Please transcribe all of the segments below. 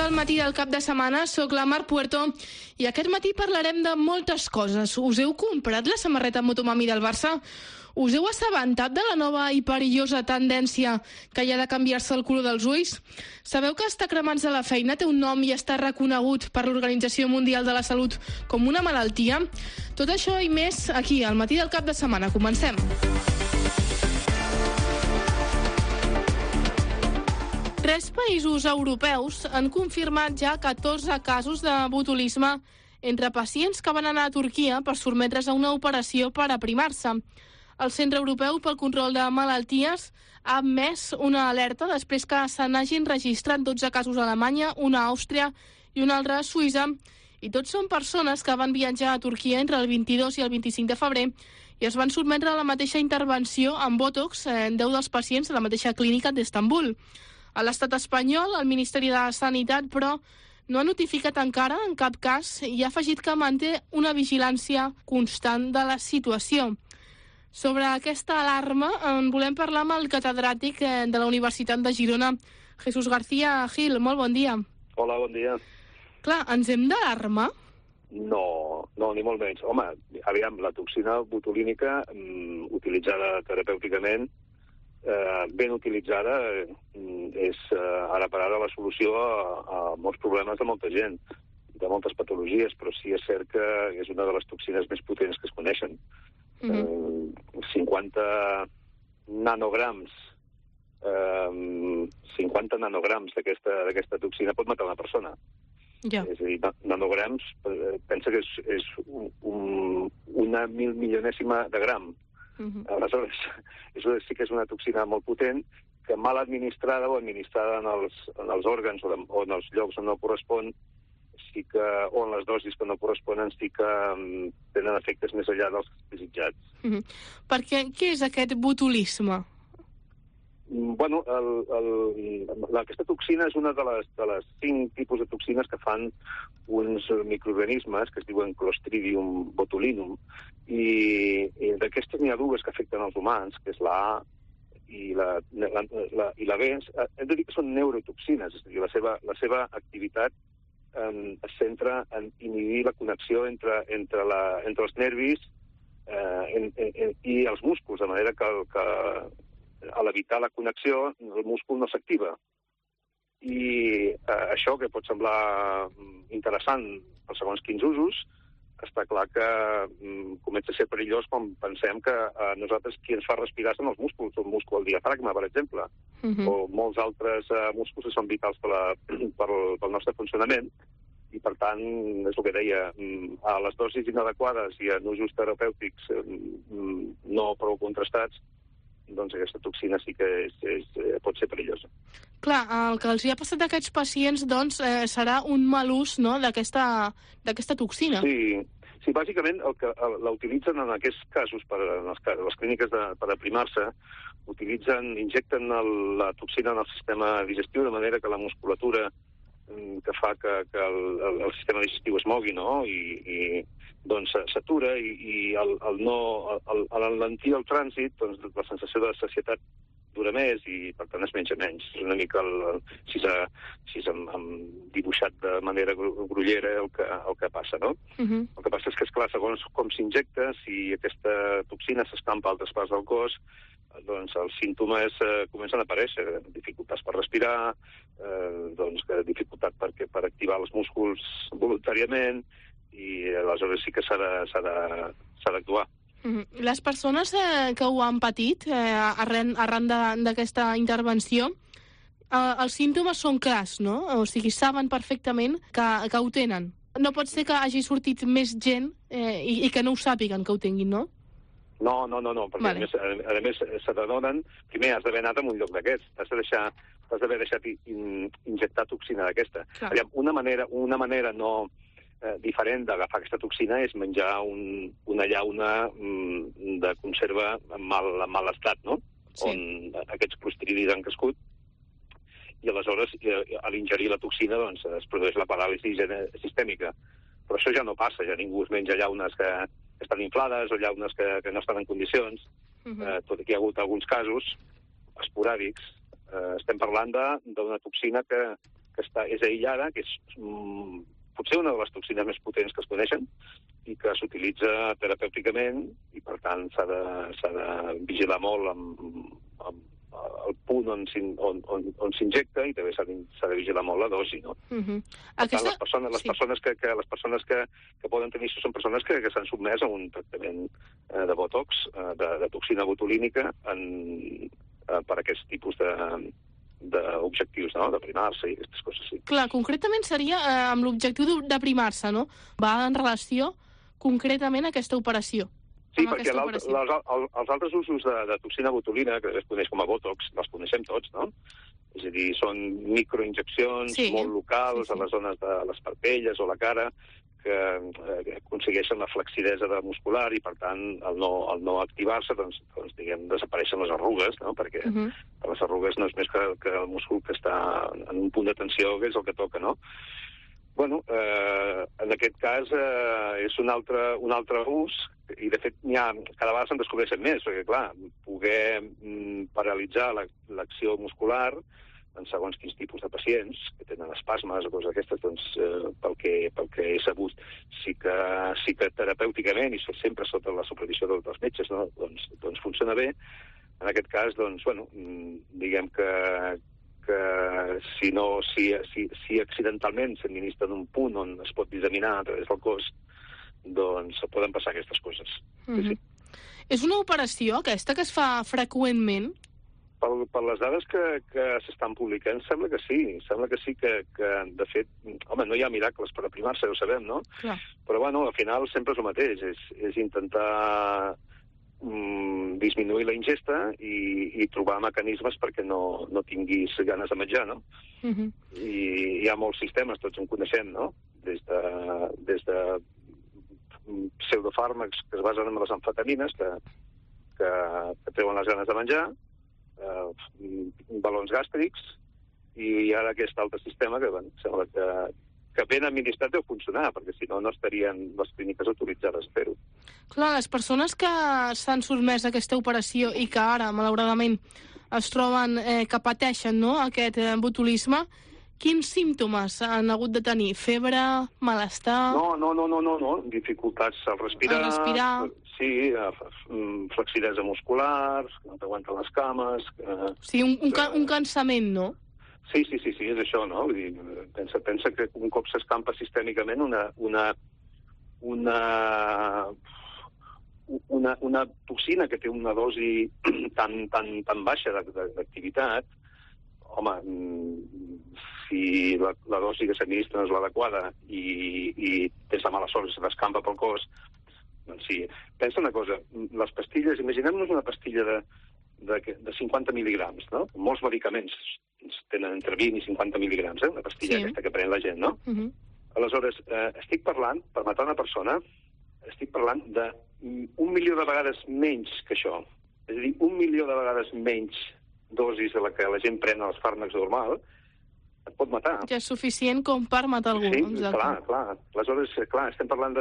al matí del cap de setmana. Soc la Mar Puerto i aquest matí parlarem de moltes coses. Us heu comprat la samarreta Motomami del Barça? Us heu assabentat de la nova i perillosa tendència que hi ha de canviar-se el color dels ulls? Sabeu que estar cremats a la feina té un nom i està reconegut per l'Organització Mundial de la Salut com una malaltia? Tot això i més aquí, al matí del cap de setmana. Comencem. Tres països europeus han confirmat ja 14 casos de botulisme entre pacients que van anar a Turquia per sotmetre's a una operació per aprimar-se. El Centre Europeu pel Control de Malalties ha emès una alerta després que se n'hagin registrat 12 casos a Alemanya, una a Àustria i una altra a Suïssa, i tots són persones que van viatjar a Turquia entre el 22 i el 25 de febrer i es van sotmetre a la mateixa intervenció amb Botox 10 dels pacients de la mateixa clínica d'Istanbul. A l'estat espanyol, el Ministeri de Sanitat, però, no ha notificat encara, en cap cas, i ha afegit que manté una vigilància constant de la situació. Sobre aquesta alarma en volem parlar amb el catedràtic de la Universitat de Girona, Jesús García Gil. Molt bon dia. Hola, bon dia. Clar, ens hem d'alarmar? No, ni molt menys. Home, aviam, la toxina botulínica utilitzada terapèuticament, ben utilitzada, és ara per ara la solució a molts problemes de molta gent, de moltes patologies, però sí és cert que és una de les toxines més potents que es coneixen. 50 nanograms d'aquesta toxina pot matar una persona. Ja. És a dir, nanograms, pensa que és una milionèsima de gram. Aleshores, sí que és una toxina molt potent que mal administrada o administrada en els òrgans o en els llocs on no correspon, o en les dosis que no corresponen, sí que tenen efectes més enllà dels desitjats. Perquè què és aquest botulisme? Bueno, aquesta toxina és una de les 5 tipus de toxines que fan uns microorganismes que es diuen Clostridium botulinum, i d'aquestes n'hi ha dues que afecten els humans, que és la A i la B. Hem de dir que són neurotoxines, és a dir, la seva activitat es centra en inhibir la connexió entre els nervis i els músculs, de manera que a l'evitar la connexió, el múscul no s'activa. I això, que pot semblar interessant per segons quins usos, està clar que comença a ser perillós quan pensem que nosaltres qui ens fa respirar són els músculs, el múscul del diafragma, per exemple, o molts altres músculs que són vitals pel nostre funcionament, i per tant, és el que deia, a les dosis inadequades i en usos terapèutics no prou contrastats, doncs aquesta toxina sí que pot ser perillosa. Clar, el que els hi ha passat a aquests pacients, doncs, serà un mal ús, no?, d'aquesta toxina. Sí, bàsicament la utilitzen en aquests casos, en les clíniques per aprimar-se, injecten la toxina en el sistema digestiu, de manera que la musculatura que fa que el sistema digestiu es mogui, no?, i doncs s'atura, i al alentir el trànsit, doncs la sensació de sacietat dura més i per tant es menja menys. És una mica així dibuixat de manera grullera el que passa, no? El que passa és que, esclar, segons com s'injecta, si aquesta toxina s'escampa a altres parts del cos, doncs els símptomes comencen a aparèixer, dificultats per respirar, dificultat per activar els músculs voluntàriament, i aleshores sí que s'ha d'actuar. Les persones que ho han patit arran d'aquesta intervenció, els símptomes són clars, no? O sigui, saben perfectament que ho tenen. No pot ser que hagi sortit més gent i que no ho sàpiguen que ho tinguin, no? No, perquè a més s'adonen, primer has d'haver anat a un lloc d'aquests, has d'haver deixat injectar toxina d'aquesta. Una manera no diferent d'agafar aquesta toxina és menjar una llauna de conserva en mal estat, no? Sí. On aquests clostridis han crescut, i aleshores a l'ingerir la toxina doncs, es produeix la paràlisi sistèmica. Però això ja no passa, ja ningú es menja llaunes que estan inflades o llaunes que no estan en condicions, tot i que hi ha hagut alguns casos esporàdics. Estem parlant d'una toxina que és aïllada, que és potser una de les toxines més potents que es coneixen i que s'utilitza terapèuticament i, per tant, s'ha de vigilar molt amb el punt on s'injecta i també s'ha de vigilar molt la dosi, no? Per tant, les persones que poden tenir això són persones que s'han sotmès a un tractament de botox, de toxina botulínica per aquest tipus d'objectius, no? De primar-se i aquestes coses, sí. Clar, concretament seria amb l'objectiu de primar-se, no? Va en relació concretament a aquesta operació. Sí, perquè els altres usos de toxina botulina, que es coneix com a botox, els coneixem tots, no? És a dir, són microinjeccions molt locals a les zones de les parpelles o la cara que aconsegueixen la flexidesa muscular i, per tant, al no activar-se, doncs diguem, desapareixen les arrugues, no? Perquè les arrugues no és més que el múscul que està en un punt de tensió, que és el que toca, no? Bueno, en aquest cas és un altre ús, i de fet cada vegada se'n descobreixen més, perquè clar, poder paralitzar l'acció muscular en segons quins tipus de pacients que tenen espasmes o coses d'aquestes, doncs pel que he sabut sí que terapèuticament i sempre sota la supervisió dels metges, no? doncs funciona bé. En aquest cas, doncs, bueno, diguem que si accidentalment s'administra en un punt on es pot disseminar a través del cos, doncs poden passar aquestes coses. Sí. És una operació aquesta que es fa freqüentment? Per les dades que s'estan publicant, sembla que sí. Sembla que sí que de fet, home, no hi ha miracles per aprimar-se, ja ho sabem, no? Clar. Però, bueno, al final sempre és el mateix. És intentar disminuir la ingesta i trobar mecanismes perquè no tinguis ganes de menjar, no? I hi ha molts sistemes, tots en coneixem, no? Des de pseudofàrmacs que es basen en les amfetamines, que treuen les ganes de menjar, balons gàstrics, i ara aquest altre sistema que sembla que ben administrat deu funcionar, perquè si no estarien les clíniques autoritzades a fer-ho. Clar, les persones que s'han sotmès a aquesta operació i que ara, malauradament, es troben que pateixen, no?, aquest botulisme, quins símptomes han hagut de tenir? Febre, malestar? No. Dificultats al respirar. Sí, flexidesa muscular, no t'aguanten les cames. Sí, un cansament, no? Sí, és això, no? Vull dir, pensa que un cop s'escampa sistèmicament una toxina que té una dosi tan baixa d'activitat, home, si la dosi que s'administra no és l'adequada i tens la mala sort i se t'escampa pel cos, doncs sí. Pensa una cosa, les pastilles, imaginem-nos una pastilla de 50 mil·ligrams, no? Molts medicaments tenen entre 20 i 50 mil·ligrams, una pastilla aquesta que pren la gent, no? Aleshores, estic parlant, per matar una persona, estic parlant de 1 milió de vegades menys que això. És a dir, 1 milió de vegades menys dosis de la que la gent pren els fàrmacs normal, et pot matar. Ja és suficient com per matar algú. Sí, clar. Aleshores, clar, estem parlant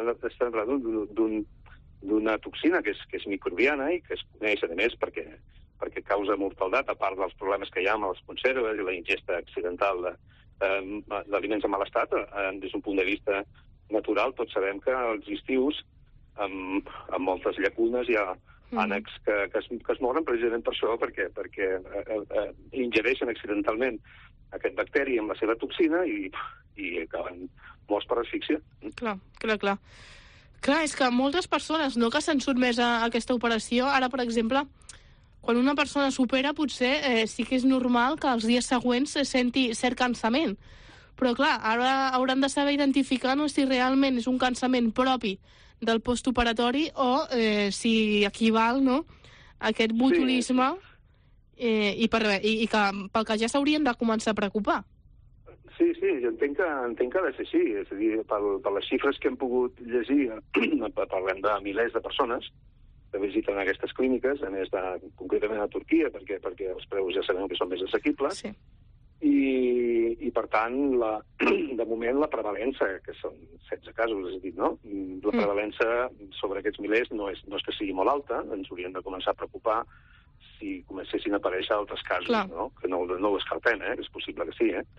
d'una toxina que és microbiana i que es coneix, a més, perquè causa mortaldat, a part dels problemes que hi ha amb les conserves i la ingesta accidental d'aliments en mal estat. Des d'un punt de vista natural, tots sabem que als estius, amb moltes llacunes, hi ha ànecs que es moren precisament per això, perquè ingereixen accidentalment aquest bacteri amb la seva toxina i acaben morts per asfíxia. Clar. Clar, és que moltes persones que s'han sotmès a aquesta operació, ara, per exemple, quan una persona supera, potser sí que és normal que els dies següents senti cert cansament. Però, clar, ara hauran de saber identificar si realment és un cansament propi del postoperatori o si equival, no?, a aquest botulisme i pel que ja s'haurien de començar a preocupar. Sí, jo entenc que ha de ser així. És a dir, per les xifres que hem pogut llegir, parlem de milers de persones que visiten aquestes clíniques, a més concretament a Turquia, perquè els preus ja sabem que són més assequibles. Sí. I per tant, de moment, la prevalença, que són 16 casos, és a dir, no? La prevalença sobre aquests milers no és que sigui molt alta, ens haurien de començar a preocupar si comencessin a aparèixer altres casos, no? Que no ho descartem, que és possible que sí,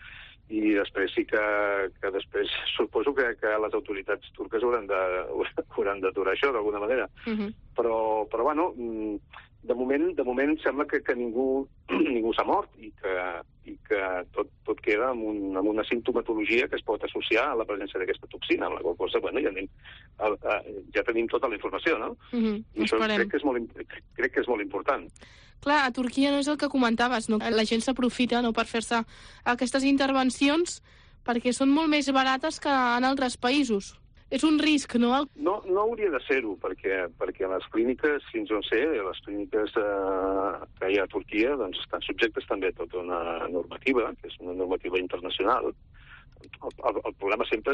i després sí que després suposo que les autoritats turques hauran d'aturar això d'alguna manera. Però bueno, de moment sembla que ningú s'ha mort i que tot queda amb una simptomatologia que es pot associar a la presència d'aquesta toxina, amb la qual cosa, bueno, ja tenim tota la informació, no? I això crec que és molt important. Clar, a Turquia no és el que comentaves, no? La gent s'aprofita, no?, per fer-se aquestes intervencions perquè són molt més barates que en altres països. És un risc, no? No hauria de ser-ho, perquè les clíniques, fins on sé, les clíniques que hi ha a Turquia, doncs estan subjectes també a tota una normativa, que és una normativa internacional. El problema sempre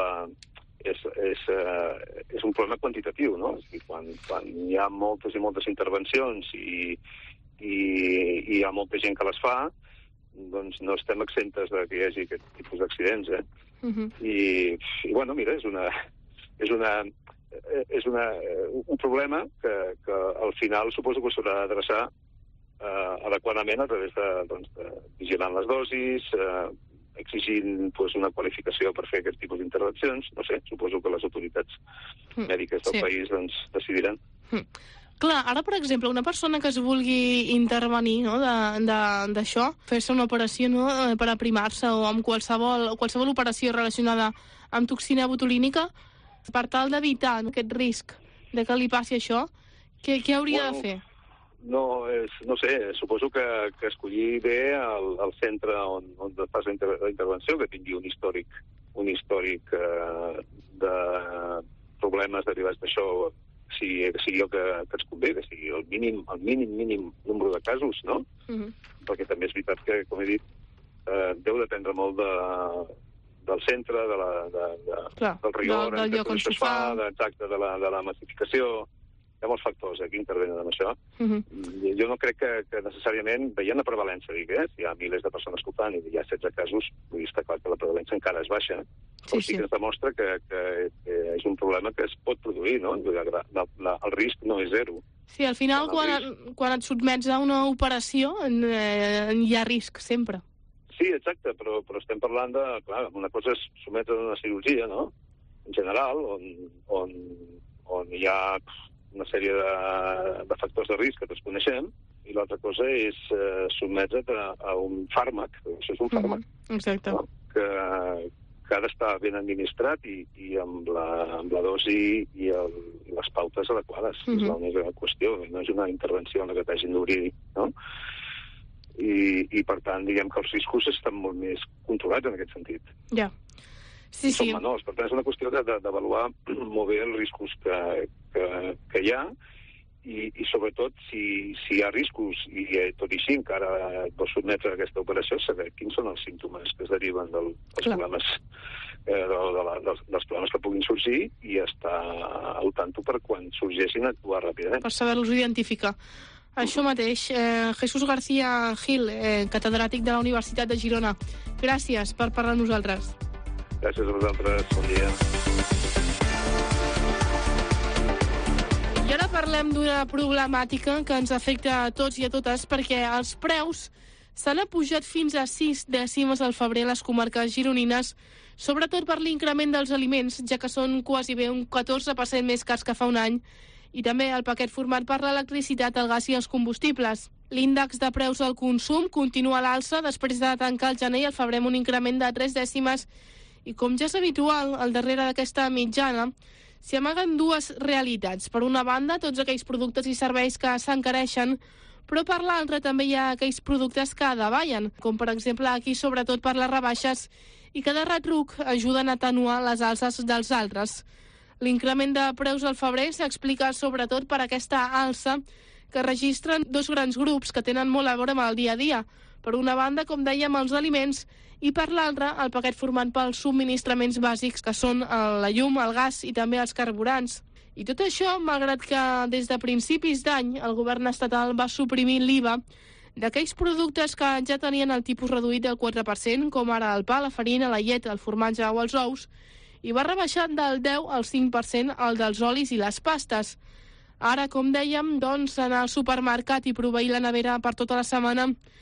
és un problema quantitatiu, no? És a dir, quan hi ha moltes i moltes intervencions i hi ha molta gent que les fa, doncs no estem exentes que hi hagi aquest tipus d'accidents, I bueno, mira, és un problema que al final suposo que s'haurà d'adreçar adequadament a través de vigilant les dosis, exigint una qualificació per fer aquest tipus d'intervencions. No sé, suposo que les autoritats mèdiques del país decidiran. Clar, ara, per exemple, una persona que es vulgui intervenir, no, d'això, fer-se una operació, no, per aprimar-se o amb qualsevol operació relacionada amb toxina botulínica, per tal d'evitar aquest risc de que li passi això, què hauria de fer? No sé, suposo que escollir bé el centre on fas la intervenció, que tingui un històric de problemes derivats d'això, sigui el que ens convé, que sigui el mínim nombre de casos, no? Perquè també és veritat que, com he dit, deu dependre molt del centre, del rigor, del lloc on s'ho fa, exacte, de la massificació. Hi ha molts factors que intervenen en això. Jo no crec que necessàriament, veient la prevalença, si hi ha milers de persones que ho fan i hi ha 16 casos, vull dir, està clar que la prevalença encara és baixa, però sí que ens demostra que és un problema que es pot produir, no? El risc no és zero. Sí, al final, quan et sotmets a una operació, hi ha risc, sempre. Sí, exacte, però estem parlant de... Clar, una cosa és sotmetre a una cirurgia, no?, en general, on hi ha una sèrie de factors de risc que tots coneixem, i l'altra cosa és sotmetre't a un fàrmac, això és un fàrmac, exacte, no? Que ha d'estar ben administrat i amb la dosi i les pautes adequades. És l'única qüestió, no és una intervenció en la que t'hagin d'obrir, no? I per tant, diguem que els riscos estan molt més controlats en aquest sentit. Ja. Sí. Són menors. Per tant, és una qüestió d'avaluar molt bé els riscos que hi ha i sobretot, si hi ha riscos i tot i així encara et vols sotmetre a aquesta operació, saber quins són els símptomes que es deriven dels problemes dels problemes que puguin sorgir i estar al tanto per quan sorgeixin actuar ràpidament. Per saber-los identificar. Això mateix. Jesús García Gil, catedràtic de la Universitat de Girona. Gràcies per parlar amb nosaltres. Gràcies a vosaltres. Bon dia. I ara parlem d'una problemàtica que ens afecta a tots i a totes perquè els preus s'han apujat fins a 6 dècimes al febrer a les comarques gironines, sobretot per l'increment dels aliments, ja que són quasi bé un 14% més cars que fa un any, i també el paquet format per l'electricitat, el gas i els combustibles. L'índex de preus al consum continua a l'alça després de tancar el gener i el febrer amb un increment de 3 dècimes i, com ja és habitual, al darrere d'aquesta mitjana s'hi amaguen dues realitats. Per una banda, tots aquells productes i serveis que s'encareixen, però per l'altra també hi ha aquells productes que davallen, com per exemple aquí sobretot per les rebaixes, i que de retruc ajuden a atenuar les alces dels altres. L'increment de preus al febrer s'explica sobretot per aquesta alça que registren dos grans grups que tenen molt a veure amb el dia a dia. Per una banda, com dèiem, els aliments, i per l'altra, el paquet format pels subministraments bàsics, que són la llum, el gas i també els carburants. I tot això, malgrat que des de principis d'any el govern estatal va suprimir l'IVA d'aquells productes que ja tenien el tipus reduït del 4%, com ara el pa, la farina, la llet, el formatge o els ous, i va rebaixar del 10 al 5% el dels olis i les pastes. Ara, com dèiem, doncs, anar al supermercat i proveir la nevera per tota la setmana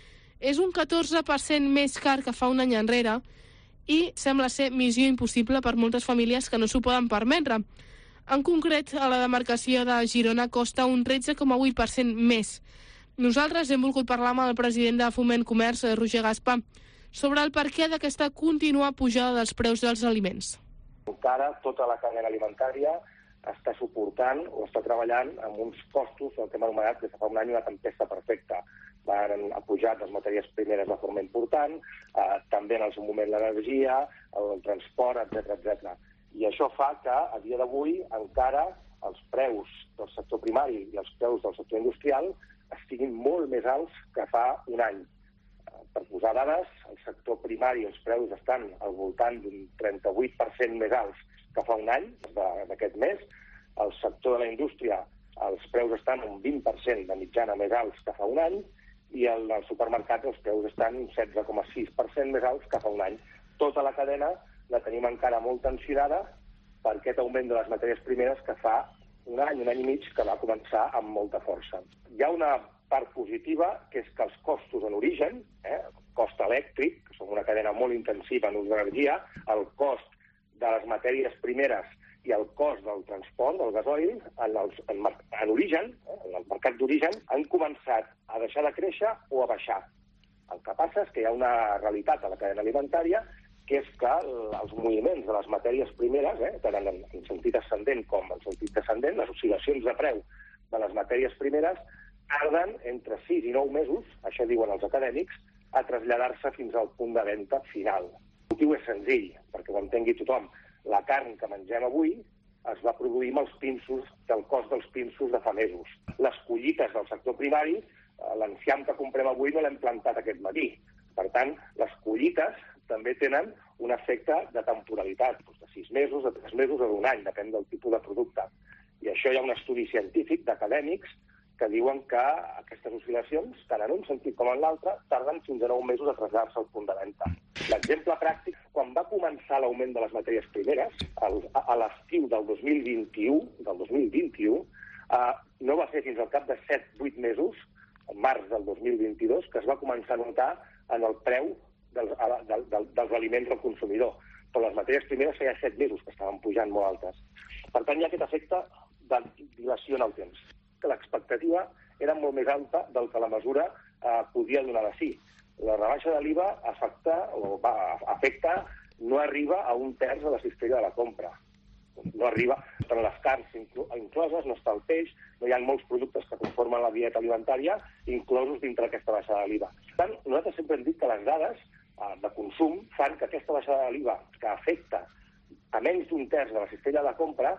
és un 14% més car que fa un any enrere i sembla ser missió impossible per moltes famílies que no s'ho poden permetre. En concret, a la demarcació de Girona costa un 13,8% més. Nosaltres hem volgut parlar amb el president de Foment Comerç, Roger Gaspar, sobre el perquè d'aquesta contínua pujada dels preus dels aliments. Encara tota la cadena alimentària està suportant o està treballant amb uns costos, el que hem anomenat des de fa un any una tempesta perfecta. Van pujat les matèries primeres de forma important, també en el seu moment l'energia, el transport, etc. I això fa que, a dia d'avui, encara els preus del sector primari i els preus del sector industrial estiguin molt més alts que fa un any. Per posar dades, el sector primari els preus estan al voltant d'un 38% més alts que fa un any, d'aquest mes. El sector de la indústria, els preus estan un 20% de mitjana més alts que fa un any, i al supermercat els preus estan un 16,6% més alts que fa un any. Tota la cadena la tenim encara molt tensionada per aquest augment de les matèries primeres que fa un any i mig que va començar amb molta força. Hi ha una part positiva, que és que els costos en origen, cost elèctric, que som una cadena molt intensiva en ús d'energia, el cost de les matèries primeres i el cost del transport, del gasoil, en origen, en el mercat d'origen, han començat a deixar de créixer o a baixar. El que passa és que hi ha una realitat a la cadena alimentària, que és que els moviments de les matèries primeres, tant en sentit ascendent com en sentit descendent, les oscil·lacions de preu de les matèries primeres tarden entre 6 i 9 mesos, això diuen els acadèmics, a traslladar-se fins al punt de venda final. El motiu és senzill, perquè ho entengui tothom. La carn que mengem avui es va produir amb els pinsos, del cost dels pinsos de fa mesos. Les collites del sector primari, l'enciam que comprem avui no l'hem plantat aquest matí. Per tant, les collites també tenen un efecte de temporalitat, de 6 mesos, de 3 mesos o d'un any, depèn del tipus de producte. I això hi ha un estudi científic d'acadèmics que diuen que aquestes oscil·lacions, tant en un sentit com en l'altre, tarden fins a 9 mesos a traslladar-se al punt de venda. L'exemple pràctic, quan va començar l'augment de les matèries primeres, a l'estiu del 2021, no va ser fins al cap de 7-8 mesos, en març del 2022, que es va començar a notar en el preu dels aliments al consumidor. Però les matèries primeres feia 7 mesos que estaven pujant molt altes. Per tant, hi ha aquest efecte de dilació en el temps, que l'expectativa era molt més alta del que la mesura podia donar de sí. La rebaixa de l'IVA afecta, no arriba a un terç de la cistella de la compra. No arriba, tant les carns incloses, no està el peix, no hi ha molts productes que conformen la dieta alimentària inclosos dintre d'aquesta baixada de l'IVA. Per tant, nosaltres sempre hem dit que les dades de consum fan que aquesta baixada de l'IVA, que afecta a menys d'un terç de la cistella de la compra,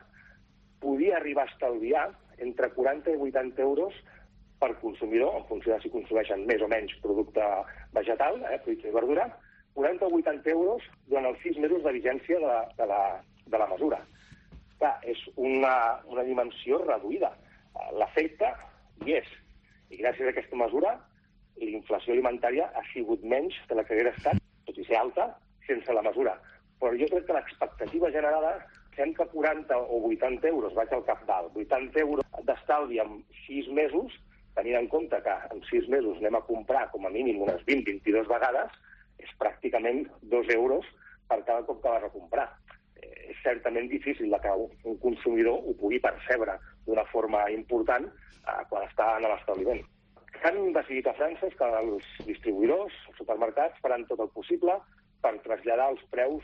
podia arribar a estalviar entre 40 i 80 euros per consumidor, en funció de si consumeixen més o menys producte vegetal, fruita i verdura, 40 o 80 euros durant els 6 mesos de vigència de la mesura. Clar, és una dimensió reduïda. L'efecte hi és. I gràcies a aquesta mesura, l'inflació alimentària ha sigut menys que la que hauria estat, tot i ser alta, sense la mesura. Però jo crec que l'expectativa generada, fem que 40 o 80 euros, vaig al cap dalt, 80 euros d'estalvi en 6 mesos, tenint en compte que en 6 mesos anem a comprar com a mínim unes 20-22 vegades, és pràcticament 2 euros per cada cop que vas a comprar. És certament difícil que un consumidor ho pugui percebre d'una forma important quan està en l'establiment. El que han decidit a França és que els distribuïdors, els supermercats, faran tot el possible per traslladar els preus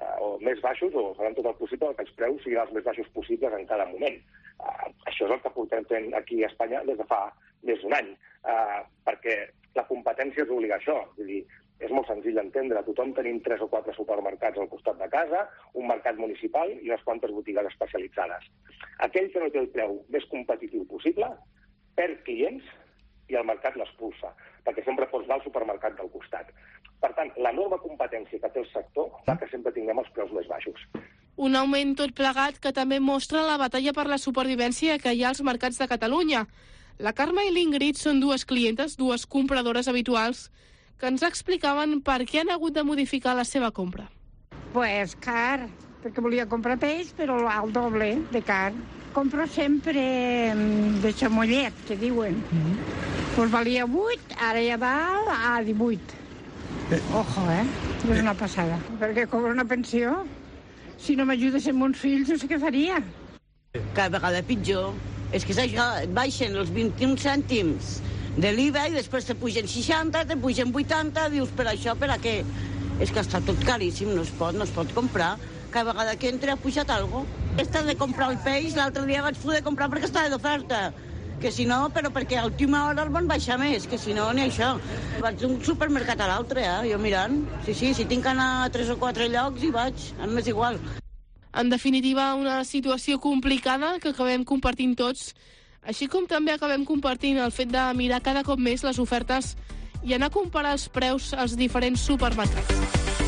més baixos, o faran tot el possible que els preus siguin els més baixos possibles en cada moment. Això és el que portem fent aquí a Espanya des de fa més d'un any, perquè la competència ens obliga a això. Vull dir, és molt senzill d'entendre. Tothom tenim 3 o 4 supermercats al costat de casa, un mercat municipal i unes quantes botigues especialitzades. Aquell que no té el preu més competitiu possible perd clients i el mercat l'expulsa, perquè sempre pots anar al supermercat del costat. Per tant, l'enorme competència que té el sector fa que sempre tinguem els preus més baixos. Un augment tot plegat que també mostra la batalla per la supervivència que hi ha als mercats de Catalunya. La Carme i l'Ingrid són 2 clientes, 2 compradores habituals, que ens explicaven per què han hagut de modificar la seva compra. Pues car, perquè volia comprar peix, però al doble de car. Compro sempre de xamollet, que diuen. Pues valia 8, ara ja val a 18. Ojo, és una passada. Perquè cobro una pensió. Si no m'ajudessin meus fills, no sé què faria. Cada vegada pitjor. És que és això, et baixen els 21 cèntims de l'IVA i després te pugen 60, te pugen 80, dius, per això, per a què? És que està tot caríssim, no es pot comprar. Cada vegada que entra ha pujat alguna cosa. Aquesta de comprar el peix, l'altre dia vaig poder comprar perquè estava d'oferta. Que si no, però perquè a última hora el van baixar més, que si no, ni això. Vaig d'un supermercat a l'altre, jo mirant. Sí, si tinc que anar a 3 o 4 llocs hi vaig, m'és igual. En definitiva, una situació complicada que acabem compartint tots, així com també acabem compartint el fet de mirar cada cop més les ofertes i anar a comparar els preus als diferents supermercats.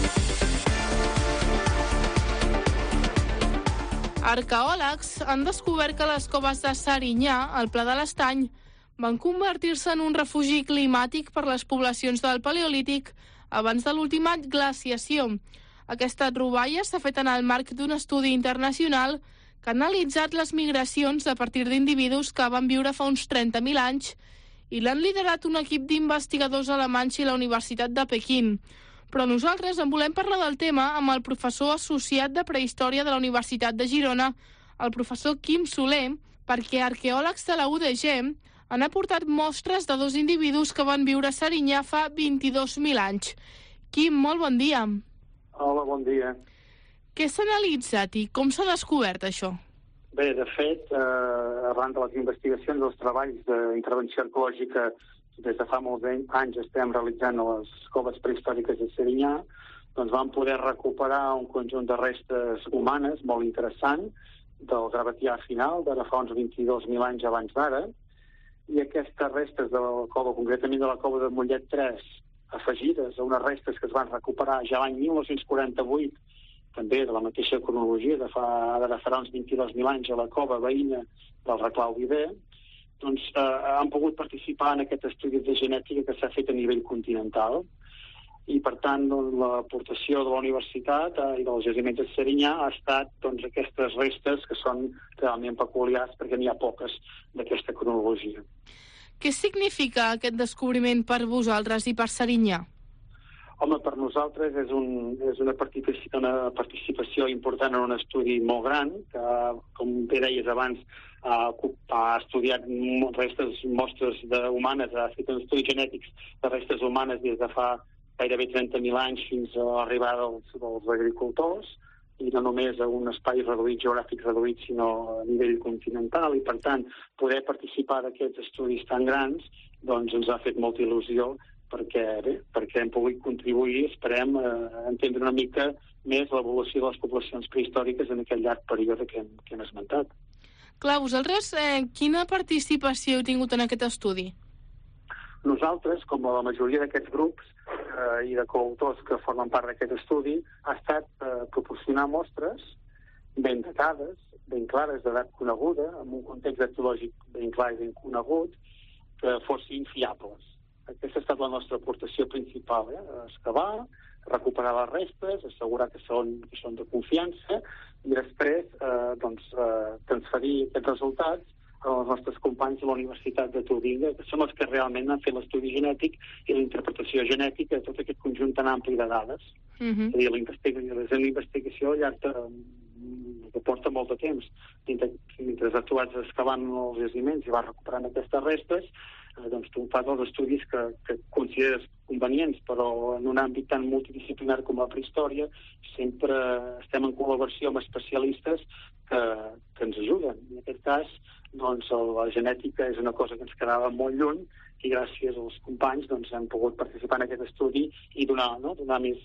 Arqueòlegs han descobert que les coves de Serinyà, al Pla de l'Estany, van convertir-se en un refugi climàtic per les poblacions del Paleolític abans de l'última glaciació. Aquesta troballa s'ha fet en el marc d'un estudi internacional que ha analitzat les migracions a partir d'individus que van viure fa uns 30.000 anys i l'han liderat un equip d'investigadors alemanys i la Universitat de Pequín. Però nosaltres en volem parlar del tema amb el professor associat de Prehistòria de la Universitat de Girona, el professor Quim Soler, perquè arqueòlegs de la UDG han aportat mostres de 2 individus que van viure a Serinyà fa 22.000 anys. Quim, molt bon dia. Hola, bon dia. Què s'ha analitzat i com s'ha descobert això? Bé, de fet, arran de les investigacions dels treballs d'intervenció arqueològica des de fa molts anys estem realitzant a les coves prehistòriques de Serinyà, doncs vam poder recuperar un conjunt de restes humanes molt interessant del Gravatià final, d'ara fa uns 22.000 anys abans d'ara, i aquestes restes de la cova, concretament de la cova de Mollet 3, afegides a unes restes que es van recuperar ja l'any 1948, també de la mateixa cronologia, d'ara farà uns 22.000 anys a la cova veïna del Reclau Viver, doncs han pogut participar en aquest estudi de genètica que s'ha fet a nivell continental. I, per tant, l'aportació de la universitat i dels jaciments de Serinyà ha estat aquestes restes que són realment peculiars perquè n'hi ha poques d'aquesta cronologia. Què significa aquest descobriment per vosaltres i per Serinyà? Home, per nosaltres és una participació important en un estudi molt gran, que, com bé deies abans, ha estudiat mostres humanes, ha fet estudis genètics de restes humanes des de fa gairebé 30.000 anys fins a l'arribada dels agricultors, i no només a un espai reduït, geogràfic reduït, sinó a nivell continental, i per tant poder participar d'aquests estudis tan grans doncs ens ha fet molta il·lusió perquè hem pogut contribuir, esperem, a entendre una mica més l'evolució de les poblacions prehistòriques en aquest llarg període que hem esmentat. Clar, vosaltres quina participació heu tingut en aquest estudi? Nosaltres, com la majoria d'aquests grups i de coautors que formen part d'aquest estudi, ha estat proporcionar mostres ben datades, ben clares, d'edat coneguda, en un context etnològic ben clar i ben conegut, que fossin fiables. Aquesta ha estat la nostra aportació principal, excavar, recuperar les restes, assegurar que són de confiança i després transferir aquests resultats als nostres companys de la Universitat de Tubinga, que són els que realment han fet l'estudi genètic i la interpretació genètica de tot aquest conjunt tan ampli de dades. És a dir, la investigació que porta molt de temps. Mentre actuats excavant els jaciments i vas recuperant aquestes restes, doncs tu fas els estudis que consideres convenients, però en un àmbit tan multidisciplinar com la prehistòria sempre estem en col·laboració amb especialistes que ens ajuden. En aquest cas, doncs, la genètica és una cosa que ens quedava molt lluny i gràcies als companys doncs, hem pogut participar en aquest estudi i donar més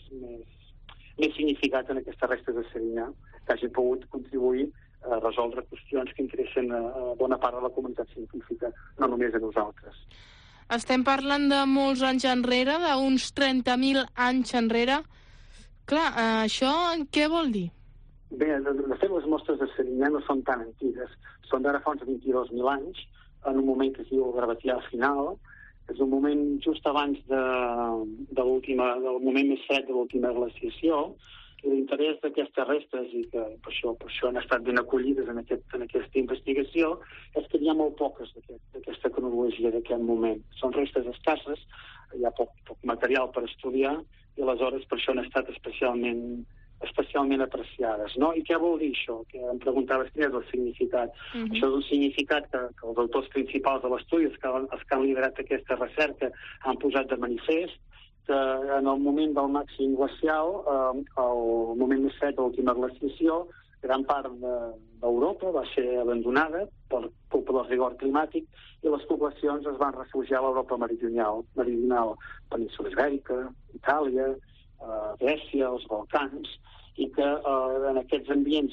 significat en aquestes restes de Serinyà, que hagin pogut contribuir a resoldre qüestions que interessen a bona part de la comunitat científica, no només a nosaltres. Estem parlant de molts anys enrere, d'uns 30.000 anys enrere. Clar, això què vol dir? Bé, de fet, les mostres de Serinyà no són tan antigues. Són d'ara fa uns 22.000 anys, en un moment que es diu el Gravatià final. És un moment just abans del moment més fred de l'última glaciació, l'interès d'aquestes restes, i que per això han estat ben acollides en aquesta investigació, és que n'hi ha molt poques d'aquesta cronologia d'aquest moment. Són restes escasses, hi ha poc material per estudiar, i aleshores per això han estat especialment apreciades, no? I què vol dir això? Que em preguntaves quin és el significat. Això és un significat que els autors principals de l'estudi, els que han liderat aquesta recerca, han posat de manifest, que en el moment del màxim glacial, el moment més fred de l'última glaciació, gran part d'Europa va ser abandonada per culpa del rigor climàtic i les poblacions es van refugiar a l'Europa meridional, península Ibèrica, Itàlia, Grècia, els Balcans, i que en aquests ambients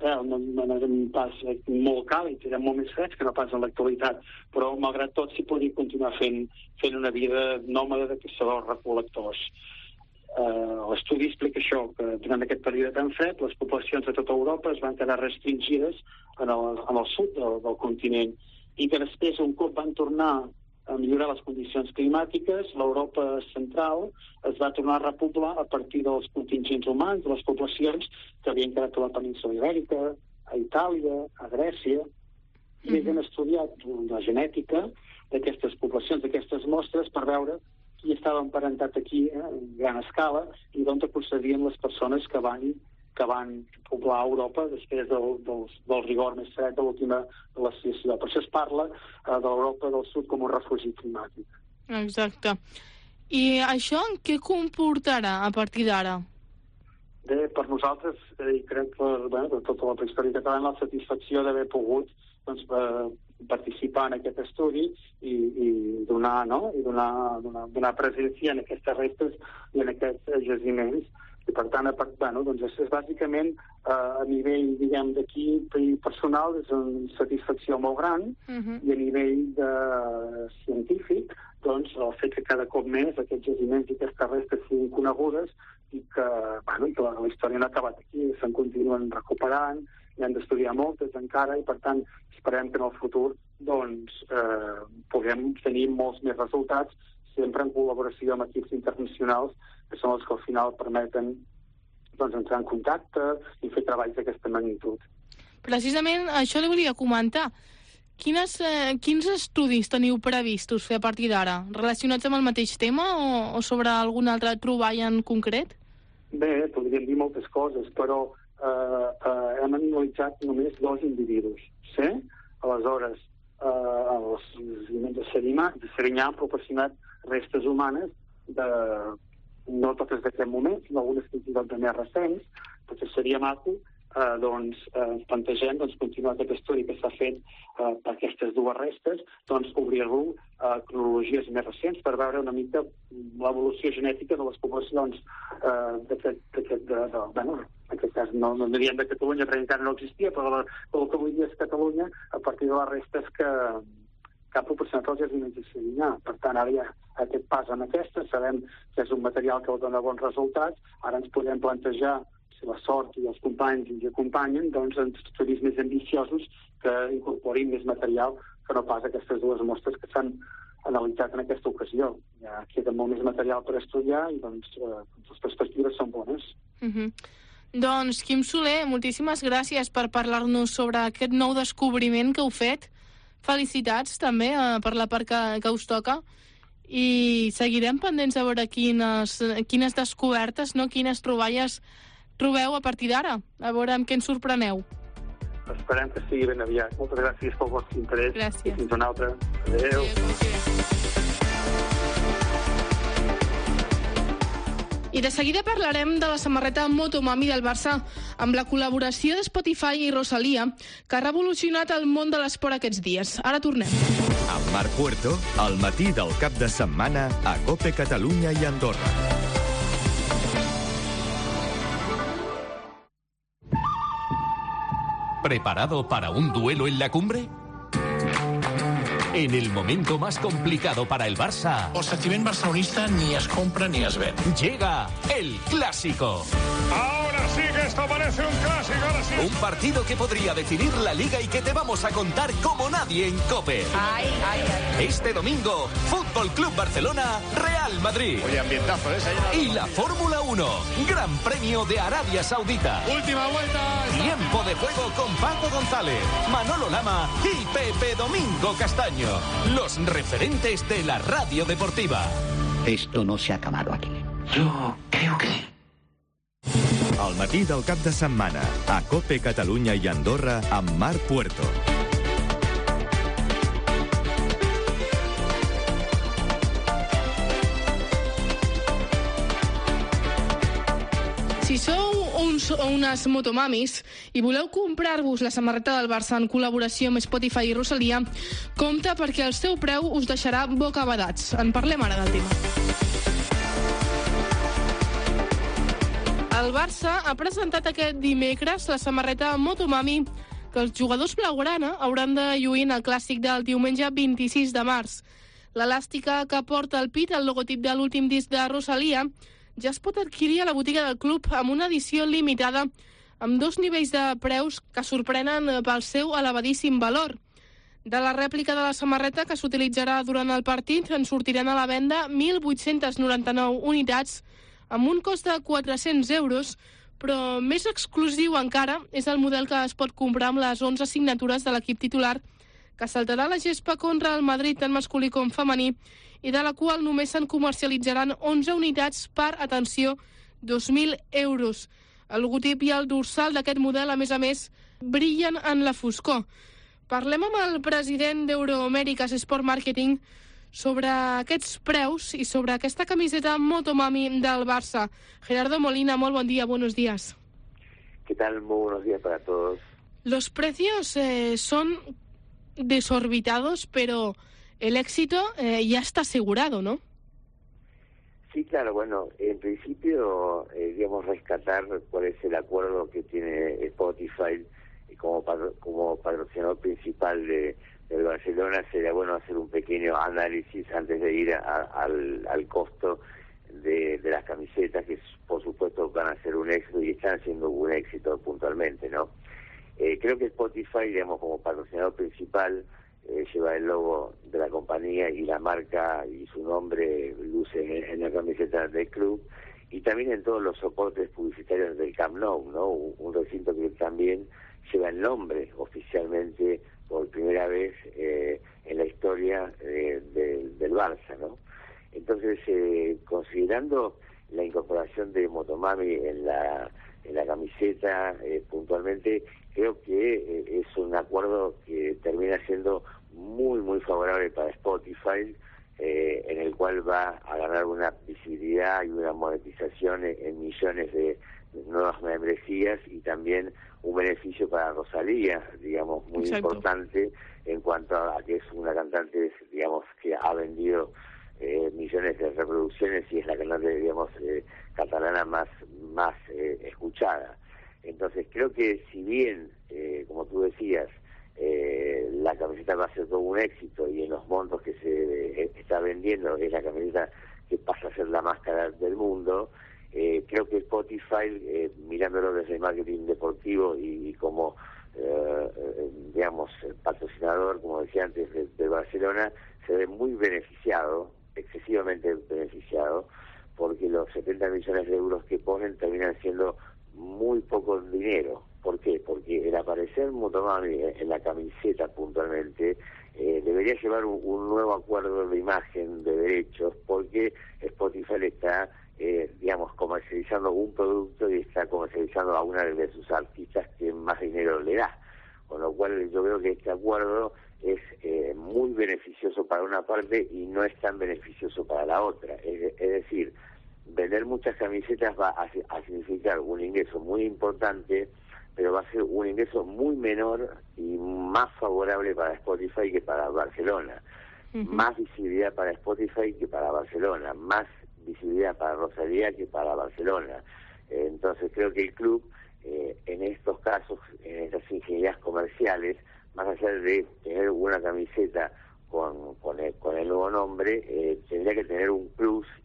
pas molt càlids, eren molt més freds que no pas en l'actualitat, però malgrat tot s'hi podia continuar fent una vida nòmada de caçadors recol·lectors. L'estudi explica això, que durant aquest període tan fred les poblacions de tota Europa es van quedar restringides en el sud del continent, i que després, un cop van tornar a millorar les condicions climàtiques, l'Europa central es va tornar a repoblar a partir dels contingents humans, de les poblacions que havien quedat a la península Ibèrica, a Itàlia, a Grècia, i ells han estudiat la genètica d'aquestes poblacions, d'aquestes mostres, per veure qui estava emparentat aquí en gran escala i d'on procedien les persones que van poblar Europa després del rigor més fred de l'última glaciació. Per això es parla de l'Europa del Sud com un refugi climàtic. Exacte. I això què comportarà a partir d'ara? Bé, per nosaltres, i crec per tota la prehistòria catalana, la satisfacció d'haver pogut participar en aquest estudi i donar presència en aquestes restes i en aquests jaciments. I per tant, és bàsicament a nivell, diguem, d'aquí personal és una satisfacció molt gran, i a nivell científic, doncs, el fet que cada cop més aquests jaciments i aquestes restes siguin conegudes i que la història no ha acabat aquí, se'n continuen recuperant, i han d'estudiar moltes encara, i per tant esperem que en el futur puguem tenir molts més resultats, sempre en col·laboració amb equips internacionals que són els que al final permeten entrar en contacte i fer treballs d'aquesta magnitud. Precisament això li volia comentar. Quins estudis teniu previstos fer a partir d'ara? Relacionats amb el mateix tema o sobre alguna altra troballa en concret? Bé, podríem dir moltes coses, però hem analitzat només 2 individus. Sí? Aleshores, els jaciments de Serinyà han proporcionat restes humanes no totes d'aquest moment, sinó algunes fins i tot de més recents. Potser seria maco ens plantegem continuar aquest estudi que s'ha fet per aquestes 2 restes, obrir-lo a cronologies més recents per veure una mica l'evolució genètica de les poblacions en aquest cas no diem de Catalunya perquè encara no existia, però del que avui dia és Catalunya a partir de les restes que ha proporcionat els jaciments de Serinyà. Per tant, ara hi ha aquest pas en aquesta, sabem que és un material que dona bons resultats, ara ens podem plantejar, si la sort i els companys ens acompanyen, en estudis més ambiciosos que incorporin més material que no pas aquestes 2 mostres que s'han analitzat en aquesta ocasió. Ja queda molt més material per estudiar i les perspectives són bones. Doncs, Quim Soler, moltíssimes gràcies per parlar-nos sobre aquest nou descobriment que heu fet. Felicitats també per la part que us toca i seguirem pendents a veure quines descobertes, quines troballes trobeu a partir d'ara, a veure amb què ens sorpreneu. Esperem que sigui ben aviat. Moltes gràcies pel vostre interès. Gràcies. I fins una altra. Adéu. I de seguida parlarem de la samarreta Motomami del Barça, amb la col·laboració de Spotify i Rosalía, que ha revolucionat el món de l'esport aquests dies. Ara tornem. Amb Marc Puerto, al matí del cap de setmana a COPE Catalunya i Andorra. ¿Preparado para un duelo en la cumbre? En el momento más complicado para el Barça... El sentiment barcelonista ni es compra ni es ven. Llega el Clásico. Ahora sí que esto parece un clásico. Ahora sí. Un partido que podría definir la liga y que te vamos a contar como nadie en COPE. Este domingo, Fútbol Club Barcelona, Real Madrid. Oye, ambientazo, ¿eh? Y la Fórmula 1, Gran Premio de Arabia Saudita. Última vuelta. Tiempo de juego con Paco González, Manolo Lama y Pepe Domingo Castaño. Los referentes de la radio deportiva. Esto no se ha acabado aquí. Yo creo que sí. Al matí del cap de setmana, a COPE Catalunya i Andorra, amb Marc Puerto. Si sou unes motomamis i voleu comprar-vos la samarreta del Barça en col·laboració amb Spotify i Rosalia, compte perquè el seu preu us deixarà bocabadats. En parlem ara del tema. El Barça ha presentat aquest dimecres la samarreta Motomami que els jugadors blaugrana hauran de lluir en el clàssic del diumenge 26 de març. L'elàstica que porta al pit el logotip de l'últim disc de Rosalia ja es pot adquirir a la botiga del club amb una edició limitada amb 2 nivells de preus que sorprenen pel seu elevadíssim valor. De la rèplica de la samarreta que s'utilitzarà durant el partit en sortiran a la venda 1.899 unitats amb un cost de 400 euros, però més exclusiu encara és el model que es pot comprar amb les 11 signatures de l'equip titular que saltarà la gespa contra el Madrid tant masculí com femení i de la qual només se'n comercialitzaran 11 unitats per, atenció, 2.000 euros. El logotip i el dorsal d'aquest model, a més, brillen en la foscor. Parlem amb el president d'Euroamerica's Sport Marketing sobre aquests preus y sobre aquesta camiseta Motomami del Barça. Gerardo Molina, muy buen día, buenos días. ¿Qué tal? Muy buenos días para todos. Los precios son desorbitados, pero el éxito ya está asegurado, ¿no? Sí, claro, bueno, en principio, digamos, rescatar cuál es el acuerdo que tiene Spotify como patrocinador principal del Barcelona. Sería bueno hacer un pequeño análisis antes de ir al costo de las camisetas, que por supuesto van a ser un éxito y están siendo un éxito puntualmente, ¿no? Creo que Spotify, digamos, como patrocinador principal, lleva el logo de la compañía y la marca y su nombre luce en la camiseta del club y también en todos los soportes publicitarios del Camp Nou, ¿no? Un recinto que también lleva el nombre oficialmente por primera vez en la historia del Barça, ¿no? Entonces, considerando la incorporación de Motomami en la camiseta puntualmente, creo que es un acuerdo que termina siendo muy, muy favorable para Spotify, en el cual va a ganar una visibilidad y una monetización en millones de nuevas membresías y también un beneficio para Rosalía, digamos, muy Exacto. importante en cuanto a que es una cantante, digamos, que ha vendido millones de reproducciones y es la cantante, digamos, catalana más escuchada. Entonces creo que si bien, como tú decías, la camiseta va a ser todo un éxito y en los montos que se está vendiendo es la camiseta que pasa a ser la más cara del mundo, creo que Spotify, mirándolo desde el marketing deportivo y como, digamos, patrocinador, como decía antes, de Barcelona, se ve muy beneficiado, excesivamente beneficiado, porque los 70 millones de euros que ponen terminan siendo muy poco dinero. ¿Por qué? Porque el aparecer Motomami en la camiseta puntualmente debería llevar un nuevo acuerdo de imagen, de derechos, porque Spotify está, digamos, comercializando un producto y está comercializando a una de sus artistas que más dinero le da. Con lo cual yo creo que este acuerdo es muy beneficioso para una parte y no es tan beneficioso para la otra. Es decir, vender muchas camisetas va a significar un ingreso muy importante, pero va a ser un ingreso muy menor y más favorable para Spotify que para Barcelona. Más visibilidad para Spotify que para Barcelona, más visibilidad para Rosalía que para Barcelona. Entonces creo que el club, en estos casos, en estas ingenierías comerciales, más allá de tener una camiseta con el nuevo nombre, tendría que tener un plus y tendría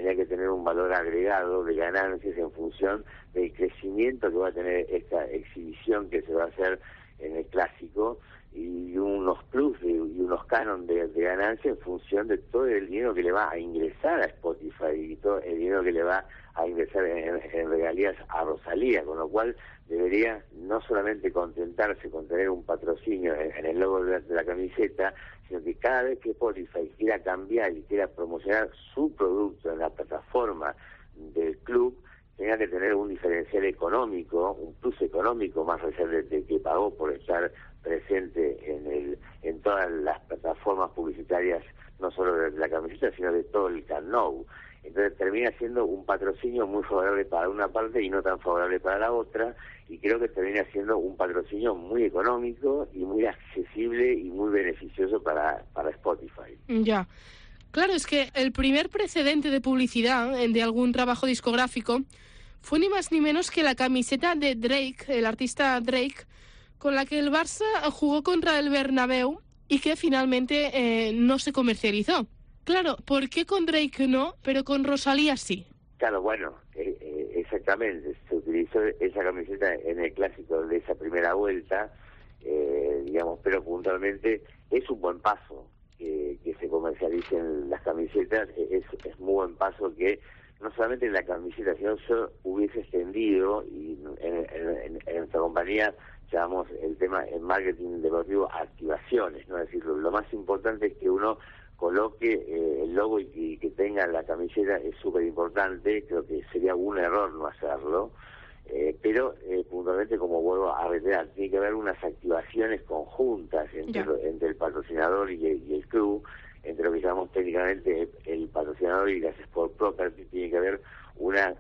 tendría que tener un valor agregado de ganancias en función del crecimiento que va a tener esta exhibición que se va a hacer en el Clásico, y unos plus y unos canon de ganancia en función de todo el dinero que le va a ingresar a Spotify y todo el dinero que le va a ingresar en regalías a Rosalía, con lo cual debería no solamente contentarse con tener un patrocinio en el logo de la camiseta, sino que cada vez que Spotify quiera cambiar y quiera promocionar su producto en la plataforma del club, tenga que tener un diferencial económico, un plus económico más allá de que pagó por estar presente en todas las plataformas publicitarias, no solo de la camiseta, sino de todo el Camp Nou. Entonces termina siendo un patrocinio muy favorable para una parte y no tan favorable para la otra, y creo que termina siendo un patrocinio muy económico y muy accesible y muy beneficioso para Spotify. Ya. Claro, es que el primer precedente de publicidad de algún trabajo discográfico fue ni más ni menos que la camiseta de Drake, el artista Drake, con la que el Barça jugó contra el Bernabéu y que finalmente no se comercializó. Claro, ¿por qué con Drake no, pero con Rosalía sí? Claro, bueno, exactamente. Se utilizó esa camiseta en el Clásico de esa primera vuelta, digamos, pero puntualmente es un buen paso que se comercialicen las camisetas. Es muy buen paso que no solamente en la camiseta, sino yo hubiese extendido, y en nuestra compañía llamamos el tema en marketing deportivo activaciones, ¿no? Es decir, lo más importante es que uno coloque el logo y que tenga la camiseta, es súper importante. Creo que sería un error no hacerlo, pero puntualmente, como vuelvo a reiterar, tiene que haber unas activaciones conjuntas entre el patrocinador y el club, entre lo que llamamos técnicamente el patrocinador y las Sport Property. Tiene que haber una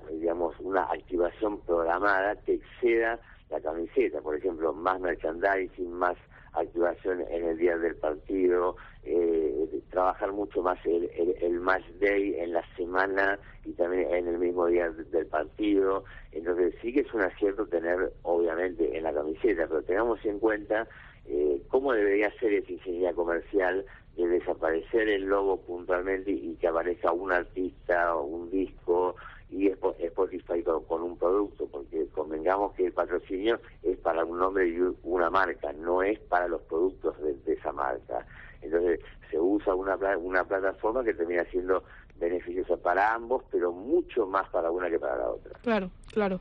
activación programada que exceda la camiseta, por ejemplo, más merchandising, más activación en el día del partido, trabajar mucho más el match day en la semana y también en el mismo día del partido. Entonces sí que es un acierto tener, obviamente, en la camiseta, pero tengamos en cuenta cómo debería ser esa ingeniería comercial de desaparecer el logo puntualmente y que aparezca un artista o un disco y Spotify con un producto, porque convengamos que el patrocinio es para un nombre y una marca, no es para los productos de esa marca. Entonces se usa una plataforma que termina siendo beneficiosa para ambos, pero mucho más para una que para la otra. Claro,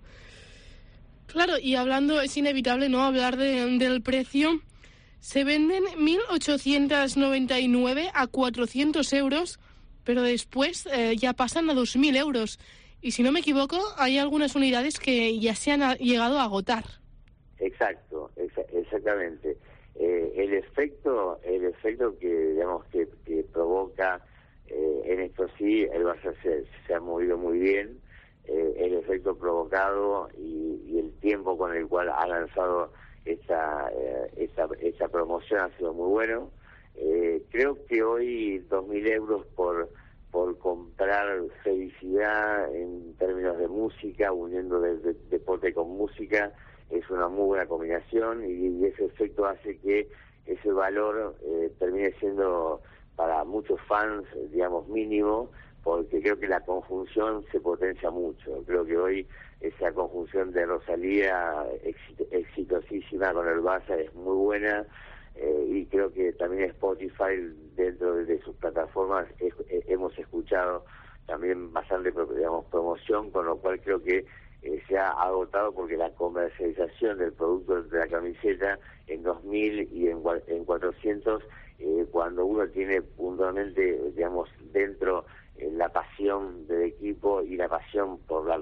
y hablando, es inevitable no hablar del precio. Se venden 1.899 a 400 euros, pero después ya pasan a 2.000 euros. Y si no me equivoco, hay algunas unidades que ya se han llegado a agotar. Exacto, exactamente. El efecto que digamos que provoca en esto, sí, el Barça se ha movido muy bien. El efecto provocado y el tiempo con el cual ha lanzado esta promoción ha sido muy bueno. Creo que hoy 2.000 euros por comprar felicidad en términos de música, uniendo deporte con música, es una muy buena combinación, y ese efecto hace que ese valor termine siendo para muchos fans, digamos, mínimo, porque creo que la conjunción se potencia mucho. Creo que hoy esa conjunción de Rosalía exitosísima con el Barça es muy buena, y creo que también Spotify, dentro de sus plataformas, hemos escuchado también bastante, digamos, promoción, con lo cual creo que se ha agotado, porque la comercialización del producto de la camiseta en 2.000 y en 400, cuando uno tiene puntualmente, digamos, dentro la pasión del equipo y la pasión por la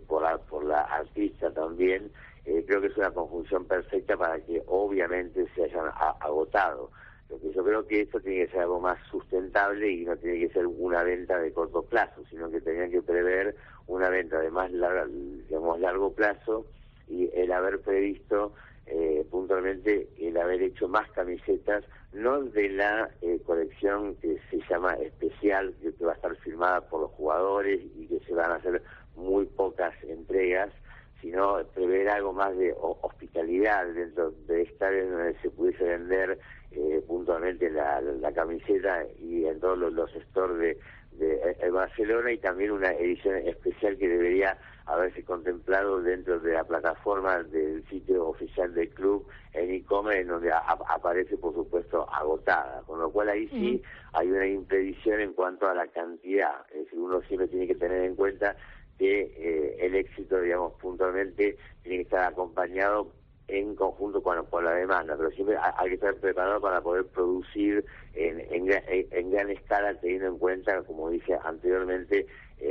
artista también, creo que es una conjunción perfecta para que obviamente se hayan agotado. Lo que yo creo que esto tiene que ser algo más sustentable y no tiene que ser una venta de corto plazo, sino que tenían que prever una venta de más largo plazo, y el haber previsto puntualmente el haber hecho más camisetas, no de la colección que se llama especial, que va a estar firmada por los jugadores y que se van a hacer muy pocas entregas, sino prever algo más de hospitalidad dentro de estadios donde se pudiese vender puntualmente la camiseta, y en todos los stores el Barcelona, y también una edición especial que debería haberse contemplado dentro de la plataforma del sitio oficial del club en e-commerce, en donde aparece, por supuesto, agotada, con lo cual ahí sí hay una impedición en cuanto a la cantidad. Es decir, uno siempre tiene que tener en cuenta que el éxito, digamos, puntualmente tiene que estar acompañado en conjunto con la demanda, pero siempre hay que estar preparado para poder producir en gran escala, teniendo en cuenta, como dije anteriormente,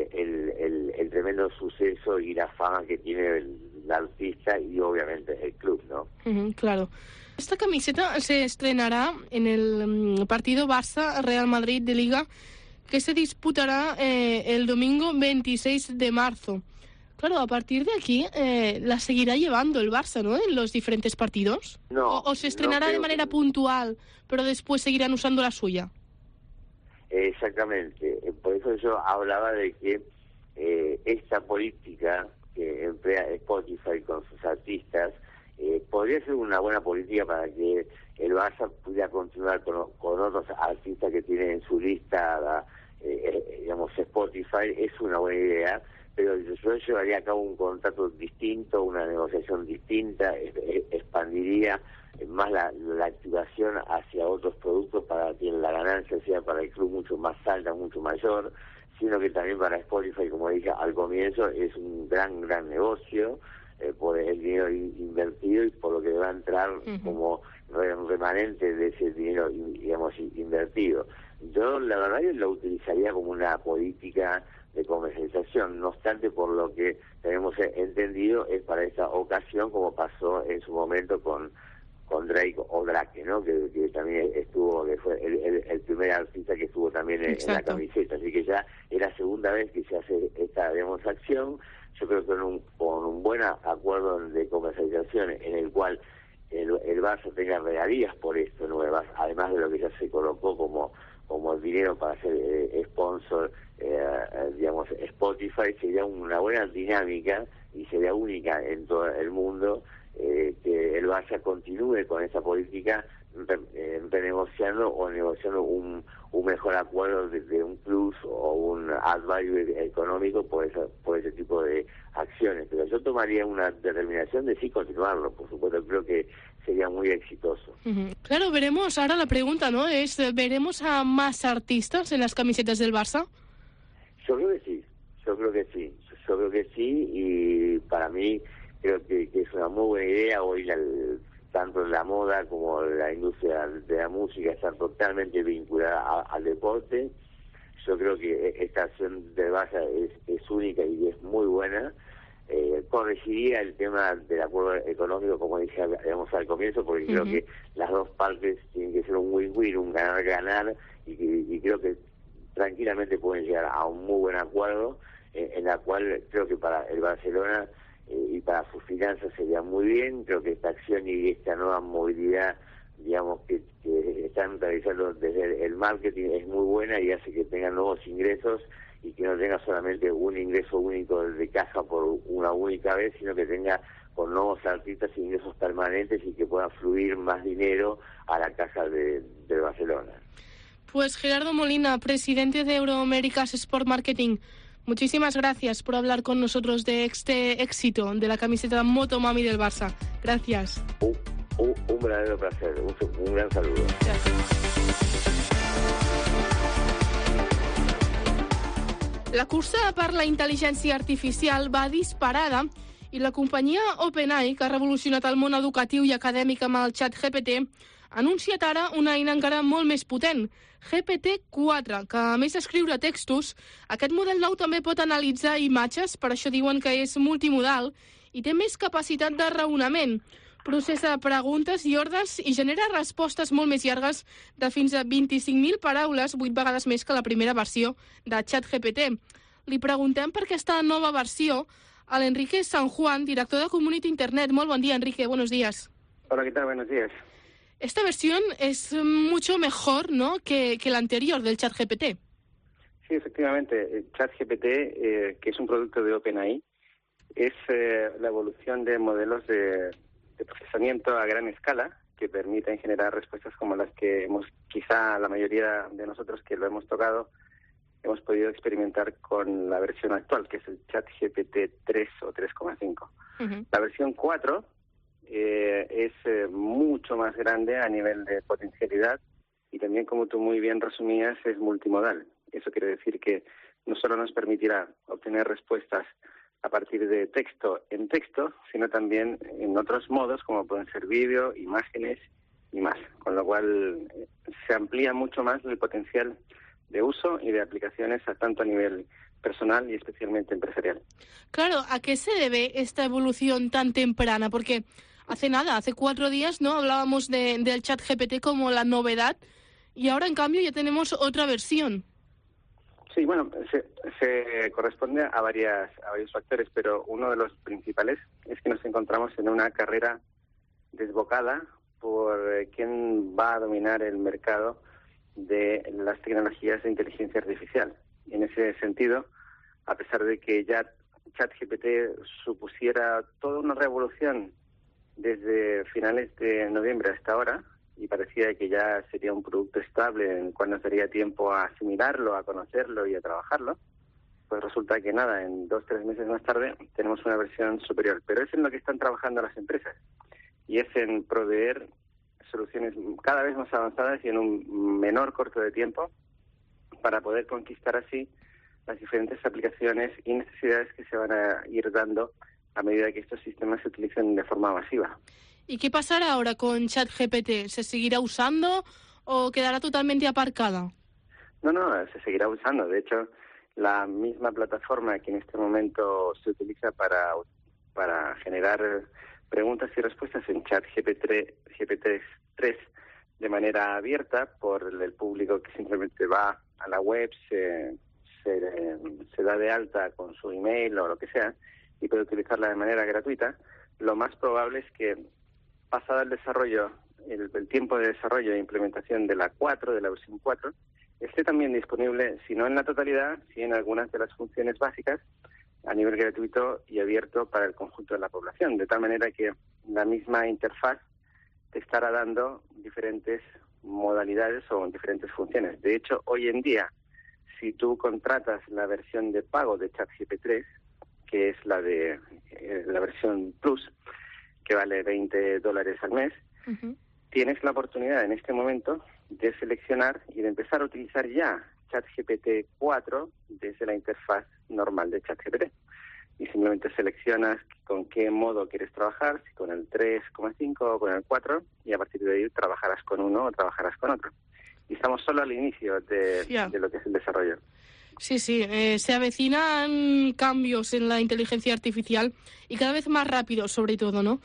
el tremendo suceso y la fama que tiene el artista y obviamente el club, ¿no? Claro. Esta camiseta se estrenará en el partido Barça-Real Madrid de Liga, que se disputará el domingo 26 de marzo. Claro, a partir de aquí la seguirá llevando el Barça, ¿no?, en los diferentes partidos. No. ¿O se estrenará de manera puntual, pero después seguirán usando la suya? Exactamente. Por eso yo hablaba de que esta política que emplea Spotify con sus artistas podría ser una buena política para que el Barça pudiera continuar con otros artistas que tienen en su lista, digamos, Spotify. Es una buena idea, pero yo llevaría a cabo un contrato distinto, una negociación distinta, expandiría más la activación hacia otros productos para que la ganancia sea para el club mucho más alta, mucho mayor, sino que también para Spotify, como dije al comienzo, es un gran negocio por el dinero invertido y por lo que va a entrar como remanente de ese dinero, digamos, invertido. Yo la verdad que lo utilizaría como una política de comercialización, no obstante, por lo que tenemos entendido, es para esta ocasión, como pasó en su momento con Drake o Drake, ¿no?, que también estuvo, que fue el primer artista que estuvo también en la camiseta, así que ya es la segunda vez que se hace esta, digamos, acción. Yo creo que con un buen acuerdo de comercialización en el cual el Barça tenga regalías por esto nuevas, además de lo que ya se colocó como el dinero para ser sponsor, digamos, Spotify, sería una buena dinámica y sería única en todo el mundo que el Barça continúe con esa política, renegociando o negociando un mejor acuerdo de un plus o un add value económico por ese tipo de acciones. Pero yo tomaría una determinación de sí continuarlo, por supuesto, creo que sería muy exitoso. Claro, veremos, ahora la pregunta, ¿no?, es, ¿veremos a más artistas en las camisetas del Barça? Yo creo que sí, y para mí creo que es una muy buena idea. Hoy tanto la moda como la industria de la música está totalmente vinculada al deporte. Yo creo que esta acción de Barça es única y es muy buena. Corregiría el tema del acuerdo económico, como dije, digamos, al comienzo, porque creo que las dos partes tienen que ser un win-win, un ganar-ganar, y creo que tranquilamente pueden llegar a un muy buen acuerdo, en la cual creo que para el Barcelona y para sus finanzas sería muy bien. Creo que esta acción y esta nueva movilidad, digamos, que están realizando desde el marketing es muy buena y hace que tengan nuevos ingresos y que no tenga solamente un ingreso único de caja por una única vez, sino que tenga con nuevos artistas ingresos permanentes y que pueda fluir más dinero a la caja de Barcelona. Pues Gerardo Molina, presidente de Euroaméricas Sport Marketing, muchísimas gracias por hablar con nosotros de este éxito de la camiseta Motomami del Barça. Gracias. Un verdadero placer, un gran saludo. Gracias. La cursa per la intel·ligència artificial va disparada i la companyia OpenAI, que ha revolucionat el món educatiu i acadèmic amb el ChatGPT, ha anunciat ara una eina encara molt més potent, GPT-4, que a més d'escriure textos, aquest model nou també pot analitzar imatges, per això diuen que és multimodal, i té més capacitat de raonament. Processa preguntes i ordres i genera respostes molt més llargues de fins a 25.000 paraules, 8 vegades més que la primera versió de ChatGPT. Li preguntem per aquesta nova versió a l'Enrique San Juan, director de Community Internet. Molt bon dia, Enrique, buenos días. Hola, ¿qué tal? Buenos días. Esta versión es mucho mejor, ¿no?, que la anterior del ChatGPT. Sí, efectivamente. ChatGPT, que es un producto de OpenAI, es la evolución de modelos de procesamiento a gran escala que permiten generar respuestas como las que quizá la mayoría de nosotros que lo hemos tocado, hemos podido experimentar con la versión actual, que es el ChatGPT 3 o 3,5. La versión 4 es mucho más grande a nivel de potencialidad y también, como tú muy bien resumías, es multimodal. Eso quiere decir que no solo nos permitirá obtener respuestas a partir de texto en texto, sino también en otros modos, como pueden ser vídeo, imágenes y más. Con lo cual se amplía mucho más el potencial de uso y de aplicaciones tanto a nivel personal y especialmente empresarial. Claro, ¿a qué se debe esta evolución tan temprana? Porque hace 4 días, ¿no? Hablábamos del ChatGPT como la novedad y ahora, en cambio, ya tenemos otra versión. Sí, bueno, se corresponde a varios factores, pero uno de los principales es que nos encontramos en una carrera desbocada por quién va a dominar el mercado de las tecnologías de inteligencia artificial. En ese sentido, a pesar de que ya ChatGPT supusiera toda una revolución desde finales de noviembre hasta ahora, y parecía que ya sería un producto estable en el cual nos daría tiempo a asimilarlo, a conocerlo y a trabajarlo, pues resulta que nada, en 2-3 meses más tarde tenemos una versión superior. Pero es en lo que están trabajando las empresas, y es en proveer soluciones cada vez más avanzadas y en un menor corto de tiempo para poder conquistar así las diferentes aplicaciones y necesidades que se van a ir dando a medida que estos sistemas se utilicen de forma masiva. ¿Y qué pasará ahora con ChatGPT? ¿Se seguirá usando o quedará totalmente aparcada? No, se seguirá usando. De hecho, la misma plataforma que en este momento se utiliza para generar preguntas y respuestas en ChatGPT 3 de manera abierta por el público que simplemente va a la web, se da de alta con su email o lo que sea y puede utilizarla de manera gratuita. Lo más probable es que, pasado el desarrollo, el tiempo de desarrollo e implementación de la versión 4, esté también disponible, si no en la totalidad, si en algunas de las funciones básicas, a nivel gratuito y abierto para el conjunto de la población, de tal manera que la misma interfaz te estará dando diferentes modalidades o diferentes funciones. De hecho, hoy en día, si tú contratas la versión de pago de ChatGPT 3, que es la versión Plus, que vale $20 al mes, tienes la oportunidad en este momento de seleccionar y de empezar a utilizar ya ChatGPT 4 desde la interfaz normal de ChatGPT. Y simplemente seleccionas con qué modo quieres trabajar, si con el 3,5 o con el 4, y a partir de ahí trabajarás con uno o trabajarás con otro. Y estamos solo al inicio de lo que es el desarrollo. Sí, se avecinan cambios en la inteligencia artificial y cada vez más rápido, sobre todo, ¿no?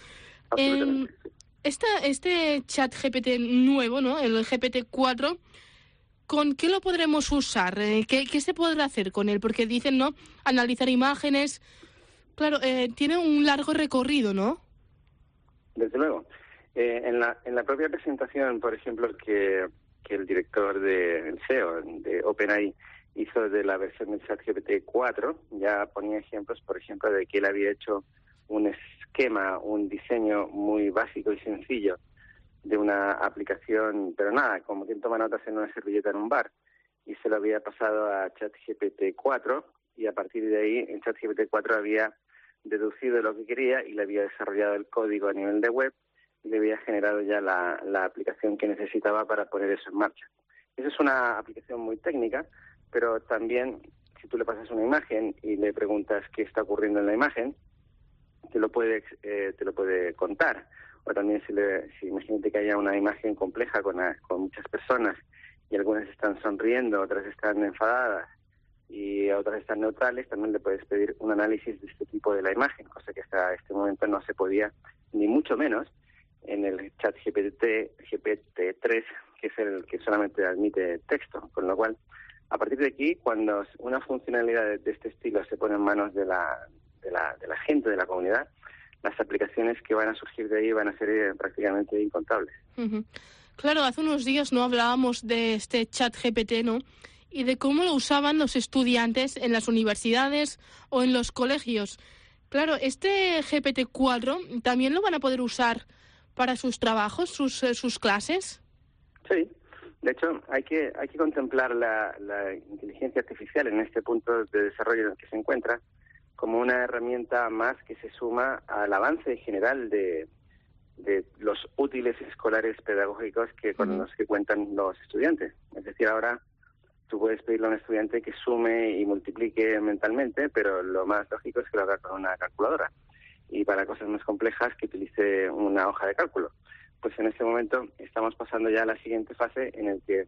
Este ChatGPT nuevo, ¿no? El GPT-4, ¿con qué lo podremos usar? ¿Qué se podrá hacer con él? Porque dicen, ¿no? Analizar imágenes. Claro, tiene un largo recorrido, ¿no? Desde luego. En la propia presentación, por ejemplo, que el director del CEO de OpenAI hizo de la versión del ChatGPT 4, ya ponía ejemplos, por ejemplo, de que él había hecho un esquema, un diseño muy básico y sencillo de una aplicación, pero nada, como quien toma notas en una servilleta en un bar, y se lo había pasado a ChatGPT 4, y a partir de ahí en ChatGPT 4 había deducido lo que quería y le había desarrollado el código a nivel de web y le había generado ya la aplicación que necesitaba para poner eso en marcha. Esa es una aplicación muy técnica, pero también si tú le pasas una imagen y le preguntas qué está ocurriendo en la imagen, te lo puede contar. O también si imagínate que haya una imagen compleja con muchas personas y algunas están sonriendo, otras están enfadadas y otras están neutrales, también le puedes pedir un análisis de este tipo de la imagen, cosa que hasta este momento no se podía, ni mucho menos, en el ChatGPT 3, que es el que solamente admite texto. Con lo cual, a partir de aquí, cuando una funcionalidad de este estilo se pone en manos de la gente, de la comunidad, las aplicaciones que van a surgir de ahí van a ser prácticamente incontables. Claro, hace unos días no hablábamos de este ChatGPT, ¿no? Y de cómo lo usaban los estudiantes en las universidades o en los colegios. Claro, este GPT-4 también lo van a poder usar para sus trabajos, sus clases. Sí, De hecho, hay que contemplar la inteligencia artificial en este punto de desarrollo en el que se encuentra como una herramienta más que se suma al avance general de los útiles escolares pedagógicos con los que cuentan los estudiantes. Es decir, ahora tú puedes pedirle a un estudiante que sume y multiplique mentalmente, pero lo más lógico es que lo haga con una calculadora. Y para cosas más complejas que utilice una hoja de cálculo. Pues en este momento estamos pasando ya a la siguiente fase en el que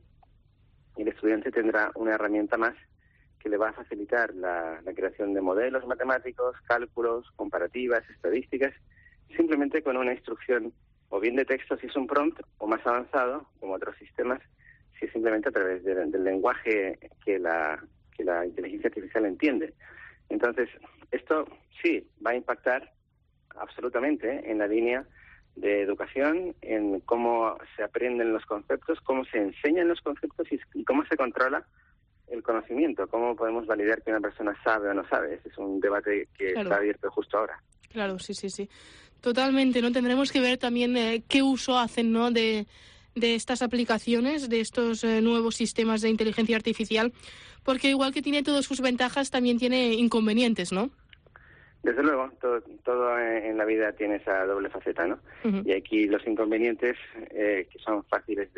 el estudiante tendrá una herramienta más que le va a facilitar la creación de modelos matemáticos, cálculos, comparativas, estadísticas, simplemente con una instrucción o bien de texto si es un prompt o más avanzado, como otros sistemas, si es simplemente a través del lenguaje que la inteligencia artificial entiende. Entonces, esto sí va a impactar absolutamente en la línea de educación, en cómo se aprenden los conceptos, cómo se enseñan los conceptos y cómo se controla el conocimiento, cómo podemos validar que una persona sabe o no sabe. Ese es un debate que está abierto justo ahora. Claro, sí. Totalmente, ¿no? Tendremos que ver también qué uso hacen, ¿no?, de estas aplicaciones, de estos nuevos sistemas de inteligencia artificial, porque igual que tiene todas sus ventajas, también tiene inconvenientes, ¿no? Desde luego, todo en la vida tiene esa doble faceta, ¿no? Y aquí los inconvenientes, que son fáciles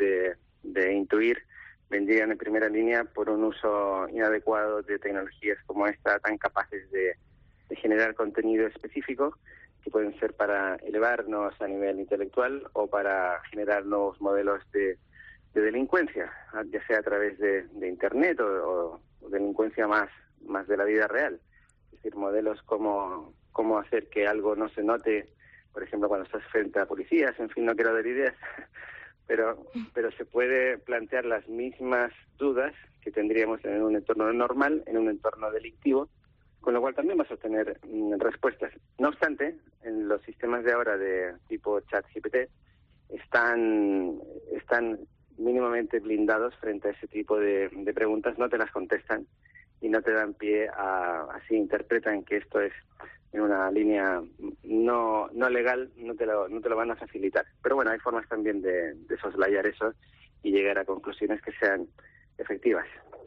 de intuir, vendrían en primera línea por un uso inadecuado de tecnologías como esta, tan capaces de generar contenido específico, que pueden ser para elevarnos a nivel intelectual o para generar nuevos modelos de delincuencia, ya sea a través de Internet o delincuencia más de la vida real. Es decir, modelos como cómo hacer que algo no se note, por ejemplo, cuando estás frente a policías, en fin, no quiero dar ideas, pero se puede plantear las mismas dudas que tendríamos en un entorno normal, en un entorno delictivo, con lo cual también vas a obtener respuestas. No obstante, en los sistemas de ahora de tipo ChatGPT están mínimamente blindados frente a ese tipo de preguntas, no te las contestan y no te dan pie así interpretan que esto es en una línea no legal, no te lo van a facilitar. Pero bueno, hay formas también de soslayar eso y llegar a conclusiones que sean efectivas.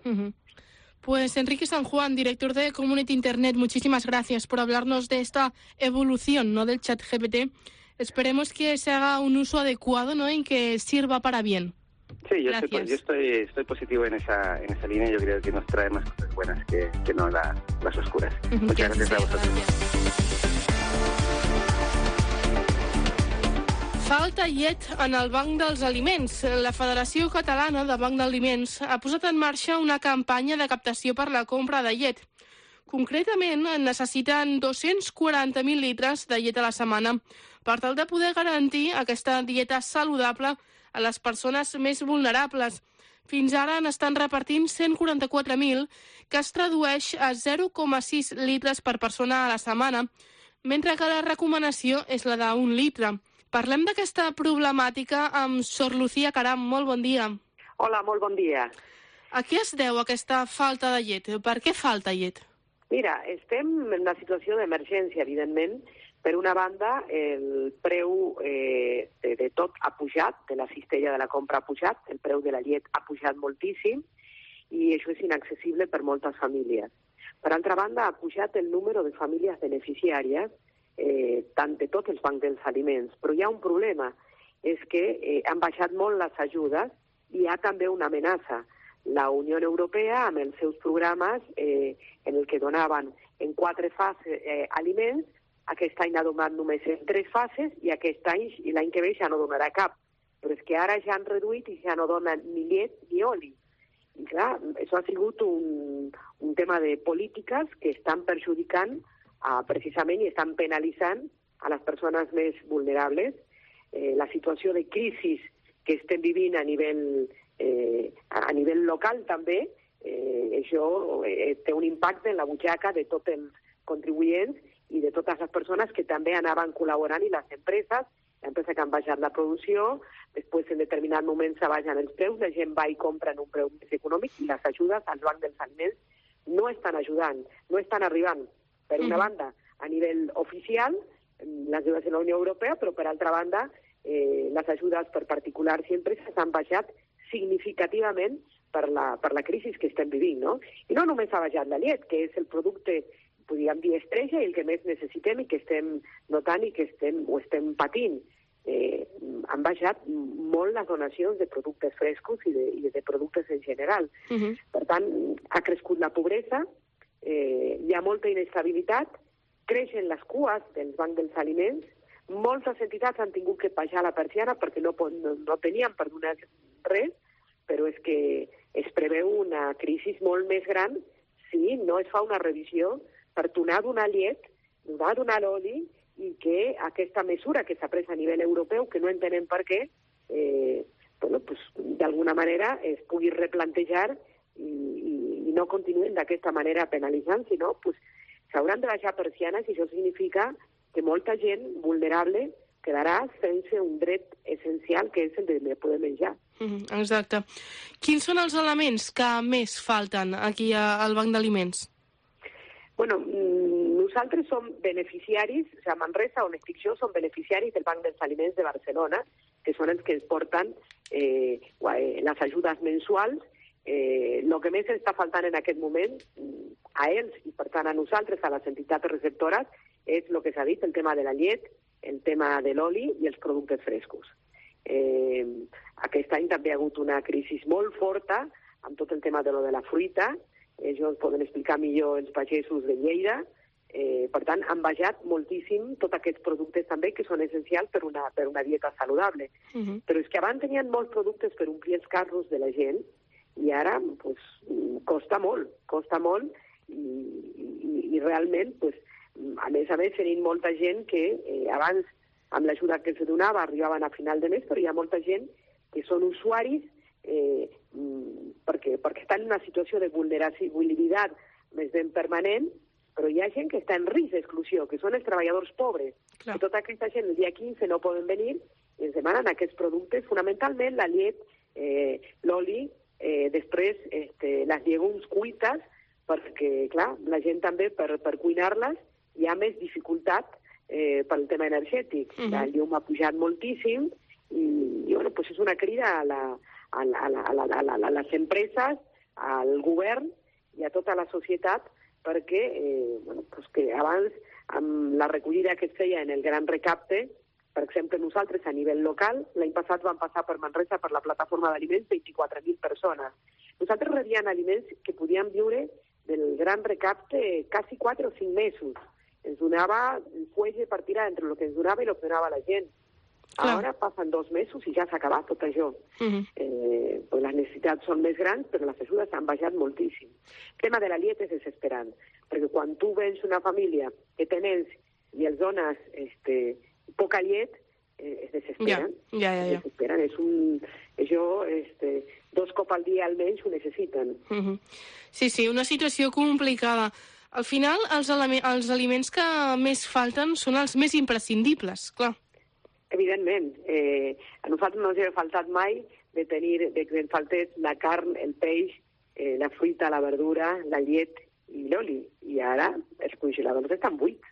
Pues Enrique San Juan, director de Community Internet, muchísimas gracias por hablarnos de esta evolución, ¿no?, del ChatGPT. Esperemos que se haga un uso adecuado, ¿no?, y que sirva para bien. Sí, yo estoy positivo en esa línea. Yo creo que nos trae más cosas buenas que no las oscuras. Muchas gracias a vosotros. Falta llet en el Banc dels Aliments. La Federació Catalana de Banc d'Aliments ha posat en marxa una campanya de captació per la compra de llet. Concretament, necessiten 240.000 litres de llet a la setmana per tal de poder garantir aquesta dieta saludable a les persones més vulnerables. Fins ara n'estan repartint 144.000, que es tradueix a 0,6 litres per persona a la setmana, mentre que la recomanació és la d'1 litre. Parlem d'aquesta problemàtica amb Sor Lucía Caram. Molt bon dia. Hola, molt bon dia. A què es deu aquesta falta de llet? Per què falta llet? Mira, estem en una situació d'emergència, evidentment. Per una banda, el preu de tot ha pujat, de la cistella de la compra ha pujat, el preu de la llet ha pujat moltíssim i això és inaccessible per moltes famílies. Per altra banda, ha pujat el número de famílies beneficiàries tant de tots els bancs dels aliments. Però hi ha un problema, és que han baixat molt les ajudes i hi ha també una amenaça. La Unió Europea, amb els seus programes, en el que donaven en 4 fases aliments, aquest any ha donat només en 3 fases i aquest any i l'any que ve ja no donarà cap. Però és que ara ja han reduït i ja no donen ni llet ni oli. I clar, això ha sigut un tema de polítiques que estan perjudicant precisament i estan penalitzant a les persones més vulnerables. La situació de crisi que estem vivint a nivell local també, això té un impacte en la butxaca de tots els contribuents i de totes les persones que també anaven col·laborant i les empreses que han baixat la producció, després en determinat moment se baixen els preus, la gent va i compra en un preu més econòmic i les ajudes als bancs dels aliments no estan ajudant, no estan arribant. Per una banda, a nivell oficial, les ajudes de la Unió Europea, però per altra banda, les ajudes per particulars i empreses han baixat significativament per la crisi que estem vivint, no? I no només ha baixat la llet, que és el producte, podríem dir, estrella i el que més necessitem i que estem notant i que estem patint. Han baixat molt les donacions de productes frescos i de productes en general. Per tant, ha crescut la pobresa, hi ha molta inestabilitat, creixen les cues dels bancs dels aliments, moltes entitats han tingut que baixar la persiana perquè no tenien per donar res, però és que es preveu una crisi molt més gran si no es fa una revisió per tornar a donar llet, tornar a donar l'oli, i que aquesta mesura que s'ha pres a nivell europeu, que no entenem per què, d'alguna manera es pugui replantejar i no continuïn d'aquesta manera penalitzant, sinó s'hauran de baixar persianes i això significa que molta gent vulnerable quedarà sense un dret essencial que és el de poder menjar. Exacte. Quins són els elements que més falten aquí al Banc d'Aliments? Bueno, nosaltres som beneficiaris, o sigui, Manresa, on estic jo, som beneficiaris del Banc dels Aliments de Barcelona, que són els que ens porten les ajudes mensuals. El que més ens està faltant en aquest moment, a ells i per tant a nosaltres, a les entitats receptores, és el que s'ha dit, el tema de la llet, el tema de l'oli i els productes frescos. Aquest any també ha hagut una crisi molt forta amb tot el tema de la fruita. Això ens poden explicar millor els pagesos de Lleida. Per tant, han baixat moltíssim tots aquests productes també que són essencials per una dieta saludable. Però és que abans tenien molts productes per omplir els carros de la gent i ara costa molt i realment, a més, tenim molta gent que abans, amb l'ajuda que es donava, arribaven a final de mes, però hi ha molta gent que són usuaris perquè estan en una situació de vulnerabilitat més ben permanent, però hi ha gent que està en risc d'exclusió, que són els treballadors pobres. I tota aquesta gent el dia 15 no poden venir i ens demanen aquests productes, fonamentalment la llet, l'oli, després les llegums cuites, perquè, clar, la gent també per cuinar-les hi ha més dificultat pel tema energètic. La llum ha pujat moltíssim i és una crida a les empreses, al govern i a tota la societat perquè que abans, amb la recollida que es feia en el gran recapte, per exemple, nosaltres a nivell local, l'any passat vam passar per Manresa per la plataforma d'aliments 24.000 persones. Nosaltres rebíem aliments que podien viure del gran recapte quasi 4 o 5 mesos. Ens donava el fuelle per tirar entre el que ens donava i el que donava la gent. Ara passen 2 mesos i ja s'ha acabat tot això. Les necessitats són més grans, però les ajudes han baixat moltíssim. El tema de la llet és desesperant, perquè quan tu vens una família que té nens i els dones poca llet, és desesperant. És desesperant. Això, 2 cops al dia almenys ho necessiten. Sí, una situació complicada. Al final, els aliments que més falten són els més imprescindibles, clar. Evidentment. A nosaltres no ens ha faltat mai de que ens faltés la carn, el peix, la fruita, la verdura, la llet i l'oli. I ara els congeladors estan buits.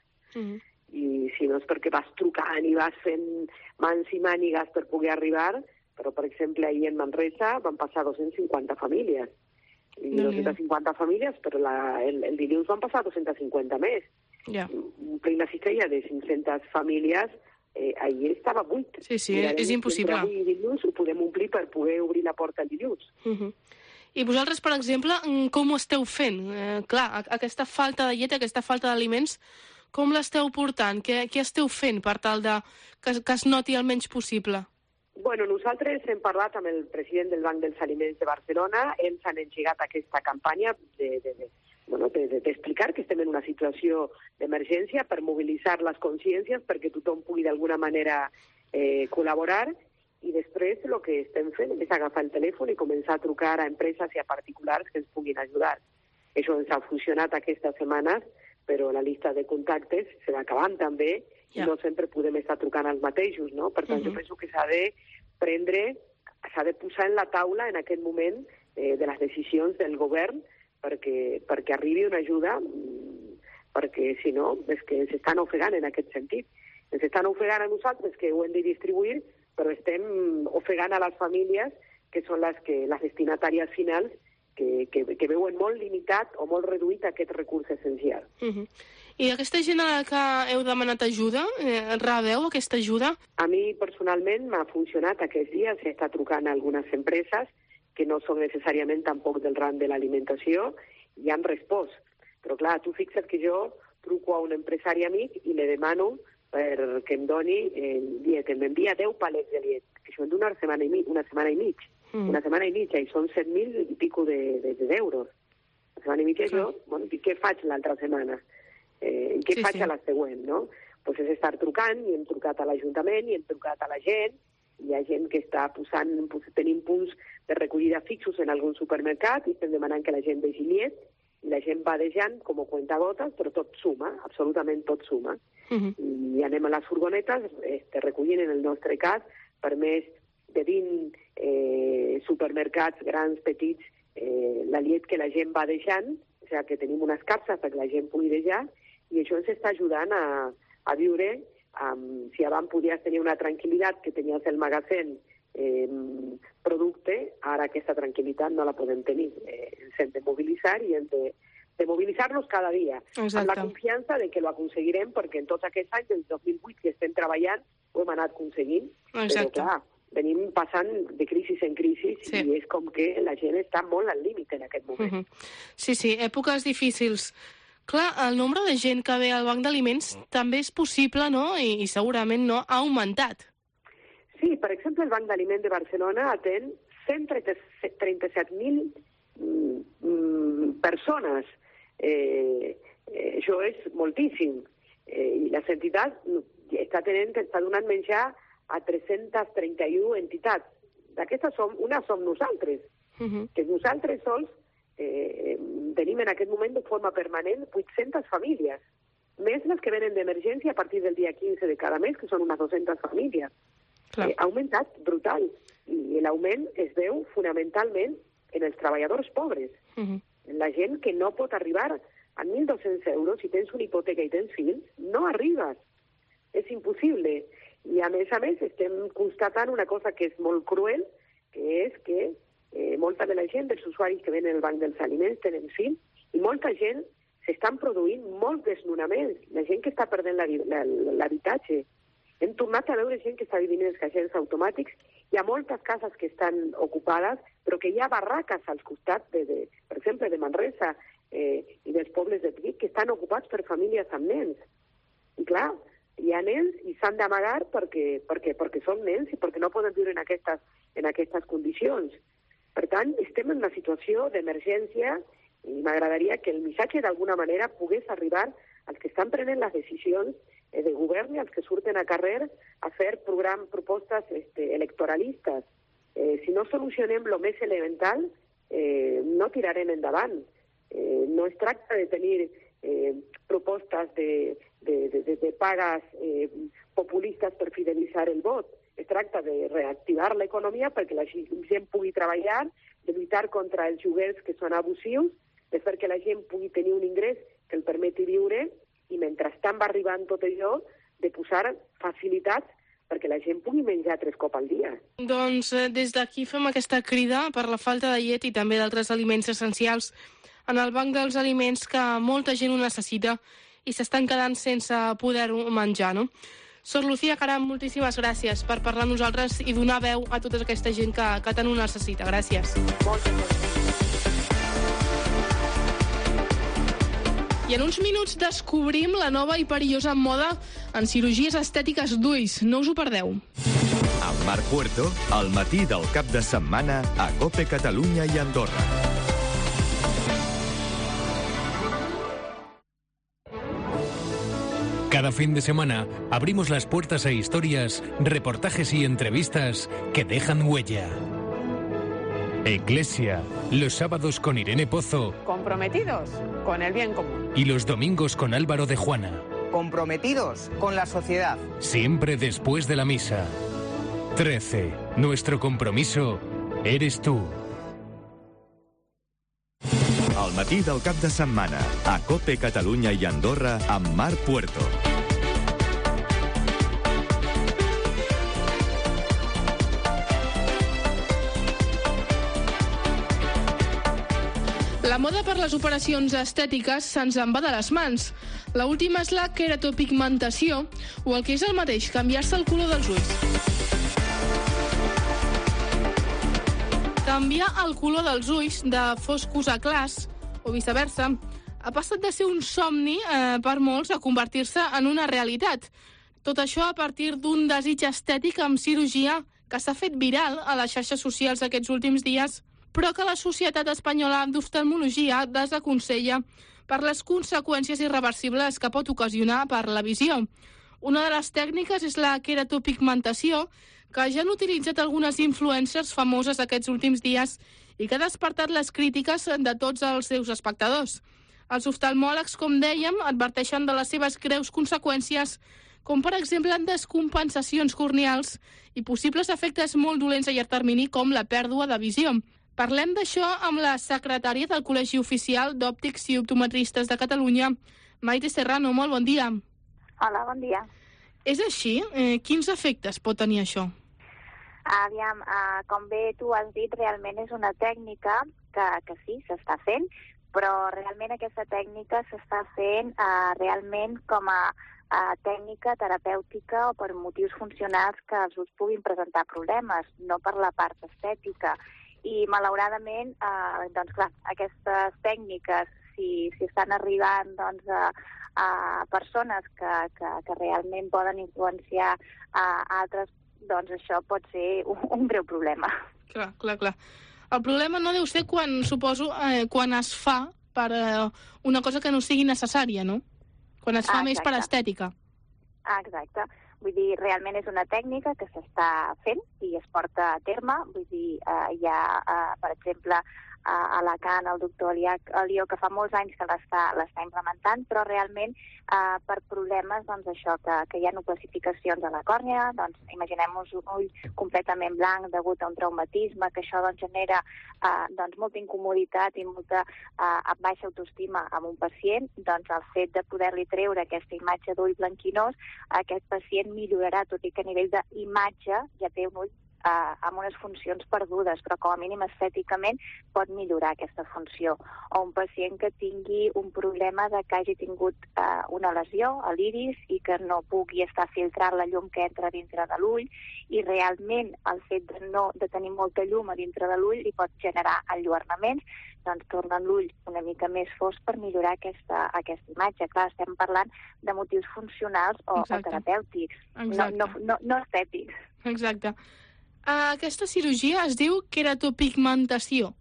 I si no és perquè vas trucant i vas fent mans i mànigues per poder arribar, però, per exemple, ahir en Manresa van passar 250 famílies. I 250 famílies, però el dilluns van passar 250 més. Omplir la cistella de 500 famílies ahir estava buit. Sí, és impossible. Avui dilluns ho podem omplir per poder obrir la porta el dilluns. I vosaltres, per exemple, com ho esteu fent? Clar, aquesta falta de llet, aquesta falta d'aliments, com l'esteu portant? Què esteu fent per tal que es noti el menys possible? Bueno, nosaltres hem parlat amb el president del Banc dels Aliments de Barcelona, ells han engegat aquesta campanya d'explicar que estem en una situació d'emergència per mobilitzar les consciències perquè tothom pugui d'alguna manera col·laborar i després el que estem fent és agafar el telèfon i començar a trucar a empreses i a particulars que ens puguin ajudar. Això ens ha funcionat aquestes setmanes, però la llista de contactes se va acabant també i no sempre podem estar trucant als mateixos, no? Per tant, jo penso que s'ha de posar en la taula en aquest moment de les decisions del govern perquè arribi una ajuda, perquè si no és que ens estan ofegant en aquest sentit. Ens estan ofegant a nosaltres que ho hem de distribuir, però estem ofegant a les famílies que són les destinatàries finals que veuen molt limitat o molt reduït aquest recurs essencial. I aquesta gent a la que heu demanat ajuda, rebeu aquesta ajuda? A mi personalment m'ha funcionat aquests dies, s'està trucant a algunes empreses que no són necessàriament tampoc del ram de l'alimentació i han respost. Però clar, tu fixa't que jo truco a un empresari amic i le demano perquè em doni llet. M'envia 10 palets de llet, que això en una setmana i mitja. Una setmana i mitja, i són 7.000 i pico d'euros. Una setmana i mitja jo, bueno, i què faig l'altra setmana? I què faig a la següent, no? Doncs és estar trucant, i hem trucat a l'Ajuntament, i hem trucat a la gent, hi ha gent que està tenim punts de recollida fixos en algun supermercat, i estem demanant que la gent deixi llet, i la gent va deixant com a cuentagotes, però tot suma, absolutament tot suma. I anem a les furgonetes, recollint en el nostre cas, per més de 20 supermercats grans, petits, la llet que la gent va deixant, o sigui que tenim unes capses perquè la gent pugui deixar, i això ens està ajudant a viure, si abans podies tenir una tranquil·litat que tenies el magatzem producte, ara aquesta tranquil·litat no la podem tenir. Ens hem de mobilitzar i hem de mobilitzar-nos cada dia, amb la confiança de que lo aconseguirem, perquè en tots aquests anys, des del 2008 que estem treballant, ho hem anat aconseguint, però clar, venim passant de crisi en crisi i és com que la gent està molt al límit en aquest moment. Sí, èpoques difícils. Clar, el nombre de gent que ve al Banc d'Aliments també és possible, no? I segurament no, ha augmentat. Sí, per exemple, el Banc d'Aliments de Barcelona atén 137.000 persones. Això és moltíssim. I les entitats està donant menjar a 331 entitats. D'aquestes una som nosaltres. Que nosaltres sols tenim en aquest moment de forma permanent 800 famílies. Més les que venen d'emergència a partir del dia 15 de cada mes, que són unes 200 famílies. Ha augmentat brutal. I l'augment es veu fonamentalment en els treballadors pobres. En la gent que no pot arribar a 1.200 euros si tens una hipoteca i tens fills, no arribes. És impossible. I a més, estem constatant una cosa que és molt cruel, que és que molta de la gent, dels usuaris que venen al Banc dels Aliments, tenen fills, i molta gent s'estan produint molts desnonaments. La gent que està perdent l'habitatge. Hem tornat a veure gent que està vivint en els caixers automàtics. Hi ha moltes cases que estan ocupades, però que hi ha barraques als costats, per exemple, de Manresa i dels pobles de Vic, que estan ocupats per famílies amb nens. I clar, hi ha nens i s'han d'amagar perquè són nens i perquè no poden viure en aquestes condicions. Per tant, estem en una situació d'emergència i m'agradaria que el missatge d'alguna manera pogués arribar als que estan prenent les decisions de govern i als que surten a carrer a fer propostes electoralistes. Si no solucionem el més elemental, no tirarem endavant. No es tracta de tenir propostes de pagues populistes per fidelitzar el vot. Es tracta de reactivar l'economia perquè la gent pugui treballar, de lluitar contra els lloguers que són abusius, de fer que la gent pugui tenir un ingrés que el permeti viure, i mentrestant va arribant tot allò de posar facilitats perquè la gent pugui menjar 3 cops al dia. Doncs des d'aquí fem aquesta crida per la falta de llet i també d'altres aliments essencials en el Banc dels Aliments, que molta gent ho necessita i s'estan quedant sense poder-ho menjar, no? Sor Lucía Caram, moltíssimes gràcies per parlar amb nosaltres i donar veu a tota aquesta gent que tant ho necessita. Gràcies. Moltes gràcies. I en uns minuts descobrim la nova i perillosa moda en cirurgies estètiques d'ulls. No us ho perdeu. Amb Marc Puerto, al matí del cap de setmana a COPE Catalunya i Andorra. Cada fin de semana abrimos las puertas a historias, reportajes y entrevistas que dejan huella. Eclesia, los sábados con Irene Pozo. Comprometidos con el bien común. Y los domingos con Álvaro de Juana. Comprometidos con la sociedad. Siempre después de la misa. 13. Nuestro compromiso eres tú. Al matí del cap de setmana, a COPE Catalunya i Andorra, amb Marc Puerto. La moda per les operacions estètiques se'ns en va de les mans. L'última és la queratopigmentació, o el que és el mateix, canviar-se el color dels ulls. Canviar el color dels ulls de foscos a clars, o viceversa, ha passat de ser un somni per molts a convertir-se en una realitat. Tot això a partir d'un desig estètic amb cirurgia que s'ha fet viral a les xarxes socials aquests últims dies, però que la Societat Espanyola d'Oftalmologia desaconsella per les conseqüències irreversibles que pot ocasionar per la visió. Una de les tècniques és la queratopigmentació, que ja han utilitzat algunes influencers famoses aquests últims dies i que ha despertat les crítiques de tots els seus espectadors. Els oftalmòlegs, com dèiem, adverteixen de les seves greus conseqüències, com per exemple descompensacions corneals i possibles efectes molt dolents a llarg termini, com la pèrdua de visió. Parlem d'això amb la secretària del Col·legi Oficial d'Òptics i Optometristes de Catalunya, Maite Serrano. Molt bon dia. Hola, bon dia. És així? Quins efectes pot tenir això? Aviam, com bé tu has dit, realment és una tècnica que sí, s'està fent, però realment aquesta tècnica s'està fent realment com a tècnica terapèutica o per motius funcionals que els ulls puguin presentar problemes, no per la part estètica. I malauradament, doncs clar, aquestes tècniques, si estan arribant doncs, a persones que realment poden influenciar altres, doncs això pot ser un greu problema. Clar. El problema no deu ser quan es fa per una cosa que no sigui necessària, no? Quan es fa més per estètica. Exacte. Vull dir, realment és una tècnica que s'està fent i es porta a terme. Vull dir, hi ha, per exemple, a Alacant, el doctor Alió, que fa molts anys que l'està implementant, però realment per problemes, doncs això, que hi ha classificacions a la còrnea, doncs imaginem-nos un ull completament blanc degut a un traumatisme, que això doncs genera doncs molta incomoditat i molta baixa autoestima amb un pacient, doncs el fet de poder-li treure aquesta imatge d'ull blanquinós, aquest pacient millorarà, tot i que a nivell d'imatge ja té un ull amb unes funcions perdudes, però com a mínim estèticament pot millorar aquesta funció. O un pacient que tingui un problema de que hagi tingut una lesió a l'iris i que no pugui estar filtrant la llum que entra dintre de l'ull, i realment el fet de tenir molta llum a dintre de l'ull li pot generar enlluernaments, doncs tornen l'ull una mica més fosc per millorar aquesta imatge. Clar, estem parlant de motius funcionals o terapèutics, no estètics. Exacte. Aquesta cirurgia es diu queratopigmentació.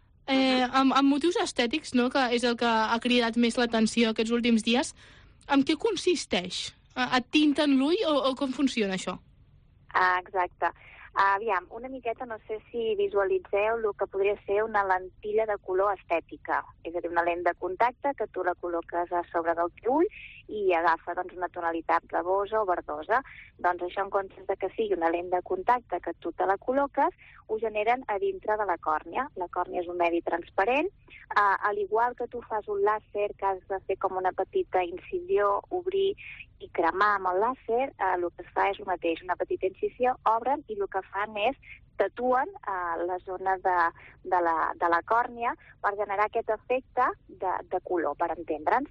Amb motius estètics, no?, que és el que ha cridat més l'atenció aquests últims dies, en què consisteix? Et tinten l'ull o com funciona això? Exacte. Aviam, una miqueta, no sé si visualitzeu el que podria ser una lentilla de color estètica. És a dir, una lent de contacte que tu la col·loques a sobre del teu ull i agafa doncs, una tonalitat blavosa o verdosa. Doncs això, en comptes de que sigui una lent de contacte que tu te la col·loques, ho generen a dintre de la còrnea. La còrnea és un medi transparent. Al igual que tu fas un làser, que has de fer com una petita incisió, obrir i cremar amb el làser, el que es fa és el mateix, una petita incisió, obren i el que fan és tatuen la zona de la còrnea per generar aquest efecte de color, per entendre'ns.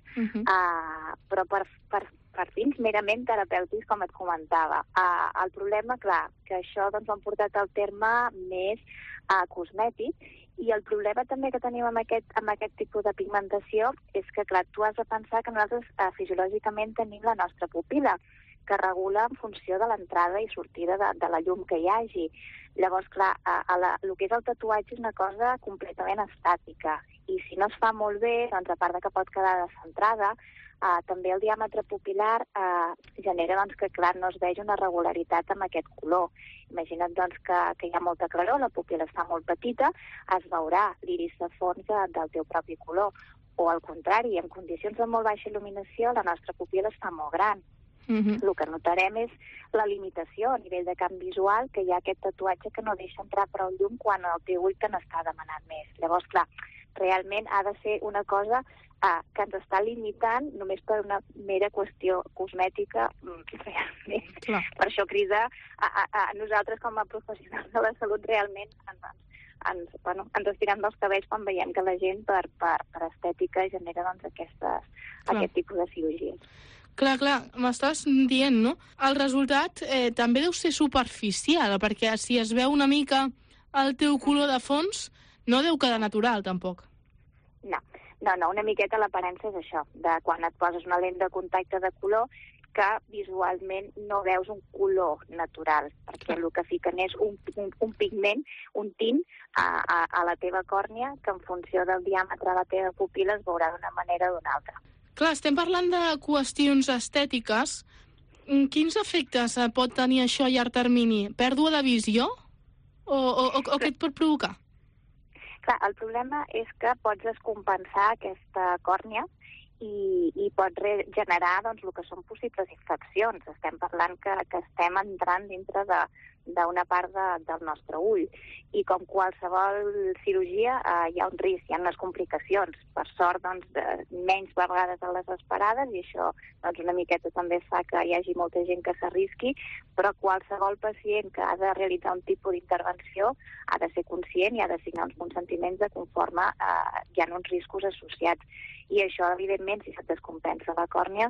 Però per fins merament terapèutics, com et comentava. El problema, clar, que això doncs, ho han portat al terme més cosmètic, i el problema també que tenim amb aquest tipus de pigmentació és que, clar, tu has de pensar que nosaltres fisiològicament tenim la nostra pupil·la, que regula en funció de l'entrada i sortida de la llum que hi hagi. Llavors, clar, el que és el tatuatge és una cosa completament estàtica, i si no es fa molt bé, doncs, a part de que pot quedar descentrada, també el diàmetre pupil·lar genera doncs, que, clar, no es vegi una regularitat amb aquest color. Imagina't doncs, que hi ha molta claror, la pupil·la està molt petita, es veurà l'iris de fons del teu propi color. O al contrari, en condicions de molt baixa il·luminació, la nostra pupil·la està molt gran. El que notarem és la limitació a nivell de camp visual, que hi ha aquest tatuatge que no deixa entrar prou llum quan el teu ull te n'està demanant més. Llavors, clar, realment ha de ser una cosa que ens està limitant només per una mera qüestió cosmètica, realment. Per això crida a nosaltres com a professionals de la salut realment ens estirem dels cabells quan veiem que la gent per estètica genera doncs, aquest tipus de cirurgies. Clar, m'estàs dient, no? El resultat també deu ser superficial, perquè si es veu una mica el teu color de fons, no deu quedar natural, tampoc. No, una miqueta l'aparença és això, de quan et poses una lent de contacte de color, que visualment no veus un color natural, perquè el que fiquen és un pigment, un tint a la teva còrnia, que en funció del diàmetre de la teva pupil·la es veurà d'una manera o d'una altra. Clar, estem parlant de qüestions estètiques. Quins efectes pot tenir això a llarg termini? Pèrdua de visió? O què et pot provocar? Clar, el problema és que pots descompensar aquesta còrnia i pot generar doncs, el que són possibles infeccions. Estem parlant que estem entrant dintre d'una part del nostre ull. I com qualsevol cirurgia hi ha un risc, hi ha unes complicacions. Per sort, doncs, menys vegades a les esperades, i això doncs, una miqueta també fa que hi hagi molta gent que s'arrisqui, però qualsevol pacient que ha de realitzar un tipus d'intervenció ha de ser conscient i ha de signar uns consentiments de conforme hi ha uns riscos associats. I això, evidentment, si se't descompensa la còrnia,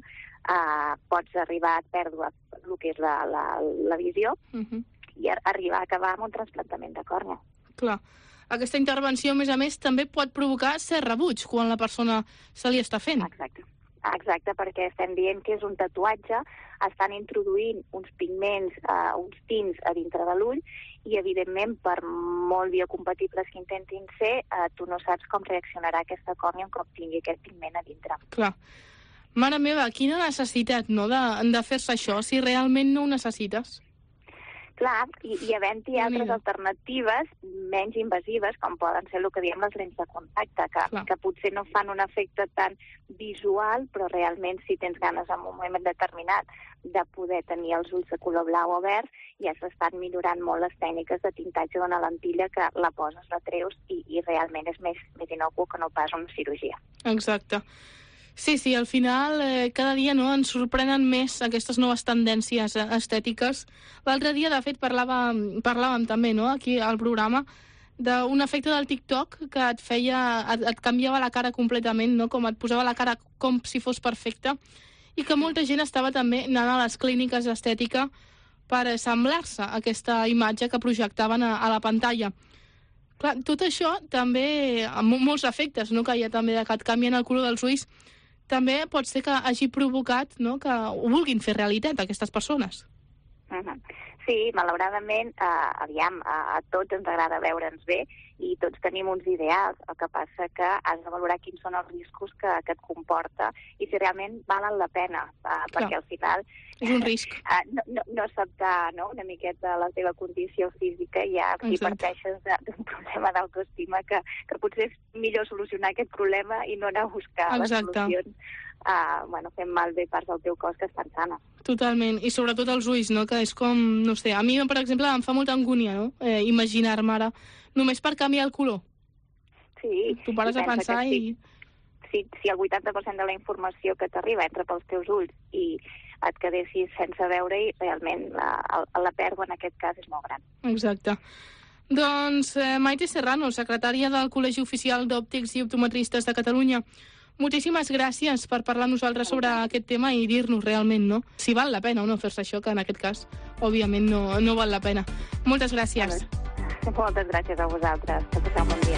pots arribar a perdre el que és la visió i arribar a acabar amb un trasplantament de còrnia. Clar. Aquesta intervenció, a més, també pot provocar cert rebuig quan la persona se li està fent. Exacte, perquè estem dient que és un tatuatge, estan introduint uns pigments, uns tints a dintre de l'ull, i evidentment, per molt biocompatibles que intentin ser, tu no saps com reaccionarà aquesta còrnia un cop tingui aquest pigment a dintre. Clar. Mare meva, quina necessitat, no?, de fer-se això, si realment no ho necessites. Clar, i havent-hi altres alternatives menys invasives, com poden ser el que diem les lents de contacte, que potser no fan un efecte tan visual, però realment si tens ganes en un moment determinat de poder tenir els ulls de color blau o verd, ja s'estan millorant molt les tècniques de tintatge d'una lentilla que la poses, la treus i realment és més inocu que no pas una cirurgia. Exacte. Sí, al final cada dia ens sorprenen més aquestes noves tendències estètiques. L'altre dia, de fet, parlàvem també, no?, aquí al programa, d'un efecte del TikTok que et canviava la cara completament, no?, com et posava la cara com si fos perfecta, i que molta gent estava també anant a les clíniques d'estètica per semblar-se a aquesta imatge que projectaven a la pantalla. Clar, tot això també, amb molts efectes, no?, que hi ha també que et canvien el color dels ulls, també pot ser que hagi provocat, no?, que ho vulguin fer realitat aquestes persones. Sí, malauradament, a tots ens agrada veure'ns bé i tots tenim uns ideals. El que passa que has de valorar quins són els riscos que et comporta i si realment valen la pena, perquè al final és un risc. No acceptar una miqueta la teva condició física, ja si parteixes d'un problema d'autoestima que potser és millor solucionar aquest problema i no anar a buscar les solucions fent malbé parts del teu cos que estan sanes. Totalment, i sobretot els ulls, no?, que és com, no sé, a mi, per exemple, em fa molta angúnia, no?, imaginar-me ara, només per canviar el color. Sí. Tu pares a pensar i... Si el 80% de la informació que t'arriba entra pels teus ulls i et quedessis sense veure-hi, realment la pèrdua en aquest cas és molt gran. Exacte. Doncs Maite Serrano, secretària del Col·legi Oficial d'Òptics i Optometristes de Catalunya, moltíssimes gràcies per parlar amb nosaltres sobre aquest tema i dir-nos realment, no?, si val la pena o no fer-se això, que en aquest cas, òbviament, no val la pena. Moltes gràcies. Moltes gràcies a vosaltres. Que passeu un bon dia.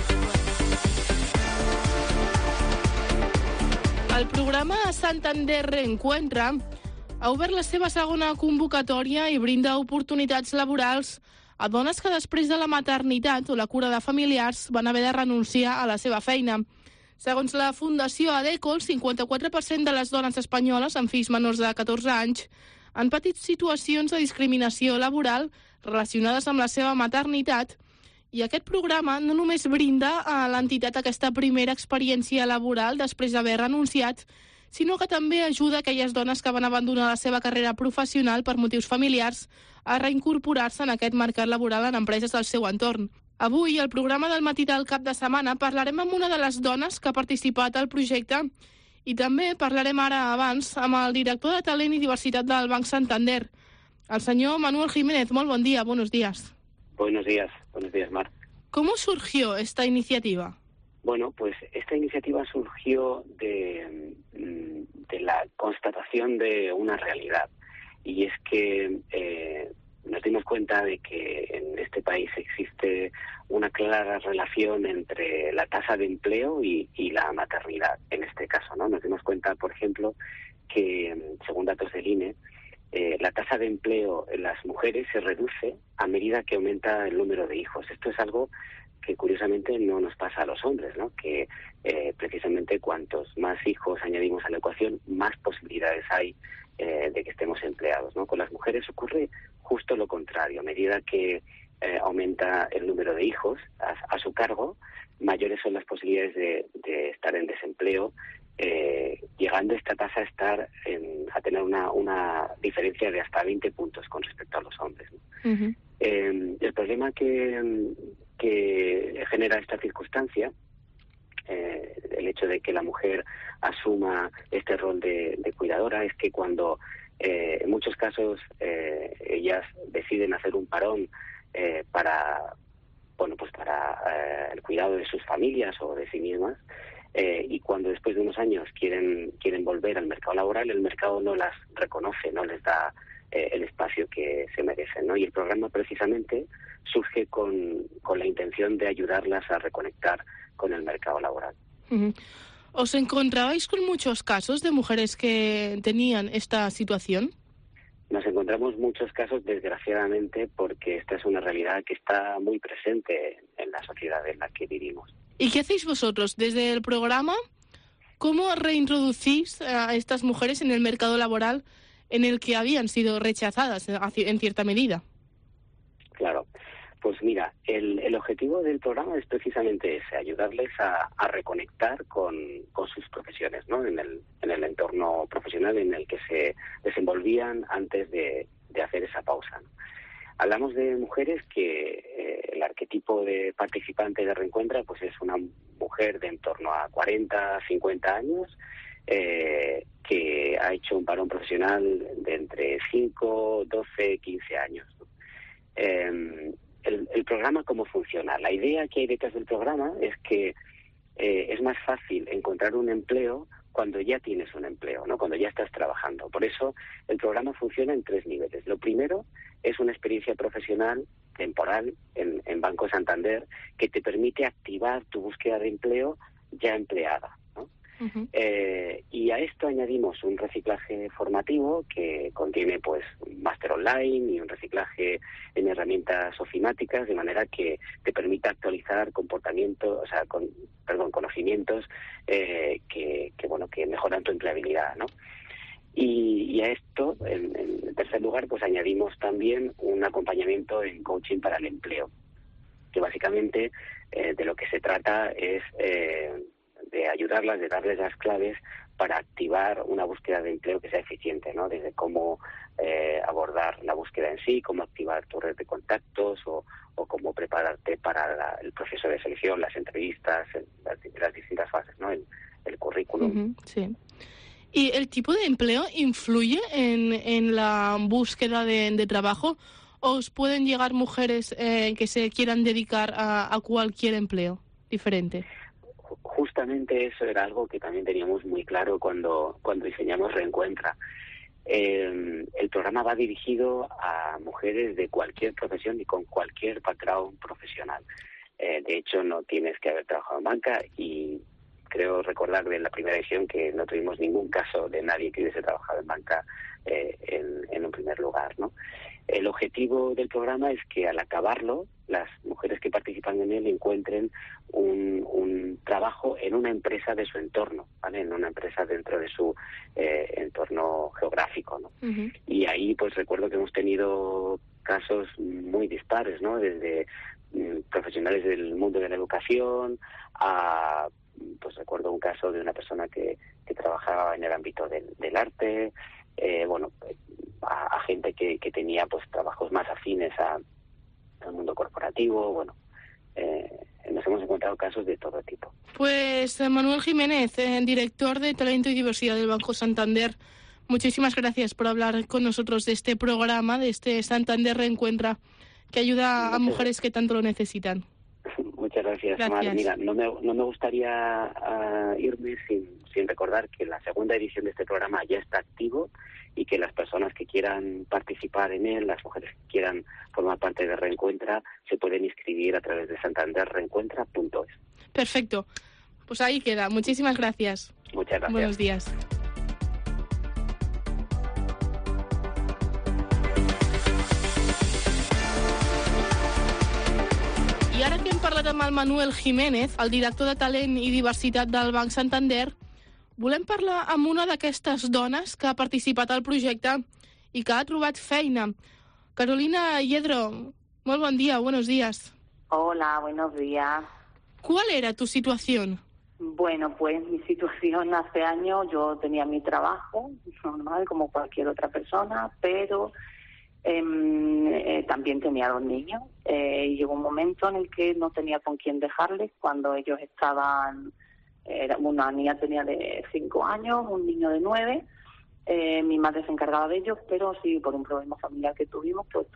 El programa Santander Reencuentra ha obert la seva segona convocatòria i brinda oportunitats laborals a dones que després de la maternitat o la cura de familiars van haver de renunciar a la seva feina. Segons la Fundació ADECO, el 54% de les dones espanyoles amb fills menors de 14 anys han patit situacions de discriminació laboral relacionades amb la seva maternitat i aquest programa no només brinda a l'entitat aquesta primera experiència laboral després d'haver renunciat, sinó que també ajuda aquelles dones que van abandonar la seva carrera professional per motius familiars a reincorporar-se en aquest mercat laboral en empreses del seu entorn. Avui, al programa del matí del cap de setmana, parlarem amb una de les dones que ha participat al projecte i també parlarem ara abans amb el director de Talent i Diversitat del Banc Santander, el senyor Manuel Jiménez. Molt bon dia, buenos días. Buenos días, Mar. ¿Cómo surgió esta iniciativa? Bueno, pues esta iniciativa surgió de la constatación de una realidad, y es que nos dimos cuenta de que en este país existe una clara relación entre la tasa de empleo y la maternidad, en este caso, ¿no? Nos dimos cuenta, por ejemplo, que, según datos del INE, la tasa de empleo en las mujeres se reduce a medida que aumenta el número de hijos. Esto es algo que curiosamente no nos pasa a los hombres, ¿no? Que precisamente cuantos más hijos añadimos a la ecuación, más posibilidades hay de que estemos empleados, ¿no? Con las mujeres ocurre justo lo contrario. A medida que aumenta el número de hijos a su cargo, mayores son las posibilidades de estar en desempleo, llegando esta tasa a tener una diferencia de hasta 20 puntos con respecto a los hombres, ¿no? Uh-huh. El problema que genera esta circunstancia, el hecho de que la mujer asuma este rol de cuidadora, es que cuando en muchos casos ellas deciden hacer un parón para el cuidado de sus familias o de sí mismas, y cuando después de unos años quieren volver al mercado laboral, el mercado no las reconoce, no les da el espacio que se merecen, ¿no? Y el programa precisamente surge con la intención de ayudarlas a reconectar con el mercado laboral. Uh-huh. ¿Os encontrabais con muchos casos de mujeres que tenían esta situación? Nos encontramos muchos casos, desgraciadamente, porque esta es una realidad que está muy presente en la sociedad en la que vivimos. ¿Y qué hacéis vosotros desde el programa? ¿Cómo reintroducís a estas mujeres en el mercado laboral en el que habían sido rechazadas en cierta medida? Claro. Pues mira, el objetivo del programa es precisamente ese, ayudarles a reconectar con sus profesiones, ¿no? En el entorno profesional en el que se desenvolvían antes de hacer esa pausa, ¿no? Hablamos de mujeres que el arquetipo de participante de Reencuentra pues es una mujer de en torno a 40, 50 años, que ha hecho un parón profesional de entre 5, 12, 15 años, ¿no? El programa, ¿cómo funciona? La idea que hay detrás del programa es que es más fácil encontrar un empleo cuando ya tienes un empleo, ¿no? Cuando ya estás trabajando. Por eso el programa funciona en 3 niveles. Lo primero es una experiencia profesional temporal en Banco Santander que te permite activar tu búsqueda de empleo ya empleada, ¿no? Uh-huh. Y a esto añadimos un reciclaje formativo que contiene pues un máster online y un reciclaje en herramientas ofimáticas, de manera que te permita actualizar conocimientos que mejoran tu empleabilidad, ¿no? Y a esto, en tercer lugar, pues añadimos también un acompañamiento en coaching para el empleo, que básicamente de lo que se trata es de ayudarlas, de darles las claves para activar una búsqueda de empleo que sea eficiente, ¿no? Desde cómo abordar la búsqueda en sí, cómo activar tu red de contactos o cómo prepararte para el proceso de selección, las entrevistas, las distintas fases, ¿no? El currículum. Uh-huh, sí. ¿Y el tipo de empleo influye en la búsqueda de trabajo? ¿Os pueden llegar mujeres que se quieran dedicar a cualquier empleo diferente? Justamente eso era algo que también teníamos muy claro cuando diseñamos Reencuentra. El programa va dirigido a mujeres de cualquier profesión y con cualquier background profesional. De hecho, no tienes que haber trabajado en banca, y creo recordar de la primera edición que no tuvimos ningún caso de nadie que hubiese trabajado en banca en un primer lugar, ¿no? El objetivo del programa es que al acabarlo, las mujeres que participan en él encuentren un trabajo en una empresa de su entorno, ¿vale? En una empresa dentro de su entorno geográfico, ¿no? Uh-huh. Y ahí pues recuerdo que hemos tenido casos muy dispares, ¿no? Desde profesionales del mundo de la educación a, pues recuerdo un caso de una persona que trabajaba en el ámbito del arte, a gente que tenía pues trabajos más afines al mundo corporativo. Nos hemos encontrado casos de todo tipo. Pues Manuel Jiménez, director de Talento y Diversidad del Banco Santander, muchísimas gracias por hablar con nosotros de este programa, de este Santander Reencuentra, que ayuda a mujeres que tanto lo necesitan. Muchas gracias, Mar. Mira, no me gustaría irme sin recordar que la segunda edición de este programa ya está activo y que las personas que quieran participar en él, las mujeres que quieran formar parte de Reencuentra, se pueden inscribir a través de santanderreencuentra.es. Perfecto. Pues ahí queda. Muchísimas gracias. Muchas gracias. Buenos días. I ara que hem parlat amb el Manuel Jiménez, el director de Talent i Diversitat del Banc Santander, volem parlar amb una d'aquestes dones que ha participat al projecte i que ha trobat feina. Carolina Yedro, muy buen día, buenos días. Hola, buenos días. ¿Cuál era tu situación? Bueno, pues mi situación hace años, yo tenía mi trabajo normal como cualquier otra persona, pero también tenía 2 niños. Y llegó un momento en el que no tenía con quién dejarles cuando ellos estaban. Una niña tenía de 5 años, un niño de 9. Mi madre se encargaba de ellos, pero sí, por un problema familiar que tuvimos, pues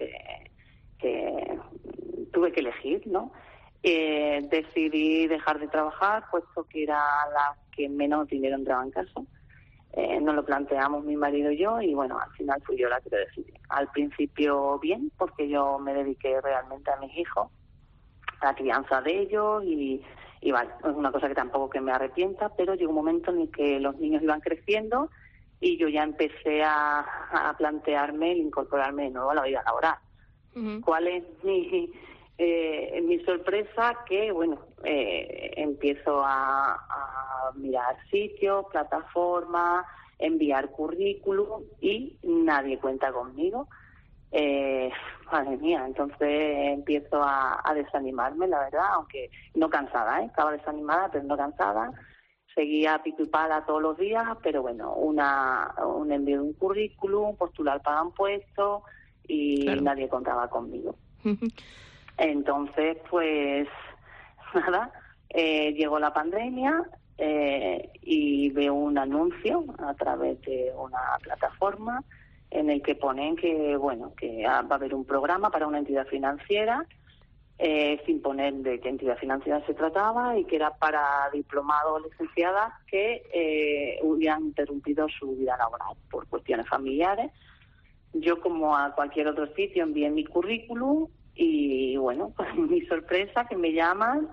tuve que elegir, ¿no? Decidí dejar de trabajar, puesto que era la que menos dinero entraba en casa. Nos lo planteamos mi marido y yo, y bueno, al final fui yo la que lo decidí. Al principio bien, porque yo me dediqué realmente a mis hijos, a la crianza de ellos, y vale, es una cosa que tampoco que me arrepienta, pero llegó un momento en el que los niños iban creciendo y yo ya empecé a plantearme el incorporarme de nuevo a la vida laboral. Uh-huh. ¿Cuál es mi sorpresa? Que, bueno, empiezo a mirar sitios, plataformas, enviar currículum y nadie cuenta conmigo. Madre mía, entonces empiezo a desanimarme, la verdad, aunque no cansada, estaba desanimada, pero no cansada. Seguía pico y pala todos los días, pero bueno, un envío de un currículum, postular para un puesto y claro, nadie contaba conmigo. Uh-huh. Entonces, pues nada, llegó la pandemia y veo un anuncio a través de una plataforma en el que ponen que, bueno, que va a haber un programa para una entidad financiera, sin poner de qué entidad financiera se trataba, y que era para diplomados o licenciadas que hubieran interrumpido su vida laboral por cuestiones familiares. Yo, como a cualquier otro sitio, envié mi currículum y, bueno, pues mi sorpresa, que me llaman,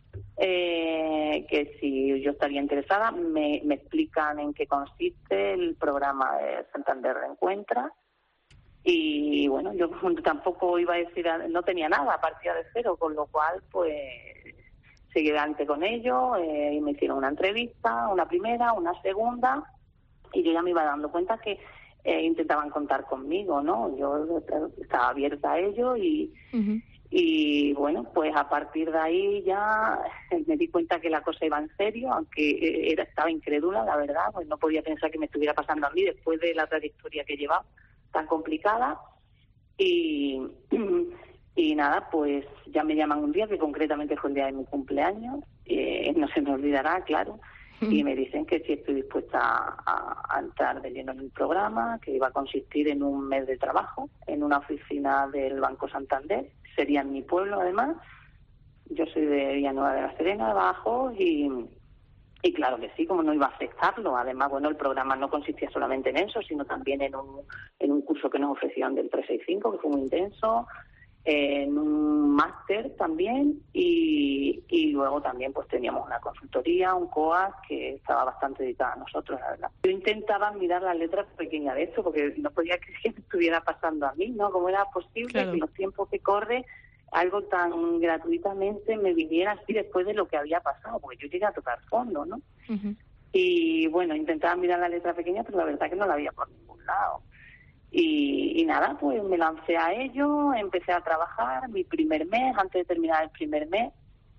que si yo estaría interesada, me explican en qué consiste el programa de Santander Reencuentra. Y bueno, yo tampoco iba a decir, no tenía nada, partía de cero, con lo cual pues seguí adelante con ello, y me hicieron una entrevista, una primera, una segunda, y yo ya me iba dando cuenta que intentaban contar conmigo, ¿no? Yo estaba abierta a ello y, uh-huh, y bueno, pues a partir de ahí ya me di cuenta que la cosa iba en serio, aunque estaba incrédula, la verdad, pues no podía pensar que me estuviera pasando a mí después de la trayectoria que llevaba tan complicada. Y nada, pues ya me llaman un día, que concretamente fue el día de mi cumpleaños, no se me olvidará, claro, y me dicen que si estoy dispuesta a entrar de lleno en el programa, que iba a consistir en un mes de trabajo en una oficina del Banco Santander, sería en mi pueblo además. Yo soy de Villanueva de la Serena, de Badajoz, y claro que sí, como no iba a aceptarlo. Además, bueno, el programa no consistía solamente en eso, sino también en un curso que nos ofrecían del 365, que fue muy intenso, en un máster también, y luego también pues teníamos una consultoría, un COAS, que estaba bastante dedicada a nosotros, la verdad. Yo intentaba mirar la letra pequeña de esto, porque no podía creer que me estuviera pasando a mí, ¿no? ¿Cómo era posible, claro, que en los tiempos que corre algo tan gratuitamente me viniera así después de lo que había pasado? Porque yo llegué a tocar fondo, ¿no? Uh-huh. Y bueno, intentaba mirar la letra pequeña, pero la verdad que no la había por ningún lado. Y nada, pues me lancé a ello, empecé a trabajar mi primer mes. Antes de terminar el primer mes,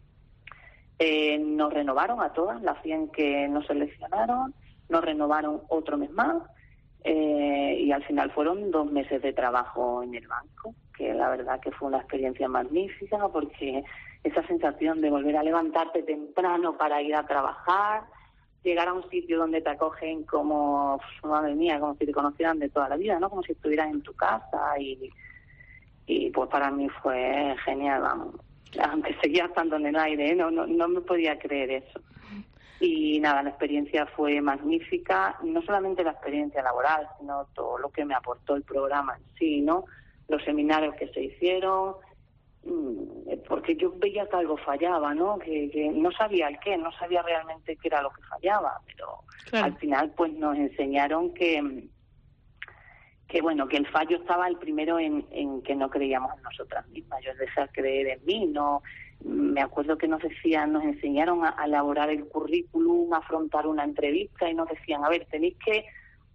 nos renovaron a todas, las 100 que nos seleccionaron, nos renovaron otro mes más, y al final fueron 2 meses de trabajo en el banco, que la verdad que fue una experiencia magnífica, porque esa sensación de volver a levantarte temprano para ir a trabajar, llegar a un sitio donde te acogen como, madre mía, como si te conocieran de toda la vida, ¿no? Como si estuvieran en tu casa, y pues para mí fue genial, vamos. aunque seguía estando en el aire, no me podía creer eso. Y nada, la experiencia fue magnífica, no solamente la experiencia laboral, sino todo lo que me aportó el programa en sí, ¿no? Los seminarios que se hicieron, porque yo veía que algo fallaba, ¿no? Que no sabía el qué, no sabía realmente qué era lo que fallaba, pero claro, al final pues nos enseñaron que bueno, que el fallo estaba el primero en que no creíamos en nosotras mismas. Yo dejé de creer en mí, no. Me acuerdo que nos enseñaron a elaborar el currículum, a afrontar una entrevista y nos decían, a ver, tenéis que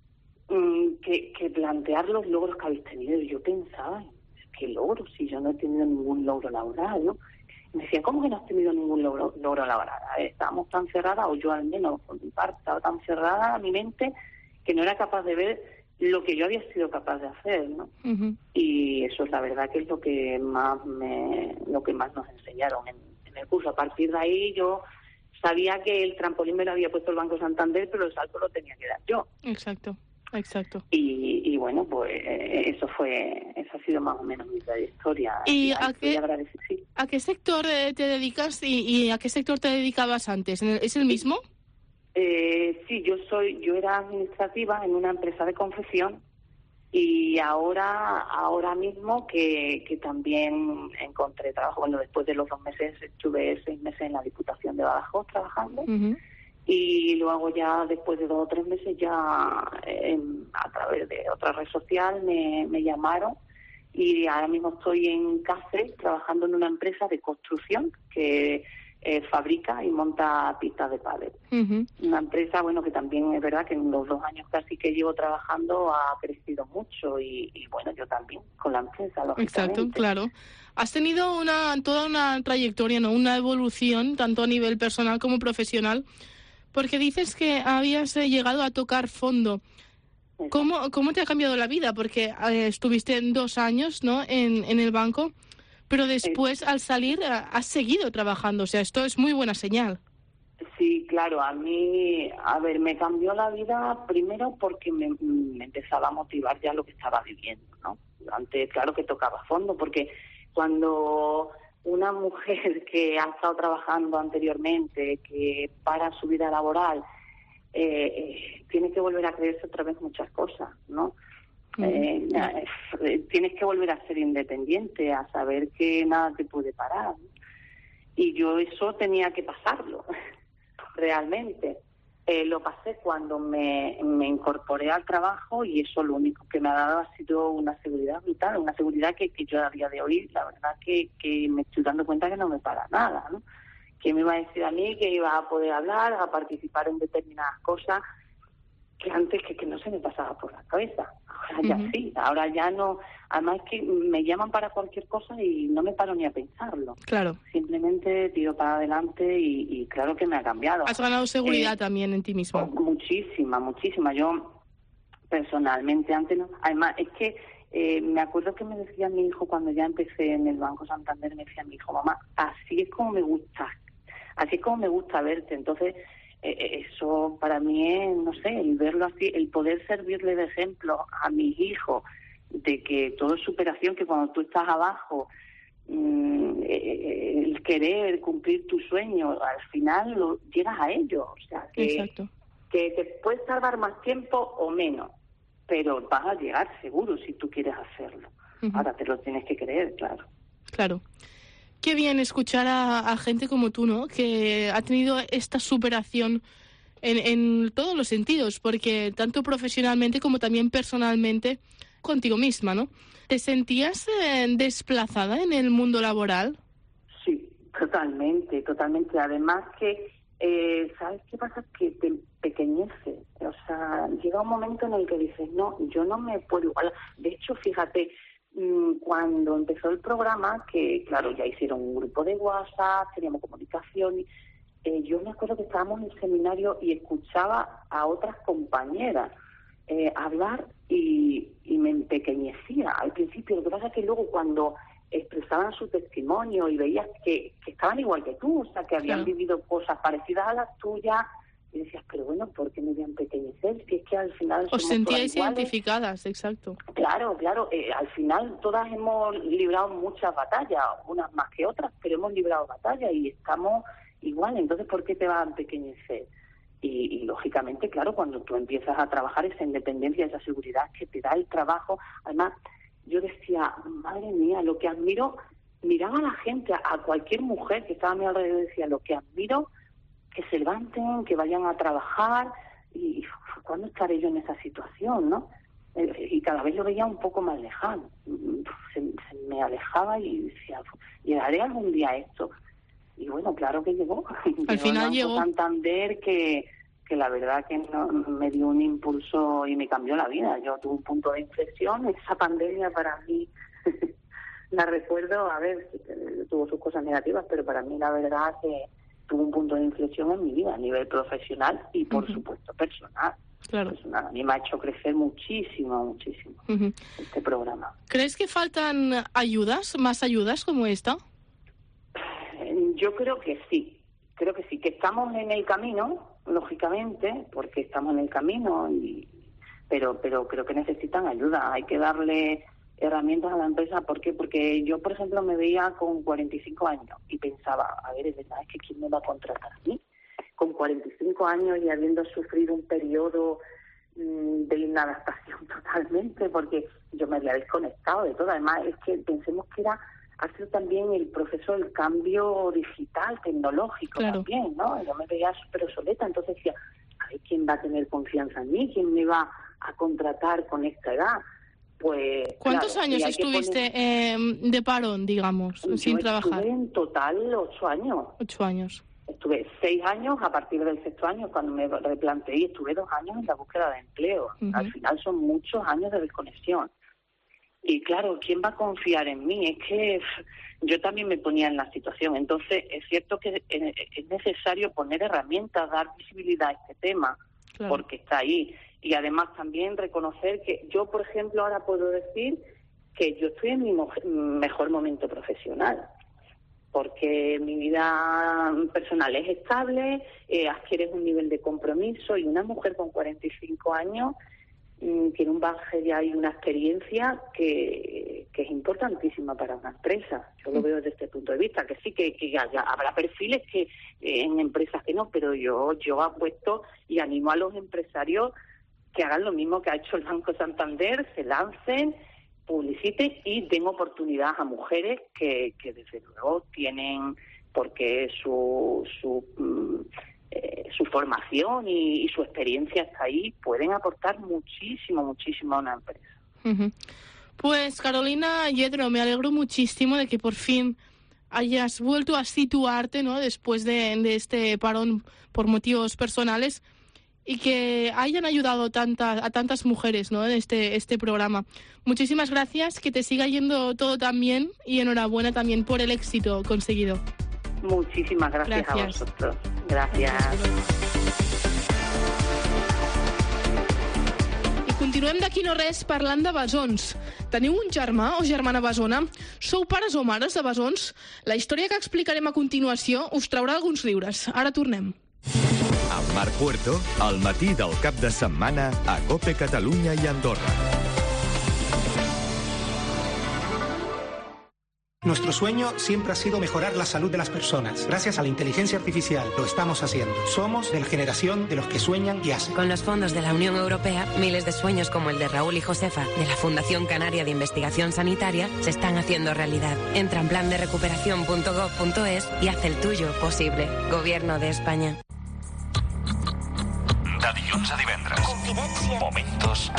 plantear los logros que habéis tenido. Y yo pensaba, ¿qué logros? Si yo no he tenido ningún logro laboral, ¿no? Y me decían, ¿cómo que no has tenido ningún logro laboral? A ver, estábamos tan cerradas, o yo al menos, por mi parte, estaba tan cerrada a mi mente que no era capaz de ver lo que yo había sido capaz de hacer, ¿no? Uh-huh. Y eso es la verdad que es lo que más nos enseñaron en el curso. A partir de ahí yo sabía que el trampolín me lo había puesto el Banco Santander, pero el salto lo tenía que dar yo. Exacto. Y bueno, pues eso ha sido más o menos mi trayectoria. ¿Y a qué sector te dedicas y a qué sector te dedicabas antes? ¿Es el mismo? Sí, yo era administrativa en una empresa de confección y ahora mismo que también encontré trabajo. Bueno, después de los 2 meses estuve 6 meses en la Diputación de Badajoz trabajando. Uh-huh. Y luego ya después de 2 o 3 meses ya a través de otra red social me llamaron y ahora mismo estoy en Cáceres trabajando en una empresa de construcción que fabrica y monta pistas de pádel. Uh-huh. Una empresa, bueno, que también es verdad que en los 2 años casi que llevo trabajando ha crecido mucho y bueno, yo también con la empresa, lógicamente. Exacto, claro. Has tenido toda una trayectoria, ¿no? Una evolución, tanto a nivel personal como profesional, porque dices que habías llegado a tocar fondo. ¿Cómo te ha cambiado la vida? Porque estuviste 2 años, ¿no? en el banco, pero después al salir has seguido trabajando, o sea, esto es muy buena señal. Sí, claro, a mí, me cambió la vida primero porque me empezaba a motivar ya lo que estaba viviendo, ¿no? Antes, claro que tocaba fondo, porque cuando una mujer que ha estado trabajando anteriormente, que para su vida laboral, tiene que volver a creerse otra vez muchas cosas, ¿no? Tienes que volver a ser independiente, a saber que nada te puede parar. Y yo eso tenía que pasarlo, realmente. Lo pasé cuando me incorporé al trabajo y eso lo único que me ha dado ha sido una seguridad brutal, una seguridad que yo a día de hoy, la verdad que me estoy dando cuenta que no me para nada, ¿no? Que me iba a decir a mí que iba a poder hablar, a participar en determinadas cosas que antes que no se me pasaba por la cabeza. Ahora ya sí, ahora ya no. Además que me llaman para cualquier cosa y no me paro ni a pensarlo. Claro. Simplemente tiro para adelante y claro que me ha cambiado. Has ganado seguridad también en ti mismo. Muchísima. Yo personalmente antes no. Además es que me acuerdo que me decía mi hijo cuando ya empecé en el Banco Santander, me decía mi hijo, mamá, así es como me gusta verte. Entonces eso para mí es, no sé, el verlo así, el poder servirle de ejemplo a mis hijos de que todo es superación, que cuando tú estás abajo, el querer cumplir tu sueño, al final llegas a ello. O sea, que te puedes tardar más tiempo o menos, pero vas a llegar seguro si tú quieres hacerlo. Uh-huh. Ahora te lo tienes que creer, claro. Claro. Qué bien escuchar a gente como tú, ¿no? Que ha tenido esta superación en todos los sentidos, porque tanto profesionalmente como también personalmente contigo misma, ¿no? ¿Te sentías desplazada en el mundo laboral? Sí, totalmente. Además que, ¿sabes qué pasa? Que te empequeñece. O sea, llega un momento en el que dices, no, yo no me puedo igualar. De hecho, fíjate, cuando empezó el programa, que claro, ya hicieron un grupo de WhatsApp, teníamos comunicación, yo me acuerdo que estábamos en el seminario y escuchaba a otras compañeras hablar y me empequeñecía al principio. Lo que pasa es que luego cuando expresaban su testimonio y veías que estaban igual que tú, o sea, que habían vivido cosas parecidas a las tuyas, Y decías, pero bueno, ¿por qué me voy a empequeñecer? Si es que al final os sentíais identificadas, exacto. Claro, al final todas hemos librado muchas batallas, unas más que otras, pero hemos librado batallas y estamos igual. Entonces, ¿por qué te vas a empequeñecer? Y lógicamente, claro, cuando tú empiezas a trabajar esa independencia, esa seguridad que te da el trabajo, además, yo decía, madre mía, lo que admiro, miraba a la gente, a cualquier mujer que estaba a mi alrededor, decía, lo que admiro, que se levanten, que vayan a trabajar, y ¿cuándo estaré yo en esa situación, no? Y cada vez lo veía un poco más lejano, se me alejaba y decía, ¿llegaré algún día a esto? Y bueno, claro que llegó. Al final llegó. Santander que la verdad que me dio un impulso y me cambió la vida. Yo tuve un punto de inflexión. Esa pandemia para mí, la recuerdo, a ver, tuvo sus cosas negativas, pero para mí la verdad que tuvo un punto de inflexión en mi vida, a nivel profesional y por supuesto personal. Claro. Personal. A mí me ha hecho crecer muchísimo este programa. ¿Crees que faltan más ayudas como esta? Yo creo que sí, que estamos en el camino, lógicamente, porque estamos en el camino, pero creo que necesitan ayuda. Hay que darle herramientas a la empresa. ¿Por qué? Porque yo, por ejemplo, me veía con 45 años y pensaba, a ver, es verdad, es que ¿quién me va a contratar a mí? Con 45 años y habiendo sufrido un periodo de inadaptación totalmente, porque yo me había desconectado de todo. Además, es que pensemos que ha sido también el proceso del cambio digital, tecnológico, claro. También, ¿no? Yo me veía súper obsoleta, entonces decía, a ver, ¿quién va a tener confianza en mí? ¿Quién me va a contratar con esta edad? Pues ¿cuántos años estuviste de parón, digamos, sin trabajar? Estuve en total 8 años. 8 años. Estuve 6 años a partir del 6º año, cuando me replanteé, y estuve 2 años en la búsqueda de empleo. Al final son muchos años de desconexión. Y claro, ¿quién va a confiar en mí? Es que yo también me ponía en la situación. Entonces, es cierto que es necesario poner herramientas, dar visibilidad a este tema, claro. Porque está ahí. Y además también reconocer que yo, por ejemplo, ahora puedo decir que yo estoy en mi mejor momento profesional, porque mi vida personal es estable, adquieres un nivel de compromiso, y una mujer con 45 años tiene un bagaje ya y una experiencia que es importantísima para una empresa. Yo lo veo desde este punto de vista, que sí que ya habrá perfiles que en empresas que no, pero yo apuesto y animo a los empresarios que hagan lo mismo que ha hecho el Banco Santander, se lancen, publiciten y den oportunidad a mujeres que desde luego tienen, porque su formación y su experiencia está ahí, pueden aportar muchísimo a una empresa. Pues Carolina Yedro, me alegro muchísimo de que por fin hayas vuelto a situarte, ¿no?, después de este parón por motivos personales, y que hayan ayudado a tantas mujeres, ¿no?, en este programa. Muchísimas gracias, que te siga yendo todo tan bien, y enhorabuena también por el éxito conseguido. Muchísimas gracias a vosotros. Gracias. I continuem d'aquí no res parlant de bessons. Teniu un germà o germana bessona? Sou pares o mares de bessons? La història que explicarem a continuació us traurà alguns riures. Ara tornem. Amb Marc Puerto, al matí del cap de setmana a COPE Catalunya i Andorra. Nuestro sueño siempre ha sido mejorar la salud de las personas. Gracias a la inteligencia artificial lo estamos haciendo. Somos de la generación de los que sueñan y hacen. Con los fondos de la Unión Europea, miles de sueños como el de Raúl y Josefa, de la Fundación Canaria de Investigación Sanitaria, se están haciendo realidad. Entra en planderecuperación.gov.es y haz el tuyo posible. Gobierno de España. De dilluns a divendres. Confidència. Momentos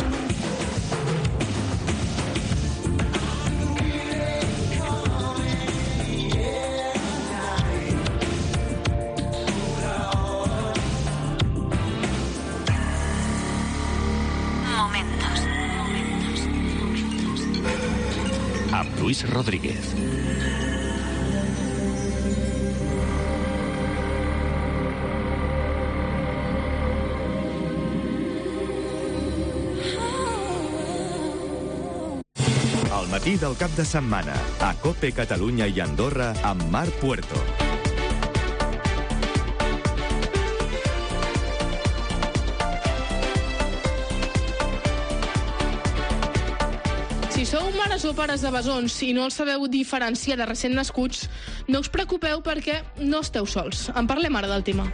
amb Luis Rodríguez. Al matí del cap de setmana, a COPE Catalunya i Andorra, amb Marc Puerto. mares o pares de bessons i no els sabeu diferenciar de recent nascuts, no us preocupeu perquè no esteu sols. En parlem ara del tema.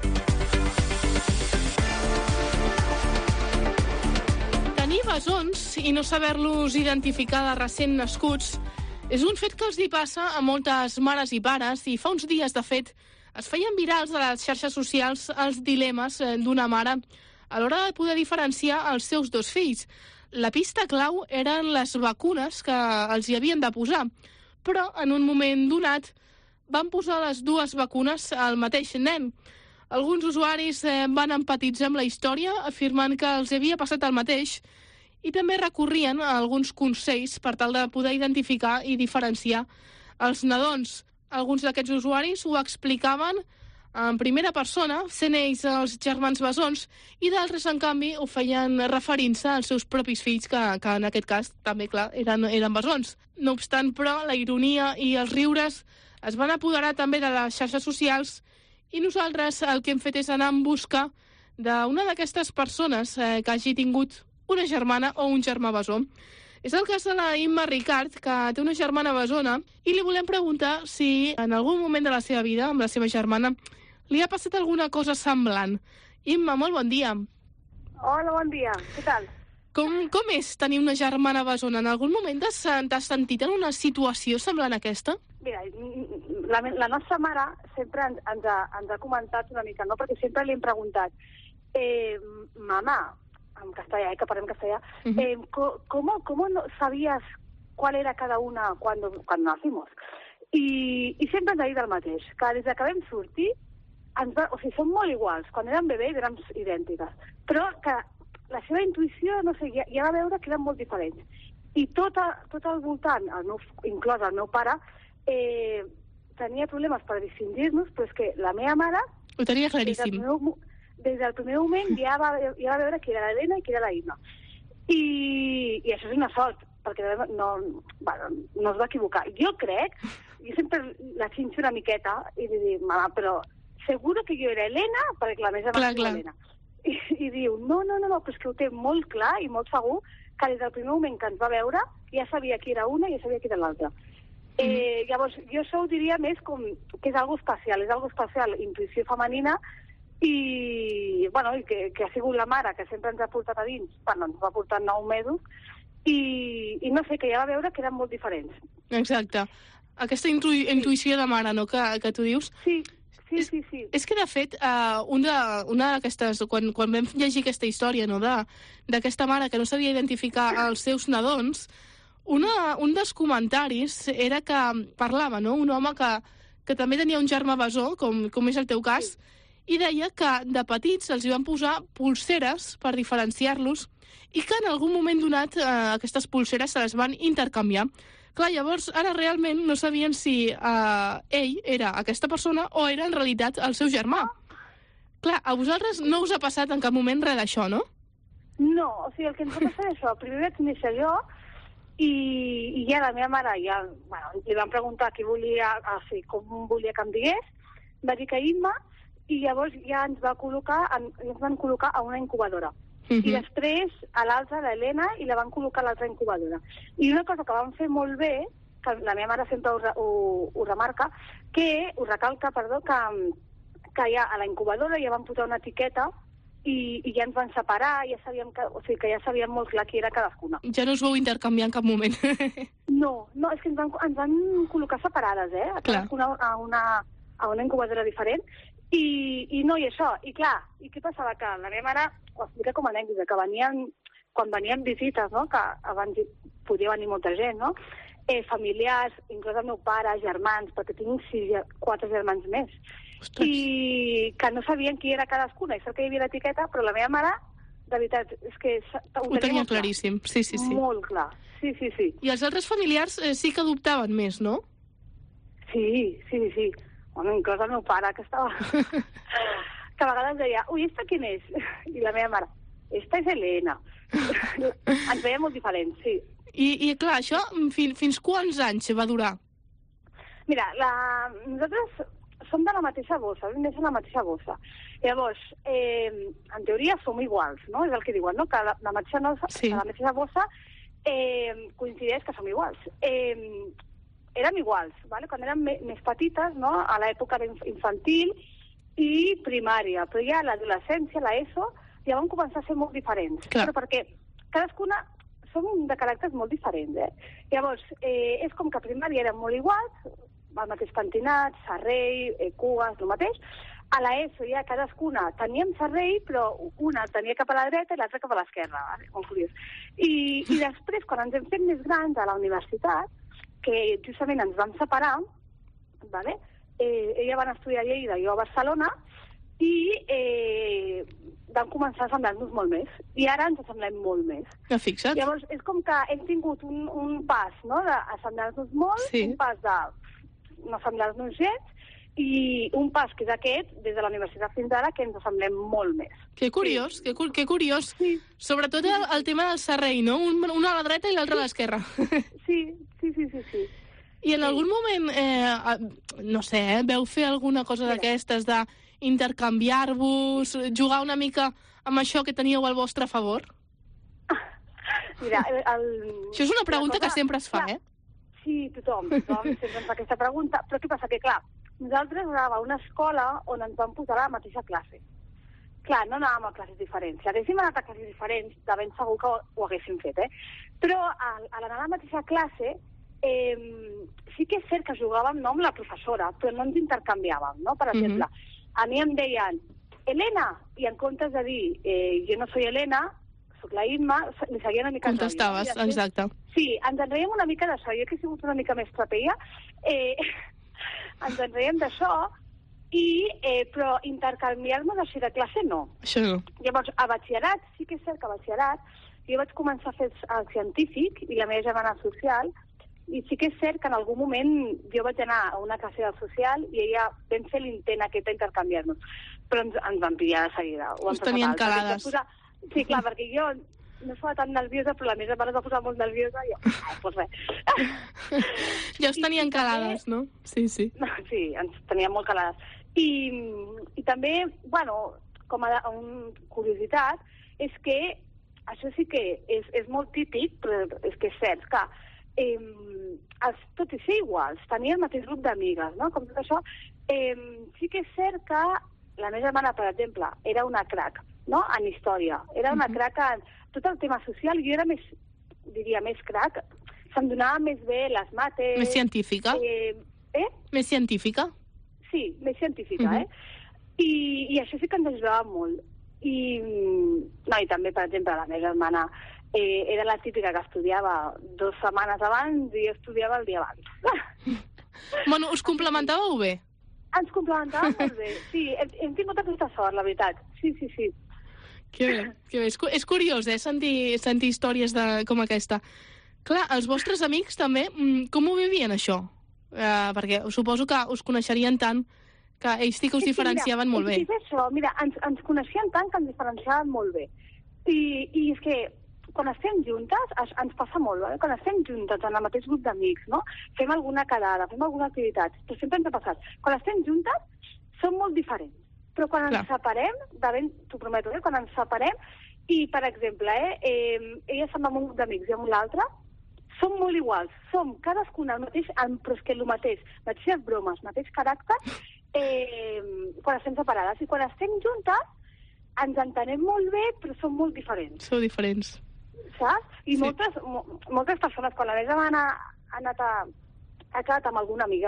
Tenir bessons i no saber-los identificar de recent nascuts és un fet que els hi passa a moltes mares i pares i fa uns dies, de fet, es feien virals a les xarxes socials els dilemes d'una mare a l'hora de poder diferenciar els seus dos fills. La pista clau eren les vacunes que els hi havien de posar, però en un moment donat van posar les dues vacunes al mateix nen. Alguns usuaris van empatitzar amb la història, afirmant que els havia passat el mateix, i també recorrien a alguns consells per tal de poder identificar i diferenciar els nadons. Alguns d'aquests usuaris ho explicaven en primera persona, sent ells els germans bessons, i d'altres, en canvi, ho feien referint-se als seus propis fills, que en aquest cas també, clar, eren bessons. No obstant, però, la ironia i els riures es van apoderar també de les xarxes socials i nosaltres el que hem fet és anar en busca d'una d'aquestes persones que hagi tingut una germana o un germà bessó. És el cas de la Imma Ricard, que té una germana bessona, i li volem preguntar si en algun moment de la seva vida, amb la seva germana, li ha passat alguna cosa semblant. Imma, molt bon dia. Hola, bon dia. Què tal? Com és tenir una germana bessona? En algun moment t'has sentit en una situació semblant a aquesta? Mira, la nostra mare sempre ens ha comentat una mica, no? Perquè sempre li hem preguntat, mamá, en castellà, que parlem castellà, ¿cómo no sabías cuál era cada una cuando nacimos? I sempre ens ha dit el mateix, que des que vam sortir, o sigui, som molt iguals. Quan érem bebès érem idèntiques. Però que la seva intuïció, no sé, ja va veure que eren molt diferents. I tot al voltant, inclòs el meu pare, tenia problemes per distingir-nos, però és que la meva mare... Ho tenia claríssim. Des del primer moment ja va veure qui era l'Helena i qui era la Imma. I això és una sort, perquè no es va equivocar. Jo sempre la xinxo una miqueta i li dic, mama, però seguro que jo era Helena, perquè la meva germana és Helena. I diu, no, però és que ho té molt clar i molt segur que des del primer moment que ens va veure ja sabia qui era una i ja sabia qui era l'altra. Llavors, jo això ho diria més com que és algo especial, intuïció femenina, i que ha sigut la mare que sempre ens ha portat a dins, ens va portar 9 mesos, i no sé, que ja va veure que eren molt diferents. Exacte. Aquesta intuïció de mare, no?, que tu dius. Sí. És que, de fet, una d'aquestes... Quan vam llegir aquesta història, no?, d'aquesta mare que no sabia identificar els seus nadons, un dels comentaris era que parlava, no?, un home que també tenia un germà bessó, com és el teu cas, i deia que de petits els hi van posar pulseres per diferenciar-los i que en algun moment donat aquestes pulseres se les van intercanviar. Clar, llavors, ara realment no sabien si ell era aquesta persona o era en realitat el seu germà. Clar, a vosaltres no us ha passat en cap moment res d'això, no? No, o sigui, el que ens va passar és això. Primer vaig néixer jo i ja la meva mare li van preguntar com volia que em digués, va dir que Imma, i llavors ja ens van col·locar a una incubadora. I després a l'altra, l'Helena, i la van col·locar a l'altra incubadora. I una cosa que van fer molt bé, que la meva mare sempre ho remarca, ho recalca, que ja a la incubadora ja van posar una etiqueta i ja ens van separar, ja sabíem molt clar qui era cadascuna. Ja no us vau intercanviar en cap moment. No, és que ens van col·locar separades, cadascuna a una incubadora diferent. I això. I clar, i què passava? Que la meva mare ho explica com a anècdota, que quan venien visites, no?, que abans podia venir molta gent, no?, familiars, inclús el meu pare, germans, perquè tinc 4 germans més, i que no sabien qui era cadascuna, i sort que hi havia l'etiqueta, però la meva mare, de veritat, és que ho tenia claríssim. Sí. Molt clar, sí. I els altres familiars sí que adoptaven més, no? Sí. Bueno, inclús el meu pare, que estava... que a vegades deia, ui, ¿esta quién és? I la meva mare, esta és Helena. Ens veiem molt diferents, sí. I clar, això fins quants anys va durar? Mira, nosaltres som de la mateixa bossa, vam néixer a la mateixa bossa. Llavors, en teoria som iguals, no? És el que diuen, no? Que la mateixa bossa, coincideix que som iguals. Érem iguals, ¿vale? Quan érem més petites, no? A l'època infantil i primària, però ja a l'adolescència, l'ESO, ja vam començar a ser molt diferents. Clar. Però perquè cadascuna som de caràcters molt diferents, Llavors, és com que a primària érem molt iguals, el mateix pentinat, serrell, cues, el mateix. A l'ESO ja cadascuna teníem serrell, però una tenia cap a la dreta i l'altra cap a l'esquerra, molt curiós. I després, quan ens hem fet més grans a la universitat, que justament ens vam separar, ¿vale? Ella va estudiar a Lleida i jo a Barcelona, i vam començar a assemblar-nos molt més. I ara ens assemblem molt més. Ja fixa't. Llavors, és com que hem tingut un pas, no?, d'assemblar-nos molt, un pas de no assemblar-nos gens, i un pas que és aquest, des de la universitat fins ara, que ens assemblem molt més. Que curiós, que curiós. Sí. Sobretot el tema del serrell, no? Un a la dreta i l'altre a l'esquerra. Sí. I en algun moment, no sé, veu fer alguna cosa d'aquestes, d'intercanviar-vos, jugar una mica amb això que teníeu al vostre favor? Mira, això és una pregunta que sempre es fa, Sí, tothom sempre ens fa aquesta pregunta, però què passa? Que, clar, nosaltres anàvem a una escola on ens vam posar a la mateixa classe. Clar, no anàvem a classes diferents. Si haguéssim anat a classes diferents, de ben segur que ho haguéssim fet, Però a l'anar a la mateixa classe, sí que és cert que jugàvem amb la professora, però no ens intercanviàvem, no? Per exemple, a mi em deien Elena, i en comptes de dir jo no soy Elena, soc la Imma, li seguia una mica... Contestaves, exacte. Sí, ens en reiem una mica d'això. Jo que he sigut una mica més trapeia, ens en reiem d'això, però intercanviar-nos així de classe no. Això no. Llavors, a batxillerat, sí que és cert que a batxillerat, jo vaig començar a fer el científic i la meva germana social, i sí que és cert que en algun moment jo vaig anar a una classe del social i ella vam fer l'intent aquest d'intercanviar-nos, però ens van pillar de seguida. Us tenien calades. Sí, clar, perquè jo no estava tan nerviosa, però la meva germana es va posar molt nerviosa i jo, doncs res. Ja us tenien calades, no? Sí. Sí, ens tenien molt calades. I també, bueno, com a curiositat, és que això sí que és molt típic, però és que és cert que tot i ser iguals, tenir el mateix grup d'amigues, no? Com tot això, sí que és cert que la meva germana, per exemple, era una crac, no?, en història. Era una crac en tot el tema social, i jo era més crac, se'm donava més bé les mates... Més científica? Més científica? Sí, més científica, I això sí que ens ajudava molt. I també, per exemple, la meva germana era la típica que estudiava 2 setmanes abans i estudiava el dia abans. Bueno, us complementàveu bé? Ens complementàvem molt bé, sí. Hem tingut aquesta sort, la veritat. Sí. Que bé. És curiós, sentir històries com aquesta. Clar, els vostres amics també, com ho vivien, això? Perquè suposo que us coneixerien tant que ells sí que us diferenciaven molt bé. És això, mira, ens coneixien tant que ens diferenciaven molt bé. I és que quan estem juntes, ens passa molt, quan estem juntes en el mateix grup d'amics, no? Fem alguna quedada, fem alguna activitat, però sempre ens ha passat. Quan estem juntes, som molt diferents. Però quan ens separem, t'ho prometo, quan ens separem, i, per exemple, ella se'n va amb un grup d'amics i amb l'altre, som molt iguals, som cadascuna el mateix, però és que el mateix, mateixes bromes, mateix caràcter, quan estem separades. I quan estem juntes, ens entenem molt bé, però som molt diferents. Sou diferents. Saps? I moltes persones, quan la meva ha quedat amb alguna amiga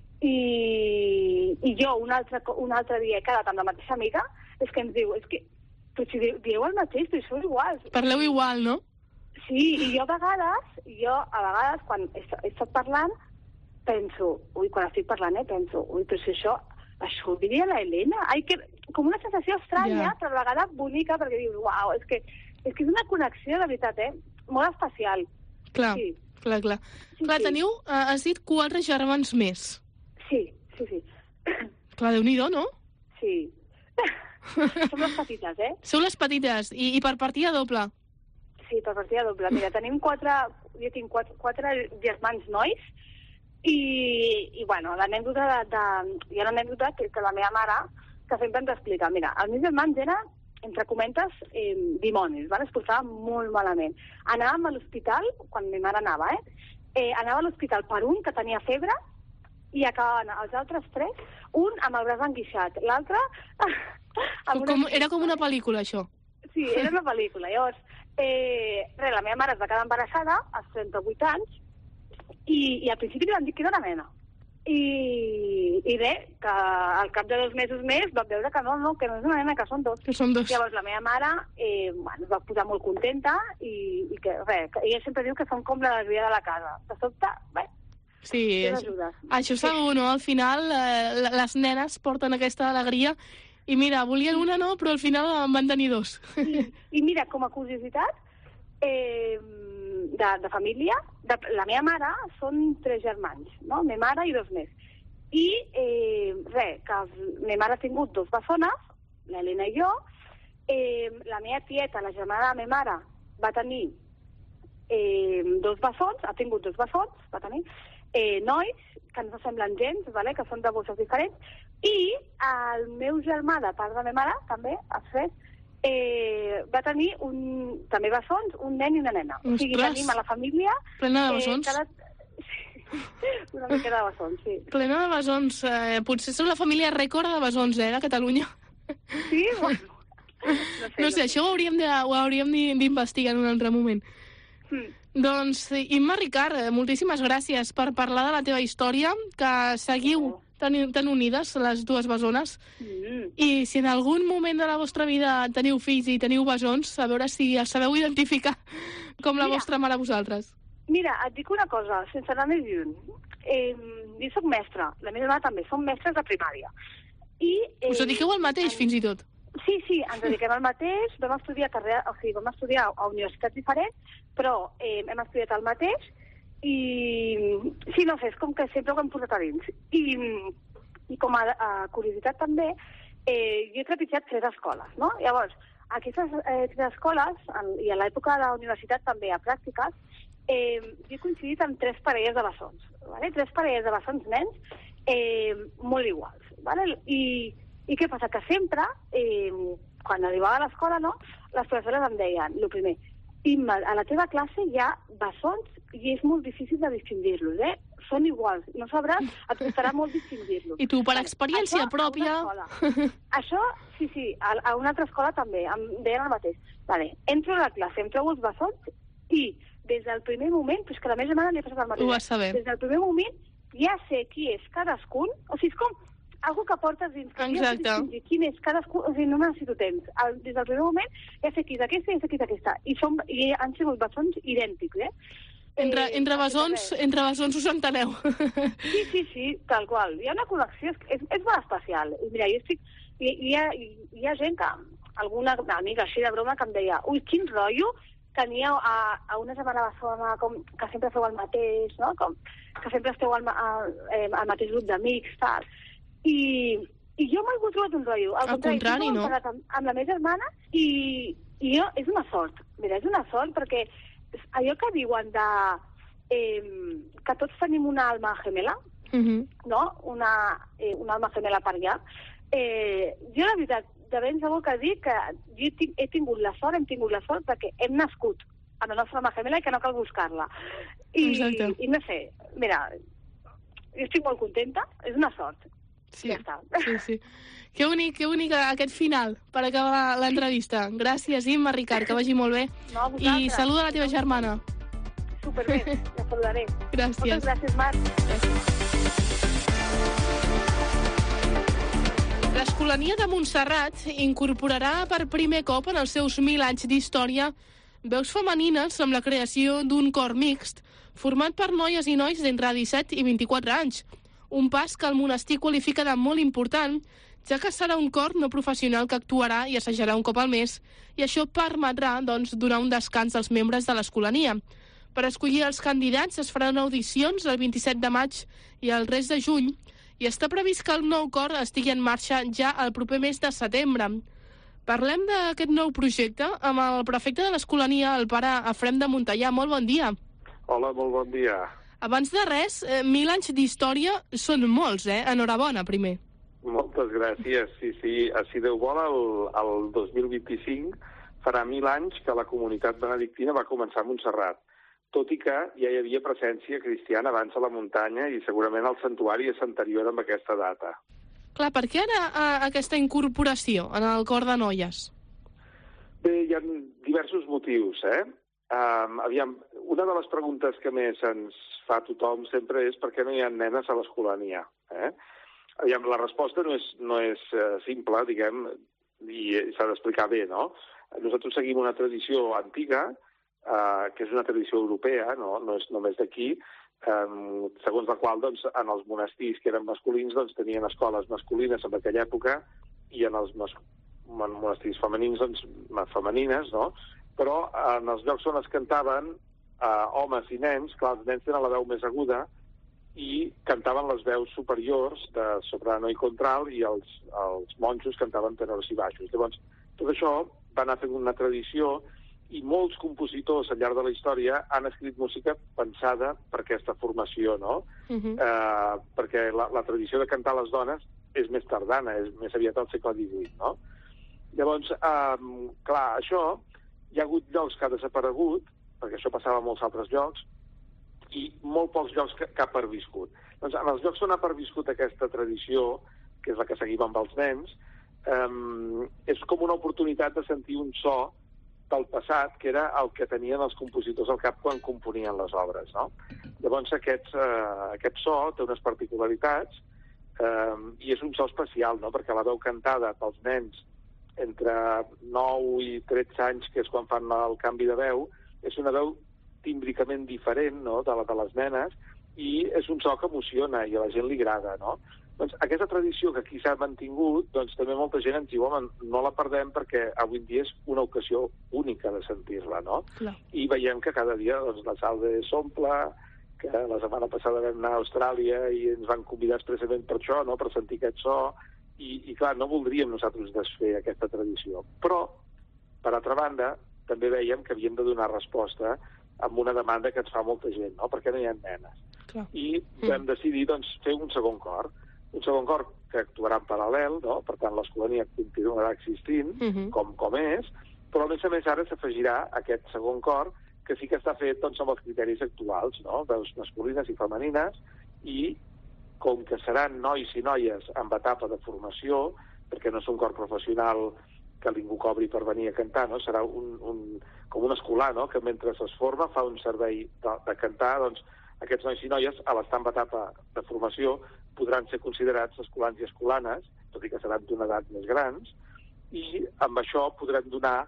i jo un altre dia he quedat amb la mateixa amiga, és que ens diu, però si dieu el mateix, però sou iguals. Parleu igual, no? Sí, i jo a vegades, quan he estat parlant, penso, quan estic parlant, penso, però si això ho diria la Helena? Com una sensació estranya, però a vegades bonica, perquè dius, uau, és que és una connexió, de veritat, molt especial. Clar. Clar, teniu, has dit, 4 germans més. Sí. Clar, Déu-n'hi-do, no? Sí. Som les petites, Sou les petites, i per partida doble. Sí, per partida doble. Mira, tenim jo tinc 4 germans nois, i bueno, l'anècdota hi ha una anècdota que la meva mare, que sempre ens explica. Mira, els meus germans eren entre comentes, dimonis, vale? Es portava molt malament. Anàvem a l'hospital, quan ma mare anava, anava a l'hospital per un que tenia febre i acabaven els altres 3, un amb el braç enguixat, l'altre... Era com una pel·lícula, això. Sí, era una pel·lícula. Llavors, la meva mare es va quedar embarassada als 38 anys i al principi li van dir que era una nena. I bé, que al cap de 2 mesos més vam veure que no és una nena, que són 2. Que són 2. Llavors la meva mare es va posar molt contenta i que res, ella sempre diu que són com l'alegria de la casa. De sobte, bé, sí, això segur, no? Al final les nenes porten aquesta alegria i mira, volien una no, però al final en van tenir 2. I mira, com a curiositat, de família, la meva mare són 3 germans, no? Ma mare i 2 més. I que ma mare ha tingut 2 bessones, l'Helena i jo, la meva tieta, la germana de ma mare, va tenir 2 bessons, ha tingut 2 bessons, va tenir nois, que no semblen gens, vale? Que són de bosses diferents, i el meu germà, de part de ma mare, també, va tenir també bessons, un nen i una nena. Ostres. O sigui, tenim a la família... Plena de bessons. Una mica de bessons, sí. Plena de bessons. Potser sou la família rècord de bessons, de Catalunya. Sí? Bueno, no sé, això ho hauríem d'investigar en un altre moment. Doncs, Imma Ricart, moltíssimes gràcies per parlar de la teva història, que seguiu tan unides, les 2 bessones, i si en algun moment de la vostra vida teniu fills i teniu bessons, a veure si els sabeu identificar com la vostra mare a vosaltres. Mira, et dic una cosa, sense anar més lluny. Jo soc mestra, la meva mare també, som mestres de primària. Us dediqueu al mateix, fins i tot? Sí, ens dediquem al mateix, vam estudiar a universitats diferents, però hem estudiat el mateix, i sí, no sé, és com que sempre ho hem posat a dins. I com a curiositat també, jo he trepitjat 3 escoles, no? Llavors, aquestes 3 escoles, i a l'època de la universitat també a pràctiques, jo he coincidit amb 3 parelles de bessons, ¿vale? 3 parelles de bessons nens molt iguals, ¿vale? I què passa? Que sempre, quan arribava a l'escola, no, les professores em deien, el primer, Imma, a la teva classe hi ha bessons i és molt difícil de distingir-los, Són iguals, no sabràs, et costarà molt distingir-los. I tu, per experiència pròpia... Això, sí, a una altra escola també, em deien el mateix. Vale, entro a la classe, em trobo els bessons i des del primer moment, però és que a la meva germana li ha passat el mateix. Ho vas saber. Des del primer moment ja sé qui és cadascun, o sigui, és com algo que portes dins. Exacte. Quin és cadascun, o sigui, no necessito temps. Des del primer moment ja sé qui és aquesta i ja sé qui és aquesta. I han sigut bessons idèntics, Entre bessons us enteneu. Sí, tal qual. Hi ha una connexió, és molt especial. Mira, jo estic... Hi ha gent que... Alguna amiga així de broma que em deia ui, quin rotllo tenia a una germana bessona, com que sempre feu el mateix, no? Com que sempre esteu al mateix grup d'amics, tal. I jo mai he trobat un rotllo. Al contrari, no? Amb la meva germana i jo, és una sort. Mira, és una sort perquè allò que diuen que tots tenim una alma gemela, no? Una alma gemela per allà. Jo, la veritat, de ben segur que dic que jo hem tingut la sort perquè hem nascut amb la nostra alma gemela i que no cal buscar-la. I no sé, mira, jo estic molt contenta, és una sort. Sí, ja està. Sí. Que bonic aquest final per acabar l'entrevista. Gràcies, Imma Ricart, que vagi molt bé. No, i saluda a la teva germana. Superbé, la saludaré. Gràcies. Moltes gràcies, Marc. L'Escolania de Montserrat incorporarà per primer cop en els seus 1.000 anys d'història veus femenines amb la creació d'un cor mixt format per noies i nois d'entre 17 i 24 anys. Un pas que el monestir qualifica de molt important, ja que serà un cor no professional que actuarà i assajarà un cop al mes, i això permetrà, doncs, donar un descans als membres de l'Escolania. Per escollir els candidats es faran audicions el 27 de maig i el 3 de juny, i està previst que el nou cor estigui en marxa ja el proper mes de setembre. Parlem d'aquest nou projecte amb el prefecte de l'Escolania, el pare Efrem de Montellà. Molt bon dia. Hola, molt bon dia. Abans de res, 1.000 anys d'història són molts, Enhorabona, primer. Moltes gràcies. Sí, si Déu vol, el 2025 farà 1000 anys que la comunitat benedictina va començar a Montserrat, tot i que ja hi havia presència cristiana abans a la muntanya i segurament el santuari és anterior amb aquesta data. Clar, per què ara aquesta incorporació en el cor de noies? Bé, hi ha diversos motius, Aviam, una de les preguntes que més ens fa tothom sempre és per què no hi ha nenes a l'escolania, Aviam, la resposta no és simple, diguem, i s'ha d'explicar bé, no? Nosaltres seguim una tradició antiga, que és una tradició europea, no és només d'aquí, segons la qual doncs, en els monestirs que eren masculins doncs, tenien escoles masculines en aquella època i en els monestirs femenins doncs, femenines, no? Però en els llocs on es cantaven homes i nens, clar, els nens tenen la veu més aguda i cantaven les veus superiors de soprano i contralt i els monjos cantaven tenors i baixos. Llavors, tot això va anar fent una tradició i molts compositors al llarg de la història han escrit música pensada per aquesta formació, no? Perquè la tradició de cantar les dones és més tardana, és més aviat al segle XVIII, no? Llavors, clar, això hi ha hagut llocs que ha desaparegut, perquè això passava a molts altres llocs, i molt pocs llocs que ha perviscut. Doncs en els llocs on ha perviscut aquesta tradició, que és la que seguim amb els nens, és com una oportunitat de sentir un so del passat, que era el que tenien els compositors al cap quan componien les obres, no? Llavors aquest so té unes particularitats i és un so especial, no? Perquè la veu cantada pels nens entre 9 i 13 anys, que és quan fan el canvi de veu, és una veu tímbricament diferent, no?, de la de les nenes, i és un so que emociona i a la gent li agrada, no? Doncs aquesta tradició que aquí s'ha mantingut, doncs també molta gent ens diu, home, no la perdem perquè avui en dia és una ocasió única de sentir-la, no? Clar. I veiem que cada dia doncs, la sala s'omple, que la setmana passada vam anar a Austràlia i ens van convidar expressament per això, no?, per sentir aquest so. I clar, no voldríem nosaltres desfer aquesta tradició. Però, per altra banda, també veiem que havíem de donar resposta amb una demanda que ens fa molta gent, no? Perquè no hi ha nenes. Clar. I vam decidir, doncs, fer un segon cor. Un segon cor que actuarà en paral·lel, no? Per tant, l'escolania continuarà existint, com és, però a més ara s'afegirà aquest segon cor que sí que està fet doncs, amb els criteris actuals, no? Veus masculines i femenines, i com que seran nois i noies amb etapa de formació, perquè no és un cor professional que ningú cobri per venir a cantar, no? Serà com un escolar, no?, que mentre es forma fa un servei de cantar, doncs aquests nois i noies, a l'estar en etapa de formació, podran ser considerats escolans i escolanes, tot i que seran d'una edat més grans, i amb això podrem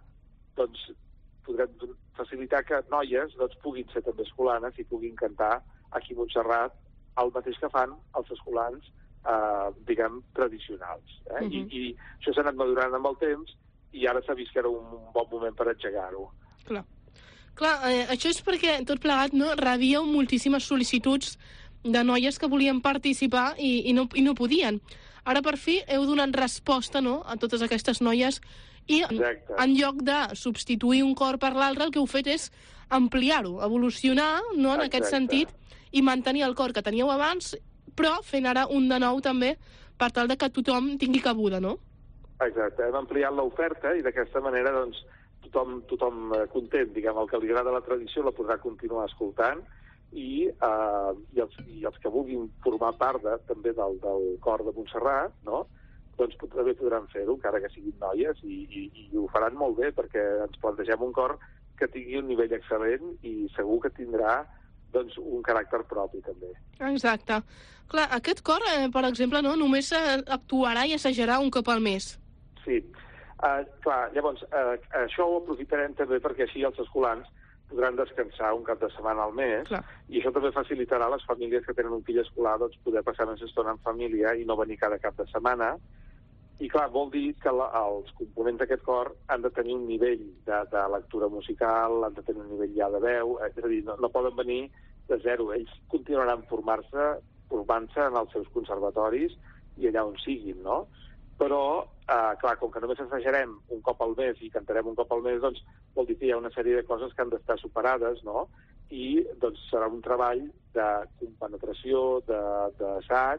facilitar que noies doncs, puguin ser també escolanes i puguin cantar aquí a Montserrat el mateix que fan els escolans, diguem, tradicionals. I això s'ha anat madurant amb el temps i ara s'ha vist que era un bon moment per engegar-ho. Clar, això és perquè tot plegat no rebíeu moltíssimes sol·licituds de noies que volien participar i no podien. Ara, per fi, heu donat resposta, no?, a totes aquestes noies i en lloc de substituir un cor per l'altre, el que heu fet és ampliar-ho, evolucionar, no?, en aquest sentit, i mantenir el cor que teníeu abans, però fent ara un de nou també per tal de que tothom tingui cabuda, no? Exacte, hem ampliat l'oferta i d'aquesta manera doncs, tothom content, diguem, el que li agrada la tradició la podrà continuar escoltant i els que vulguin formar part també del cor de Montserrat, no?, doncs també podran fer-ho, encara que siguin noies, i ho faran molt bé perquè ens plantegem un cor que tingui un nivell excel·lent i segur que tindrà doncs, un caràcter propi, també. Exacte. Clar, aquest cor, per exemple, no, només actuarà i assajarà un cop al mes. Sí. Clar, llavors, això ho aprofitarem també perquè així els escolans podran descansar un cap de setmana al mes. Clar. I això també facilitarà a les famílies que tenen un fill escolar doncs, poder passar més estona en família i no venir cada cap de setmana. I clar, vol dir que els components d'aquest cor han de tenir un nivell de lectura musical, han de tenir un nivell ja de veu, és a dir, no poden venir de zero. Ells continuaran formant-se en els seus conservatoris i allà on siguin, no? Però, clar, com que només assajarem un cop al mes i cantarem un cop al mes, doncs vol dir que hi ha una sèrie de coses que han d'estar superades, no? I doncs serà un treball de compenetració, d'assaig,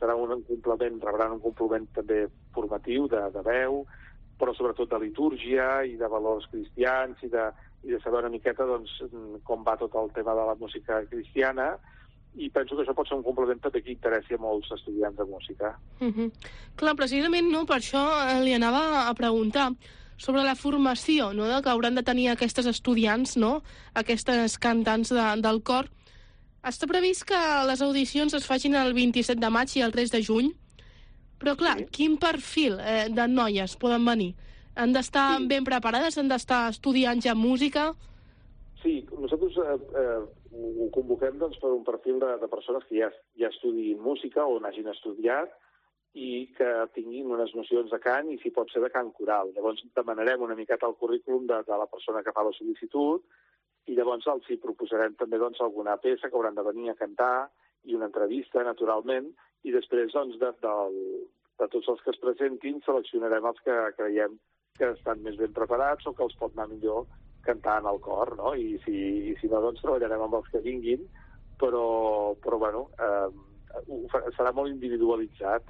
serà un complement, rebran un complement també formatiu de veu, però sobretot de litúrgia i de valors cristians i de saber una miqueta doncs, com va tot el tema de la música cristiana, i penso que això pot ser un complement també que interessi a molts estudiants de música. Clar, precisament per això li anava a preguntar sobre la formació, no?, que hauran de tenir aquestes estudiants, no?, aquestes cantants del cor. Està previst que les audicions es facin el 27 de maig i el 3 de juny, però clar, quin perfil de noies poden venir? Han d'estar ben preparades? Han d'estar estudiant ja música? Sí, nosaltres ho convoquem doncs, per un perfil de persones que ja estudiïn música o n'hagin estudiat i que tinguin unes nocions de cant i si pot ser de cant coral. Llavors demanarem una miqueta el currículum de la persona que fa la sol·licitud i llavors els hi proposarem també doncs, alguna peça que hauran de venir a cantar i una entrevista, naturalment, i després doncs, de tots els que es presentin seleccionarem els que creiem que estan més ben preparats o que els pot anar millor cantant al cor, no? I si no, doncs treballarem amb els que vinguin, però bueno, serà molt individualitzat,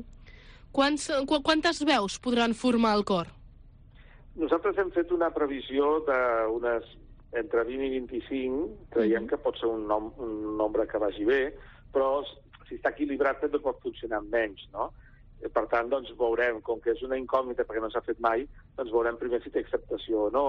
Quantes veus podran formar el cor? Nosaltres hem fet una previsió d'unes entre 20 i 25, creiem que pot ser un nombre que vagi bé, però si està equilibrat també pot funcionar amb menys, no? Per tant, doncs, veurem, com que és una incògnita perquè no s'ha fet mai, doncs veurem primer si té acceptació o no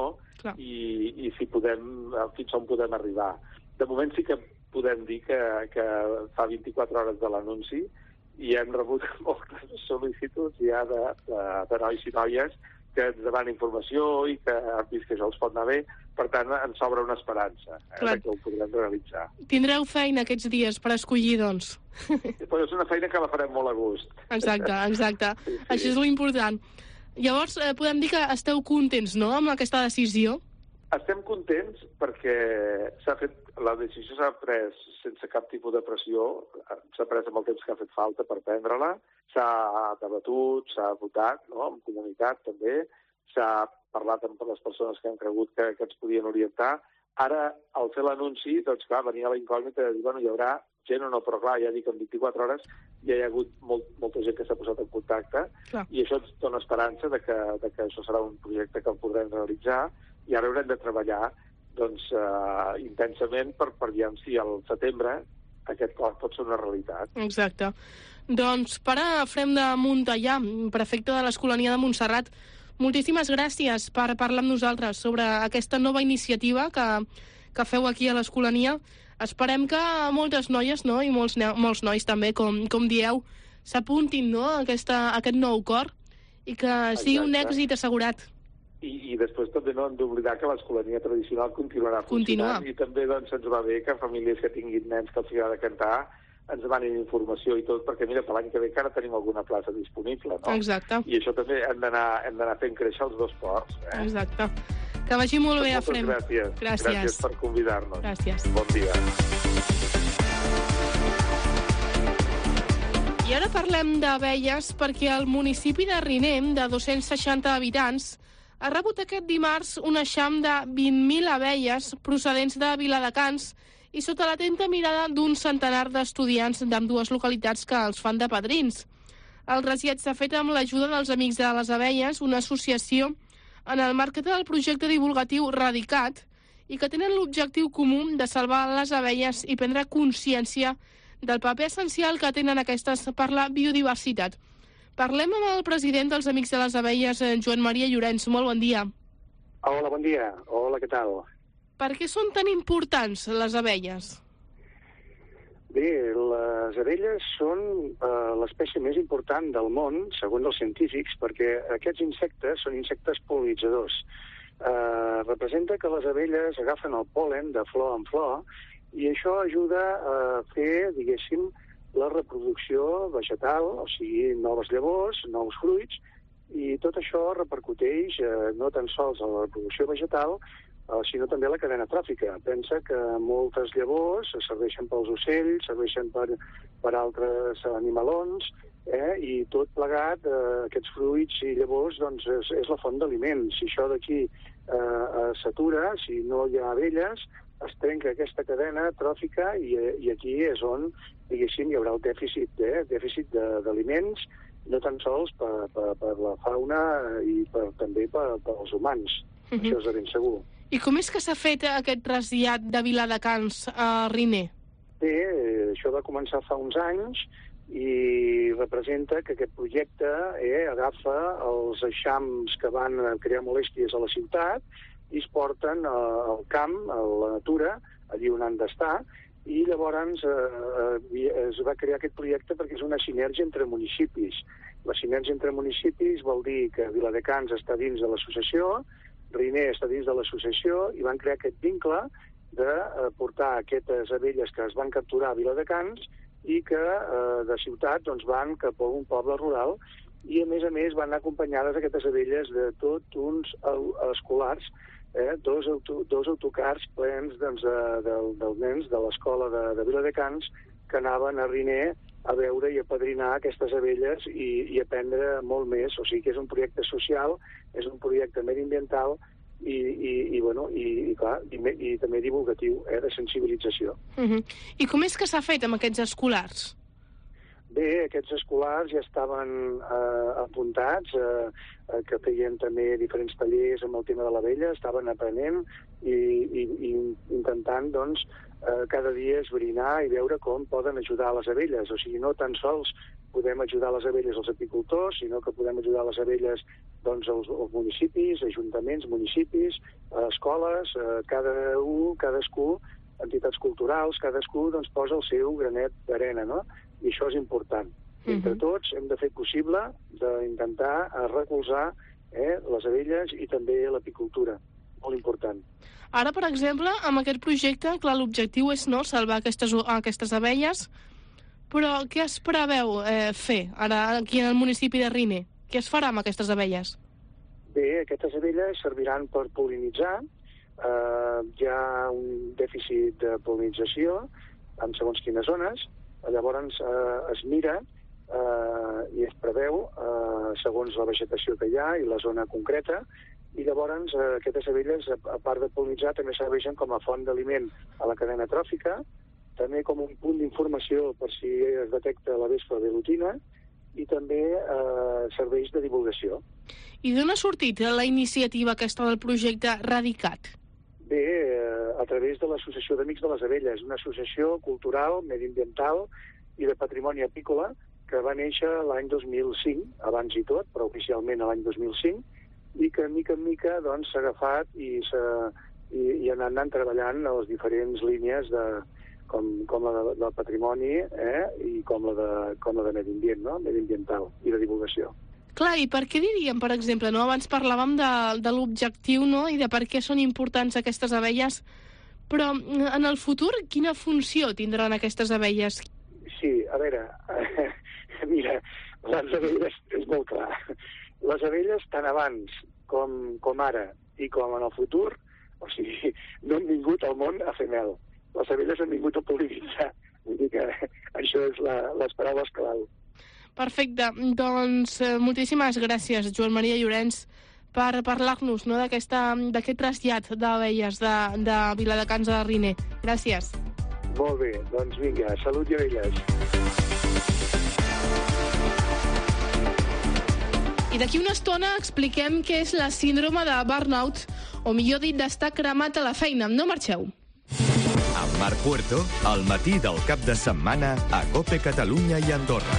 i si fins on podem arribar. De moment sí que podem dir que fa 24 hores de l'anunci i hem rebut moltes sol·licituds ja de nois i noies que ens demanen informació i que han vist que això els pot anar bé. Per tant, ens sobra una esperança que ho podrem realitzar. Tindreu feina aquests dies per escollir, doncs. Però és una feina que la farem molt a gust. Exacte. Sí. Això és l'important. Llavors, podem dir que esteu contents, no?, amb aquesta decisió? Estem contents perquè la decisió s'ha pres sense cap tipus de pressió, s'ha pres amb el temps que ha fet falta per prendre-la, s'ha debatut, s'ha votat, no?, en comunitat també, s'ha parlat amb les persones que han cregut que ens podien orientar. Ara, al fer l'anunci, doncs clar, venia la incògnita de dir, bueno, hi haurà gent o no, però clar, ja dic, en 24 hores ja hi ha hagut molta gent que s'ha posat en contacte i això ens dona esperança de que això serà un projecte que el podrem realitzar i ara haurem de treballar doncs, intensament per veure si al setembre aquest cor pot ser una realitat. Exacte. Doncs Pare Efrem de Montellà, prefecte de l'Escolania de Montserrat, moltíssimes gràcies per parlar amb nosaltres sobre aquesta nova iniciativa que feu aquí a l'Escolania. Esperem que moltes noies, no?, i molts nois també, com dieu, s'apuntin, no?, a aquest nou cor i que sigui un èxit assegurat. I després també no hem d'oblidar que l'Escolania tradicional continuarà funcionant i també doncs, ens va bé que famílies que tinguin nens que els agrada cantar ens demanin informació i tot, perquè mira, per l'any que ve encara tenim alguna plaça disponible, no? Exacte. I això també hem d'anar fent créixer els dos cors. Exacte. Que vagi molt bé, Efrem. Gràcies. Gràcies per convidar-nos. Gràcies. Bon dia. I ara parlem d'abelles perquè el municipi de Rinem, de 260 habitants, ha rebut aquest dimarts un eixam de 20.000 abelles procedents de Viladecans i sota l'atenta mirada d'un centenar d'estudiants d'ambdues localitats que els fan de padrins. El trasllat s'ha fet amb l'ajuda dels Amics de les Abelles, una associació en el marc del projecte divulgatiu Radicat i que tenen l'objectiu comú de salvar les abelles i prendre consciència del paper essencial que tenen aquestes per la biodiversitat. Parlem amb el president dels Amics de les Abelles, Joan Maria Llorenç. Molt bon dia. Hola, bon dia. Hola, què tal? Per què són tan importants les abelles? Bé, les abelles són l'espècie més important del món, segons els científics, perquè aquests insectes són insectes pol·linitzadors. Representa que les abelles agafen el pol·len de flor en flor i això ajuda a fer, diguéssim, la reproducció vegetal, o sigui, noves llavors, nous fruits, i tot això repercuteix no tan sols a la reproducció vegetal, sinó també a la cadena tròfica. Pensa que moltes llavors serveixen pels ocells, serveixen per altres animalons, i tot plegat, aquests fruits i llavors, doncs, és la font d'aliment. Si això d'aquí s'atura, si no hi ha abelles, es trenca aquesta cadena tròfica i aquí és on, diguéssim, hi haurà el dèficit d'aliments, no tan sols per la fauna i també pels humans. Això és de ben segur. I com és que s'ha fet aquest trasllat de Viladecans a Riner? Bé, això va començar fa uns anys i representa que aquest projecte agafa els eixams que van crear molèsties a la ciutat i es porten al camp, a la natura, allí on han d'estar, i llavors es va crear aquest projecte perquè és una sinergia entre municipis. La sinergia entre municipis vol dir que Viladecans està dins de l'associació, Riner està dins de l'associació, i van crear aquest vincle de portar aquestes abelles que es van capturar a Viladecans i que de ciutat van cap a un poble rural, i a més van anar acompanyades aquestes abelles de tots uns escolars, dos autocars plens dels nens de l'escola de Viladecans que anaven a Riner a veure i a padrinar aquestes abelles i aprendre molt més. O sigui que és un projecte social, és un projecte mediambiental i també divulgatiu, de sensibilització. I com és que s'ha fet amb aquests escolars? Bé, aquests escolars ja estaven apuntats, que feien també diferents tallers amb el tema de l'abella, estaven aprenent i intentant, doncs, cada dia esbrinar i veure com poden ajudar les abelles. O sigui, no tan sols podem ajudar les abelles als apicultors, sinó que podem ajudar les abelles als municipis, ajuntaments, municipis, escoles, cadascú, entitats culturals, cadascú posa el seu granet d'arena, no? I això és important. Entre tots hem de fer possible d'intentar recolzar les abelles i també l'apicultura. Molt important. Ara, per exemple, amb aquest projecte, clar, l'objectiu és salvar aquestes abelles, però què es preveu fer ara aquí en el municipi de Riner? Què es farà amb aquestes abelles? Bé, aquestes abelles serviran per pol·linitzar. Hi ha un dèficit de pol·linització en segons quines zones. Llavors es mira i es preveu segons la vegetació que hi ha i la zona concreta, i llavors aquestes abelles, a part de pol·linitzar, també serveixen com a font d'aliment a la cadena tròfica, també com un punt d'informació per si es detecta la vespa velutina, i també serveis de divulgació. I d'on ha sortit la iniciativa aquesta del projecte Radicat? Bé, a través de l'Associació d'Amics de les Abelles, una associació cultural, mediambiental i de patrimoni apícola que va néixer l'any 2005, abans i tot, però oficialment l'any 2005, i que mica en mica s'ha agafat i han anat treballant a les diferents línies com la del patrimoni i com la de medi ambient, no? Mediambiental i de divulgació. Clar, i per què diríem, per exemple, abans parlàvem de l'objectiu i de per què són importants aquestes abelles, però en el futur quina funció tindran aquestes abelles? Sí, a veure, mira, les abelles és molt clar. Les abelles, tant abans com ara i com en el futur, o sigui, no han vingut al món a fer mel. Les abelles han vingut a pol·linitzar. Vull dir que això és les paraules clau. Perfecte. Doncs moltíssimes gràcies, Joan Maria Llorenç, per parlar-nos d'aquest trasllat d'abelles de Viladecans a Riner. Gràcies. Molt bé, doncs vinga, salut i abelles. I d'aquí una estona expliquem què és la síndrome de burnout, o millor dit, d'estar cremat a la feina. No marxeu. Amb Marc Puerto, al matí del cap de setmana a COPE Catalunya i Andorra.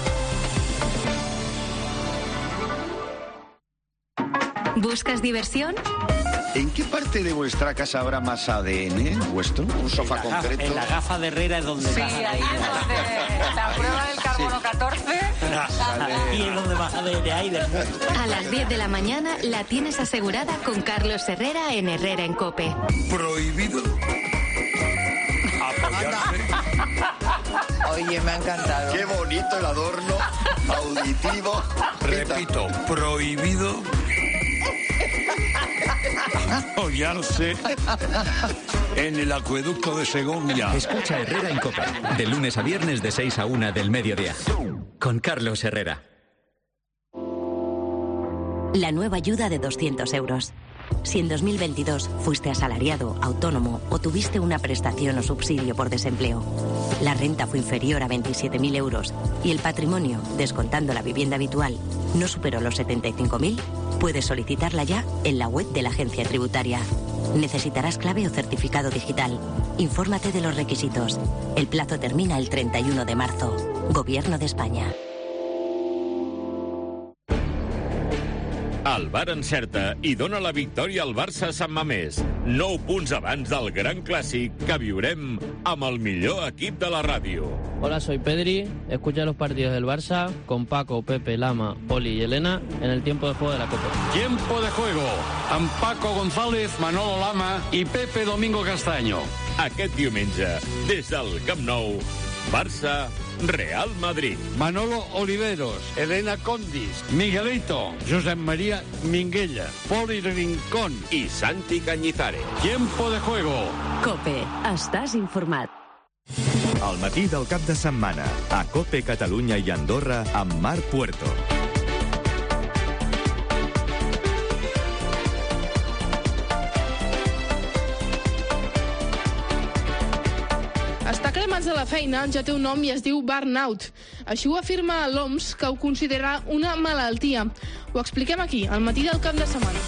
¿Buscas diversión? ¿En qué parte de vuestra casa habrá más ADN vuestro? ¿Un sofá concreto? En la gafa de Herrera es donde sí, más. Sí, ahí es donde la prueba del carbono 14. Y es donde más ADN hay del mundo. A las 10 de la mañana la tienes asegurada con Carlos Herrera en Herrera en COPE. ¿Prohibido? Oye, me ha encantado. Qué bonito el adorno auditivo. Repito, prohibido. Oh, ya lo sé. En el acueducto de Segovia. Escucha Herrera en COPE, de lunes a viernes de 6 a 1 del mediodía. Con Carlos Herrera. La nueva ayuda de 200 euros. Si en 2022 fuiste asalariado, autónomo o tuviste una prestación o subsidio por desempleo, la renta fue inferior a 27.000 euros y el patrimonio, descontando la vivienda habitual, no superó los 75.000, puedes solicitarla ya en la web de la Agencia Tributaria. Necesitarás clave o certificado digital. Infórmate de los requisitos. El plazo termina el 31 de marzo. Gobierno de España. El Bar encerta i dona la victòria al Barça a Sant Mamés. 9 punts abans del gran clàssic que viurem amb el millor equip de la ràdio. Hola, soy Pedri. Escucha los partidos del Barça con Paco, Pepe, Lama, Oli y Elena en el tiempo de juego de la Copa. Tiempo de juego amb Paco González, Manolo Lama i Pepe Domingo Castaño. Aquest diumenge, des del Camp Nou, Barça, Real Madrid. Manolo Oliveros, Elena Condis, Miguelito, Josep María Minguella, Poli Rincón i Santi Cañizares. Tiempo de juego. COPE. Estàs informat. El matí del cap de setmana, a COPE Catalunya i Andorra, amb Marc Puerto. Estar cremats de la feina ja té un nom i es diu burnout. Així ho afirma l'OMS, que ho considera una malaltia. Ho expliquem aquí, al matí del cap de setmana.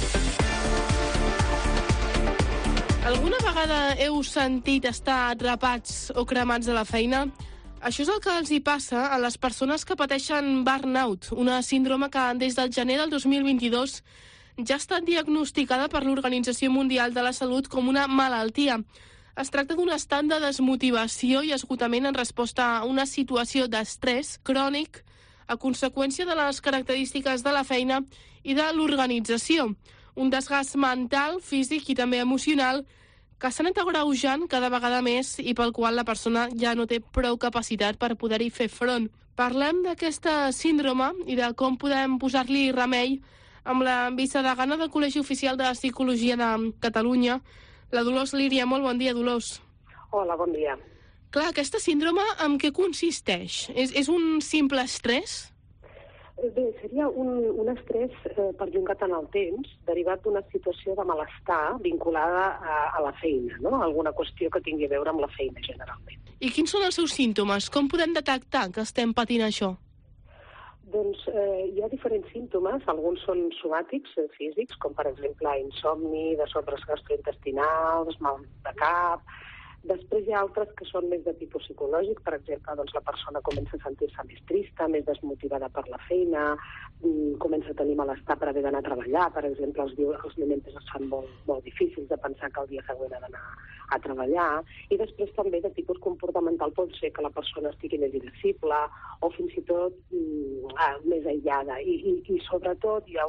Alguna vegada heu sentit estar atrapats o cremats de la feina? Això és el que els hi passa a les persones que pateixen burnout, una síndrome que des del gener del 2022 ja ha estat diagnosticada per l'Organització Mundial de la Salut com una malaltia. Es tracta d'un estat de desmotivació i esgotament en resposta a una situació d'estrès crònic a conseqüència de les característiques de la feina i de l'organització. Un desgast mental, físic i també emocional que s'ha anat agreujant cada vegada més i pel qual la persona ja no té prou capacitat per poder-hi fer front. Parlem d'aquesta síndrome i de com podem posar-li remei amb la vicedegana del Col·legi Oficial de Psicologia de Catalunya, la Dolors Líria. Molt bon dia, Dolors. Hola, bon dia. Clar, aquesta síndrome en què consisteix? És un simple estrès? Bé, seria un estrès perllongat en el temps, derivat d'una situació de malestar vinculada a la feina, no? Alguna qüestió que tingui a veure amb la feina, generalment. I quins són els seus símptomes? Com podem detectar que estem patint això? Doncs hi ha diferents símptomes, alguns són somàtics, físics, com per exemple insomni, desordres gastrointestinals, mal de cap. Després hi ha altres que són més de tipus psicològic, per exemple, doncs la persona comença a sentir-se més trista, més desmotivada per la feina, comença a tenir malestar per haver d'anar a treballar, per exemple, els diumenges es fan molt difícils de pensar que el dia següent ha d'anar a treballar, i després també de tipus comportamental pot ser que la persona estigui més irascible o fins i tot més aïllada, i sobretot hi ha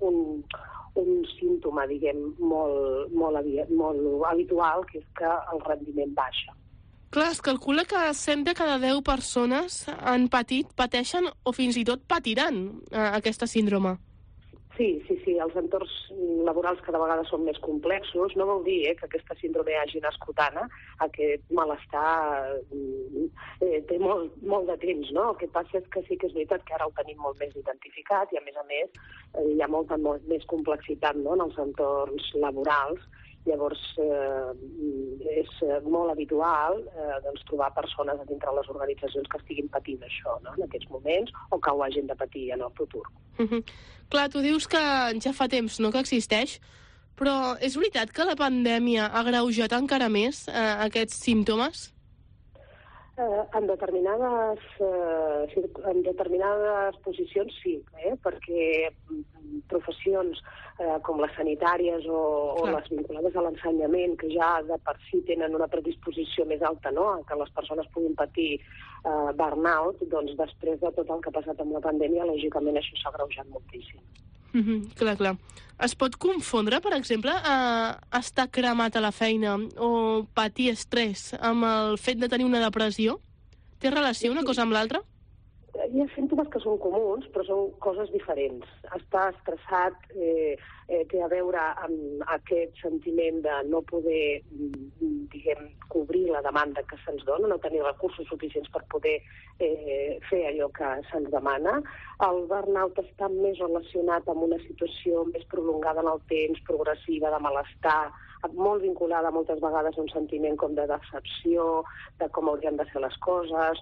un símptoma, diguem, molt habitual, que és que el rendiment baixa. Clar, es calcula que 100 de cada 10 persones han patit, pateixen o fins i tot patiran aquesta síndrome. Sí, els entorns laborals cada vegada són més complexos. No vol dir que aquesta síndrome hagi nascut ara, aquest malestar té molt de temps, no? El que passa és que sí que és veritat que ara el tenim molt més identificat i, a més, hi ha molta més complexitat, no?, en els entorns laborals. Llavors, és molt habitual trobar persones dintre les organitzacions que estiguin patint això, no?, en aquests moments, o que ho hagin de patir en el futur. Clar, tu dius que ja fa temps, no?, que existeix, però és veritat que la pandèmia ha agreujat encara més aquests símptomes? En determinades posicions sí, perquè professions com les sanitàries o les vinculades a l'ensenyament, que ja de per si tenen una predisposició més alta, no?, a que les persones puguin patir burnout, doncs després de tot el que ha passat amb la pandèmia, lògicament això s'ha agreujat moltíssim. Clar. Es pot confondre, per exemple, estar cremat a la feina o patir estrès amb el fet de tenir una depressió? Té relació una cosa amb l'altra? hi ha símptomes que són comuns, però són coses diferents. Estar estressat té a veure amb aquest sentiment de no poder, diguem, cobrir la demanda que se'ns dona, no tenir recursos suficients per poder fer allò que se'ns demana. El burnout està més relacionat amb una situació més prolongada en el temps, progressiva, de malestar, molt vinculada moltes vegades a un sentiment com de decepció, de com haurien de ser les coses,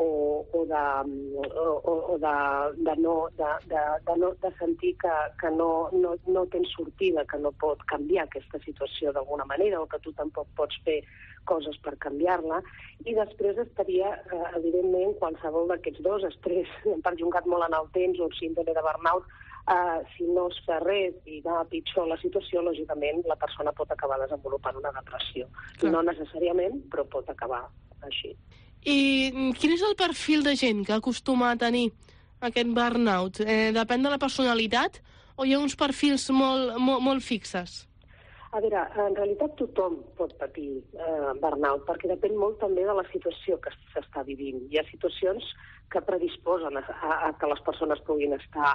de sentir que no tens sortida, que no pot canviar aquesta situació d'alguna manera o que tu tampoc pots fer coses per canviar-la. I després estaria, evidentment, qualsevol d'aquests dos, estrès perllongat molt en el temps o síndrome de burnout. Si no es fa res i va pitjor la situació, lògicament la persona pot acabar desenvolupant una depressió. Clar. No necessàriament, però pot acabar així. I quin és el perfil de gent que acostuma a tenir aquest burnout? Depèn de la personalitat o hi ha uns perfils molt fixes? A veure, en realitat tothom pot patir burnout, perquè depèn molt també de la situació que s'està vivint. Hi ha situacions que predisposen a que les persones puguin estar,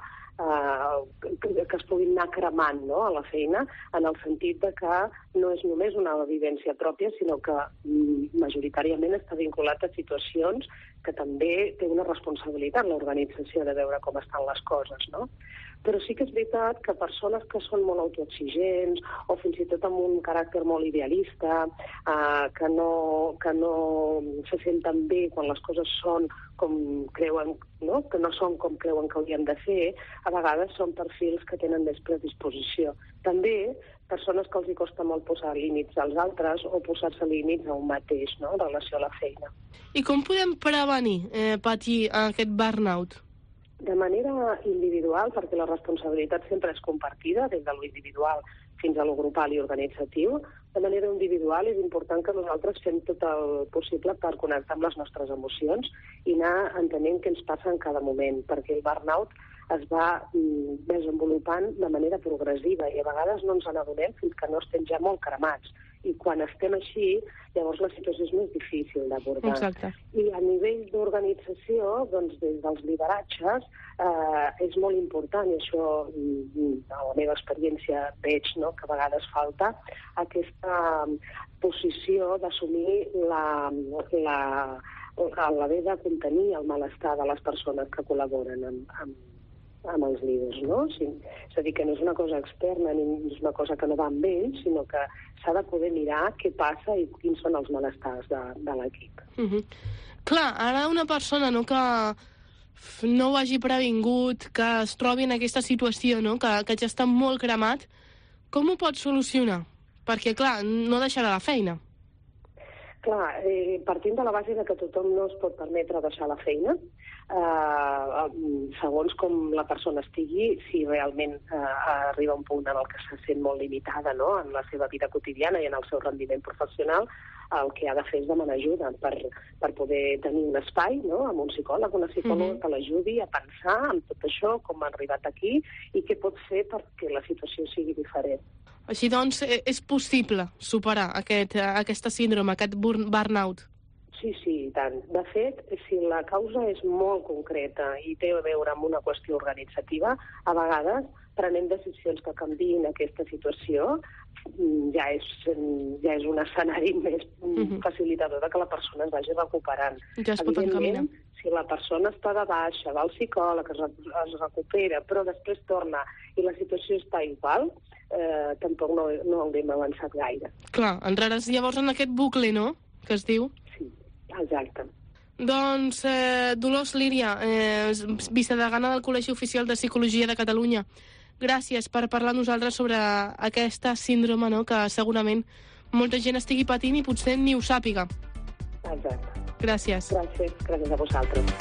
que es puguin anar cremant, no?, a la feina, en el sentit de que no és només una vivència pròpia, sinó que majoritàriament està vinculat a situacions que també té una responsabilitat l'organització de veure com estan les coses, no? Però sí que és veritat que persones que són molt autoexigents o fins i tot amb un caràcter molt idealista, que no se senten bé quan les coses són com creuen, no? Que no són com creuen que haurien de ser, a vegades són perfils que tenen més predisposició. També persones que els hi costa molt posar límits als altres o posar-se límits a un mateix, no?, en relació a la feina. I com podem prevenir patir aquest burnout? De manera individual, perquè la responsabilitat sempre és compartida, des de lo individual fins a lo grupal i organitzatiu. De manera individual és important que nosaltres fem tot el possible per connectar amb les nostres emocions i anar entenent què ens passa en cada moment, perquè el burnout es va desenvolupant de manera progressiva i a vegades no ens n'adonem fins que no estem ja molt cremats. I quan estem així, llavors la situació és més difícil d'abordar. Exacte. I a nivell d'organització, doncs, des dels lideratges, és molt important, i això, a la meva experiència, veig, no?, que a vegades falta aquesta posició d'assumir l'haver de contenir el malestar de les persones que col·laboren amb els líders, no? És a dir, que no és una cosa externa ni és una cosa que no va amb ells, sinó que s'ha de poder mirar què passa i quins són els malestars de l'equip. Clar, ara una persona, no, que no ho hagi previngut, que es trobi en aquesta situació, no?, que ja està molt cremat, com ho pot solucionar? Perquè, clar, no deixarà la feina. Clar, partint de la base de que tothom no es pot permetre deixar la feina, segons com la persona estigui, si realment arriba a un punt en el que se sent molt limitada, no?, en la seva vida quotidiana i en el seu rendiment professional, el que ha de fer és demanar ajuda per poder tenir un espai, no?, amb un psicòleg, una psicòloga que l'ajudi a pensar en tot això, com ha arribat aquí i què pot fer perquè la situació sigui diferent. Així doncs, és possible superar aquesta síndrome, aquest burnout? Sí, i tant. De fet, si la causa és molt concreta i té a veure amb una qüestió organitzativa, a vegades prenent decisions que canviïn aquesta situació ja és un escenari més facilitador que la persona es vagi recuperant. Ja es pot encaminar. Si la persona està de baixa, va al psicòleg, es recupera, però després torna i la situació està igual, tampoc no haurem avançat gaire. Clar, entraràs llavors en aquest bucle, no?, que es diu. Sí, exacte. Doncs Dolors Líria, vicedegana del Col·legi Oficial de Psicologia de Catalunya, gràcies per parlar amb nosaltres sobre aquesta síndrome, no?, que segurament molta gent estigui patint i potser ni ho sàpiga. Exacte. Gràcies. Gràcies a vosaltres.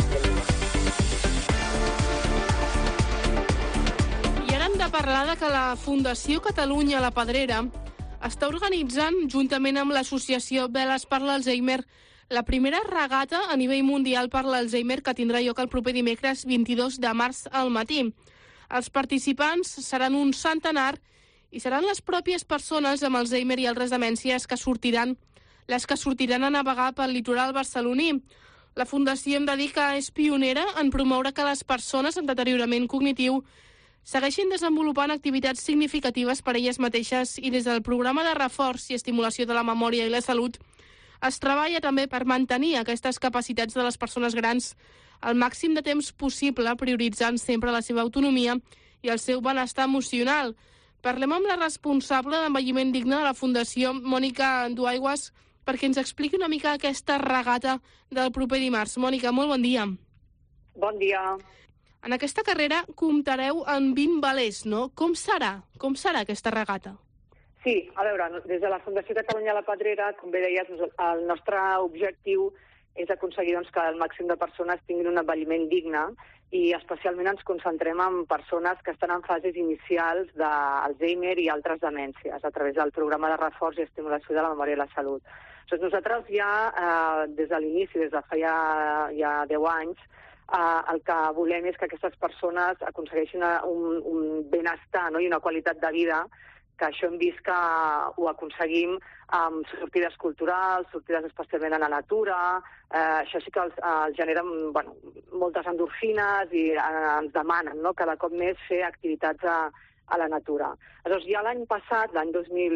I ara hem de parlar de que la Fundació Catalunya La Pedrera està organitzant, juntament amb l'associació Veles per l'Alzheimer, la primera regata a nivell mundial per l'Alzheimer que tindrà lloc el proper dimecres 22 de març al matí. Els participants seran un centenar i seran les pròpies persones amb Alzheimer i altres demències les que sortiran a navegar pel litoral barceloní. La Fundació Em Dedica és pionera en promoure que les persones amb deteriorament cognitiu segueixin desenvolupant activitats significatives per elles mateixes i des del programa de reforç i estimulació de la memòria i la salut es treballa també per mantenir aquestes capacitats de les persones grans el màxim de temps possible, prioritzant sempre la seva autonomia i el seu benestar emocional. Parlem amb la responsable d'envelliment digne de la Fundació, Mònica Duaigües, perquè ens expliqui una mica aquesta regata del proper dimarts. Mònica, molt bon dia. Bon dia. En aquesta carrera comptareu en 20 velers, no? Com serà? Com serà aquesta regata? Sí, a veure, des de la Fundació Catalunya La Pedrera, com bé deies, el nostre objectiu és aconseguir que el màxim de persones tinguin un envelliment digne i especialment ens concentrem en persones que estan en fases inicials d'Alzheimer i altres demències a través del programa de reforç i estimulació de la memòria i la salut. Doncs nosaltres ja, des de l'inici, des de fa ja 10 anys, el que volem és que aquestes persones aconsegueixin un benestar, no? I una qualitat de vida, que això hem vist que ho aconseguim amb sortides culturals, sortides especialment a la natura. Això sí que els genera moltes endorfines i ens demanen cada cop més fer activitats a la natura. Aleshores, ja l'any passat, l'any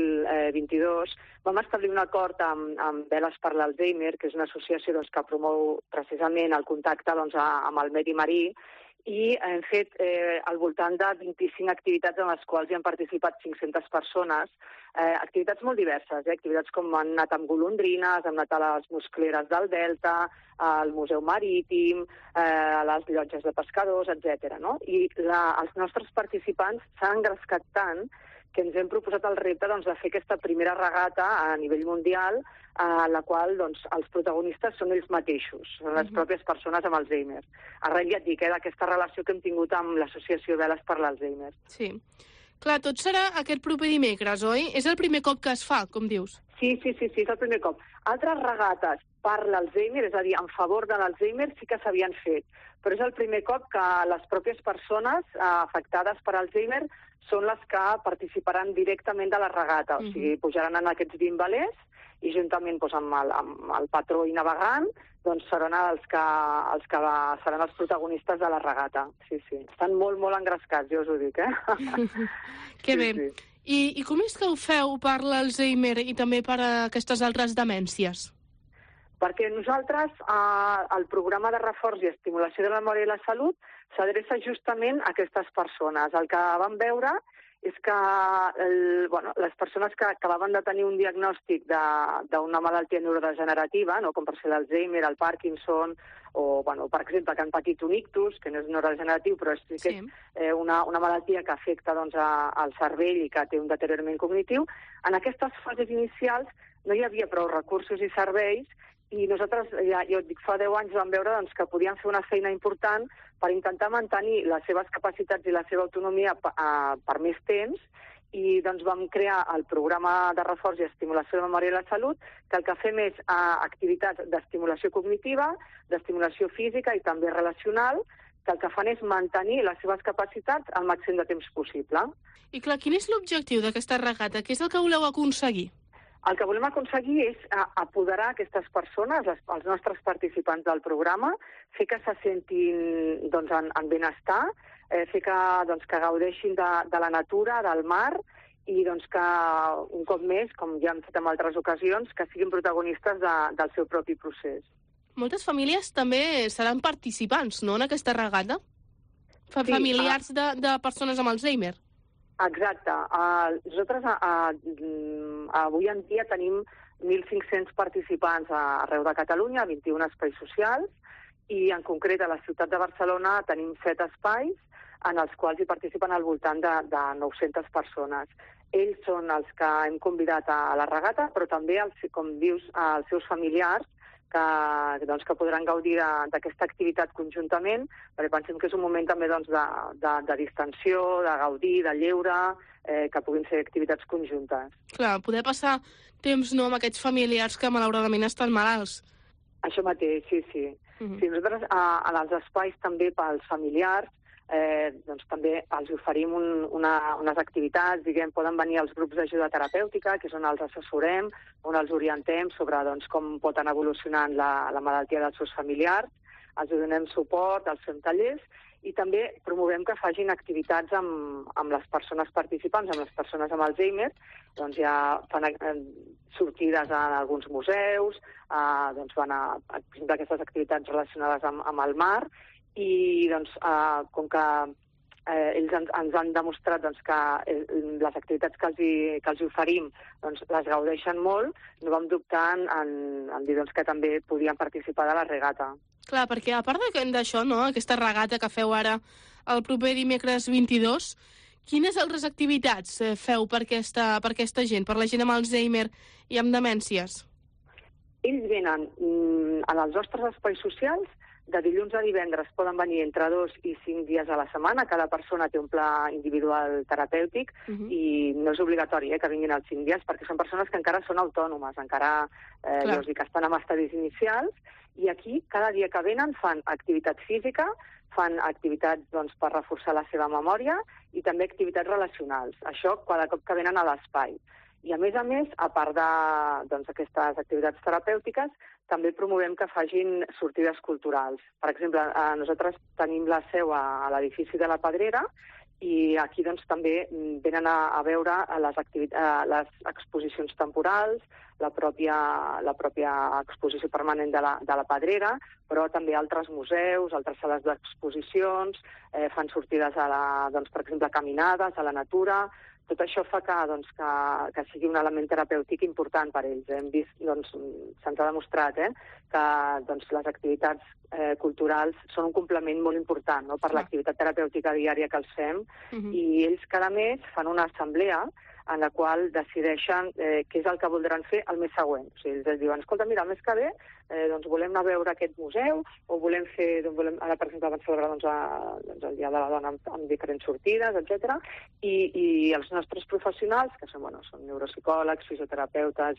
2022, vam establir un acord amb Veles per l'Alzheimer, que és una associació que promou precisament el contacte amb el medi marí, i hem fet al voltant de 25 activitats en les quals hi han participat 500 persones, activitats molt diverses, activitats com han anat amb golondrines, han anat a les muscleres del Delta, al Museu Marítim, a les llotges de pescadors, etc. I els nostres participants s'han engrescat tant que ens hem proposat el repte de fer aquesta primera regata a nivell mundial, a la qual els protagonistes són ells mateixos, són les pròpies persones amb Alzheimer. Arrel, ja et dic, d'aquesta relació que hem tingut amb l'associació Veles per l'Alzheimer. Sí. Clar, tot serà aquest proper dimecres, oi? És el primer cop que es fa, com dius? Sí, és el primer cop. Altres regates per l'Alzheimer, és a dir, en favor de l'Alzheimer, sí que s'havien fet, però és el primer cop que les pròpies persones afectades per Alzheimer són les que participaran directament de la regata, o sigui, pujaran en aquests 20 velers i juntament amb el patró i navegant seran els que seran els protagonistes de la regata. Sí. Estan molt, molt engrescats, jo us ho dic, Que bé. I com és que ho feu per l'Alzheimer i també per aquestes altres demències? Perquè nosaltres, el programa de reforç i estimulació de la memòria i la salut s'adreça justament a aquestes persones. El que vam veure és que les persones que acabaven de tenir un diagnòstic d'una malaltia neurodegenerativa, com per ser l'Alzheimer, el Parkinson, o, per exemple, que han patit un ictus, que no és neurodegeneratiu, però sí que és una malaltia que afecta al cervell i que té un deteriorament cognitiu, en aquestes fases inicials no hi havia prou recursos i serveis i nosaltres, ja et dic, fa 10 anys vam veure que podien fer una feina important per intentar mantenir les seves capacitats i la seva autonomia per més temps i vam crear el programa de reforç i estimulació de la memòria i la salut, que el que fem és activitats d'estimulació cognitiva, d'estimulació física i també relacional, que el que fan és mantenir les seves capacitats al màxim de temps possible. I clar, quin és l'objectiu d'aquesta regata? Què és el que voleu aconseguir? El que volem aconseguir és apoderar aquestes persones, els nostres participants del programa, fer que se sentin en benestar, fer que gaudeixin de la natura, del mar, i que un cop més, com ja hem fet en altres ocasions, que siguin protagonistes del seu propi procés. Moltes famílies també seran participants, no?, en aquesta regata? Familiars de persones amb Alzheimer. Exacte. Nosaltres avui en dia tenim 1.500 participants arreu de Catalunya, 21 espais socials, i en concret a la ciutat de Barcelona tenim 7 espais en els quals hi participen al voltant de 900 persones. Ells són els que hem convidat a la regata, però també, com dius, els seus familiars, que podran gaudir d'aquesta activitat conjuntament, perquè pensem que és un moment també de distensió, de gaudir, de lleure, que puguin ser activitats conjuntes. Clar, poder passar temps amb aquests familiars que malauradament estan malalts. Això mateix, sí. Sí, nosaltres als espais també pels familiars doncs també els oferim unes activitats, poden venir els grups d'ajuda terapèutica, que és on els assessorem, on els orientem sobre com pot anar evolucionant la malaltia dels seus familiars, els donem suport, els fem tallers, i també promovem que facin activitats amb les persones participants, amb les persones amb Alzheimer, doncs ja fan sortides a alguns museus, doncs van a, per exemple, aquestes activitats relacionades amb el mar, i doncs com que ells ens han demostrat que les activitats que els oferim les gaudeixen molt, no vam dubtar en dir que també podien participar de la regata. Clar, perquè a part d'això, no, aquesta regata que feu ara el proper dimecres 22, quines altres activitats feu per aquesta gent, per la gent amb Alzheimer i amb demències? Ells venen en els nostres espais socials. De dilluns a divendres poden venir entre 2 i 5 dies a la setmana. Cada persona té un pla individual terapèutic i no és obligatori que vinguin els 5 dies, perquè són persones que encara són autònomes, encara que estan en estadis inicials, i aquí cada dia que venen fan activitat física, fan activitats per reforçar la seva memòria i també activitats relacionals. Això cada cop que venen a l'espai. I a més, a part d'aquestes activitats terapèutiques, també promovem que facin sortides culturals. Per exemple, nosaltres tenim la seu a l'edifici de la Pedrera i aquí també venen a veure les exposicions temporals, la pròpia exposició permanent de la Pedrera, però també altres museus, altres sales d'exposicions, fan sortides, per exemple, caminades a la natura. Tot això fa que sigui un element terapèutic important per ells. Hem vist, se'ns ha demostrat que les activitats culturals són un complement molt important per l'activitat terapèutica diària que els fem, i ells cada mes fan una assemblea en la qual decideixen què és el que voldran fer el mes següent. O sigui, ells diuen, escolta, mira, el mes que ve volem anar a veure aquest museu, o volem fer, ara per exemple vam celebrar el Dia de la Dona amb diferents sortides, etc. I els nostres professionals, que són neuropsicòlegs, fisioterapeutes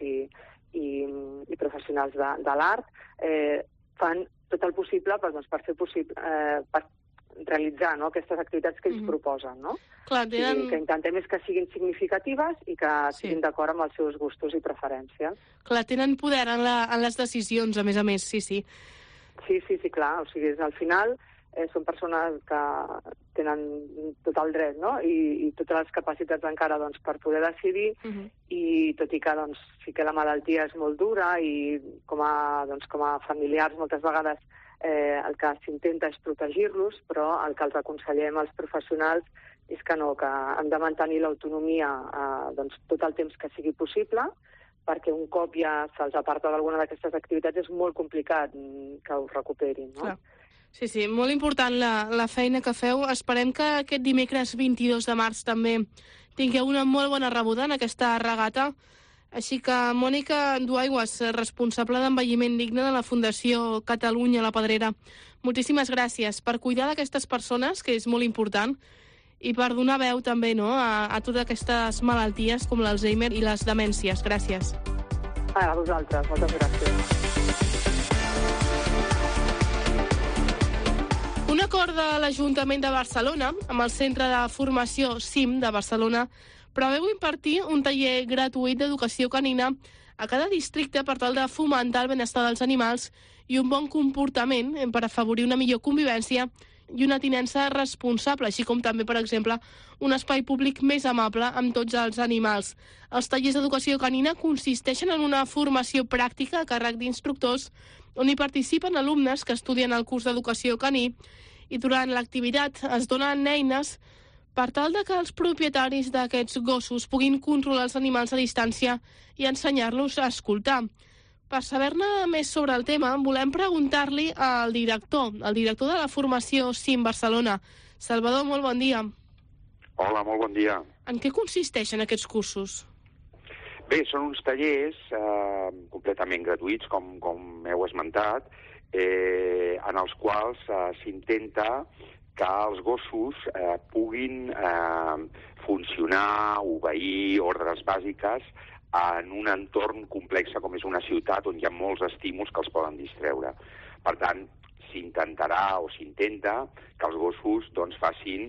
i professionals de l'art, fan tot el possible per fer possible realitzar aquestes activitats que ells proposen. Clar, que intentem és que siguin significatives i que siguin d'acord amb els seus gustos i preferències. Clar, tenen poder en les decisions, a més, sí. Sí, clar. O sigui, al final són persones que tenen tot el dret, i totes les capacitats encara per poder decidir, i tot i que sí que la malaltia és molt dura i com a familiars moltes vegades el que s'intenta és protegir-los, però el que els aconsellem als professionals és que no, que han de mantenir l'autonomia tot el temps que sigui possible, perquè un cop ja se'ls aparta d'alguna d'aquestes activitats és molt complicat que ho recuperin. Clar. Sí, molt important la feina que feu. Esperem que aquest dimecres 22 de març també tingueu una molt bona rebuda en aquesta regata. Així que, Mònica Duaigües, responsable d'envelliment digne de la Fundació Catalunya La Pedrera, moltíssimes gràcies per cuidar d'aquestes persones, que és molt important, i per donar veu també a totes aquestes malalties com l'Alzheimer i les demències. Gràcies. A vosaltres, moltes gràcies. Un acord de l'Ajuntament de Barcelona amb el Centre de Formació CIM de Barcelona preveu impartir un taller gratuït d'educació canina a cada districte per tal de fomentar el benestar dels animals i un bon comportament per afavorir una millor convivència i una tinença responsable, així com també, per exemple, un espai públic més amable amb tots els animals. Els tallers d'educació canina consisteixen en una formació pràctica a càrrec d'instructors on hi participen alumnes que estudien el curs d'educació caní, i durant l'activitat es donen eines per tal de que els propietaris d'aquests gossos puguin controlar els animals a distància i ensenyar-los a escoltar. Per saber-ne més sobre el tema, volem preguntar-li al director de la formació CIM Barcelona. Salvador, molt bon dia. Hola, molt bon dia. En què consisteixen aquests cursos? Bé, són uns tallers completament gratuïts, com heu esmentat, en els quals s'intenta que els gossos puguin funcionar, obeir ordres bàsiques en un entorn complex com és una ciutat on hi ha molts estímuls que els poden distreure. Per tant, s'intentarà o s'intenta que els gossos doncs, facin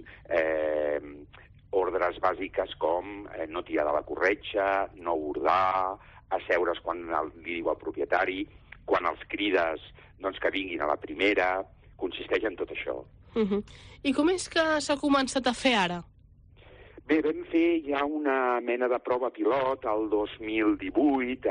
ordres bàsiques com no tirar de la corretja, no bordar, asseure's quan li diu el propietari, quan els crides doncs, que vinguin a la primera, consisteix en tot això. I com és que s'ha començat a fer ara? Bé, vam fer ja una mena de prova pilot el 2018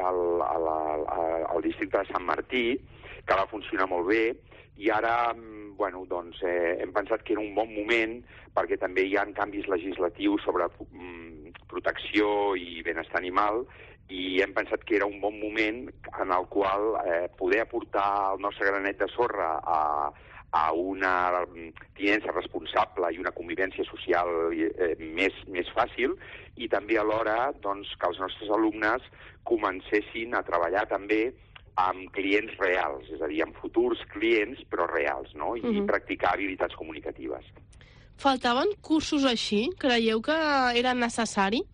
al districte de Sant Martí, que va funcionar molt bé, i ara doncs, hem pensat que era un bon moment perquè també hi ha canvis legislatius sobre protecció i benestar animal, i hem pensat que era un bon moment en el qual poder aportar el nostre granet de sorra a una tinença responsable i una convivència social més fàcil, i també alhora doncs, que els nostres alumnes comencessin a treballar també amb clients reals, és a dir, amb futurs clients però reals, no? I practicar habilitats comunicatives. Faltaven cursos així? Creieu que era necessari?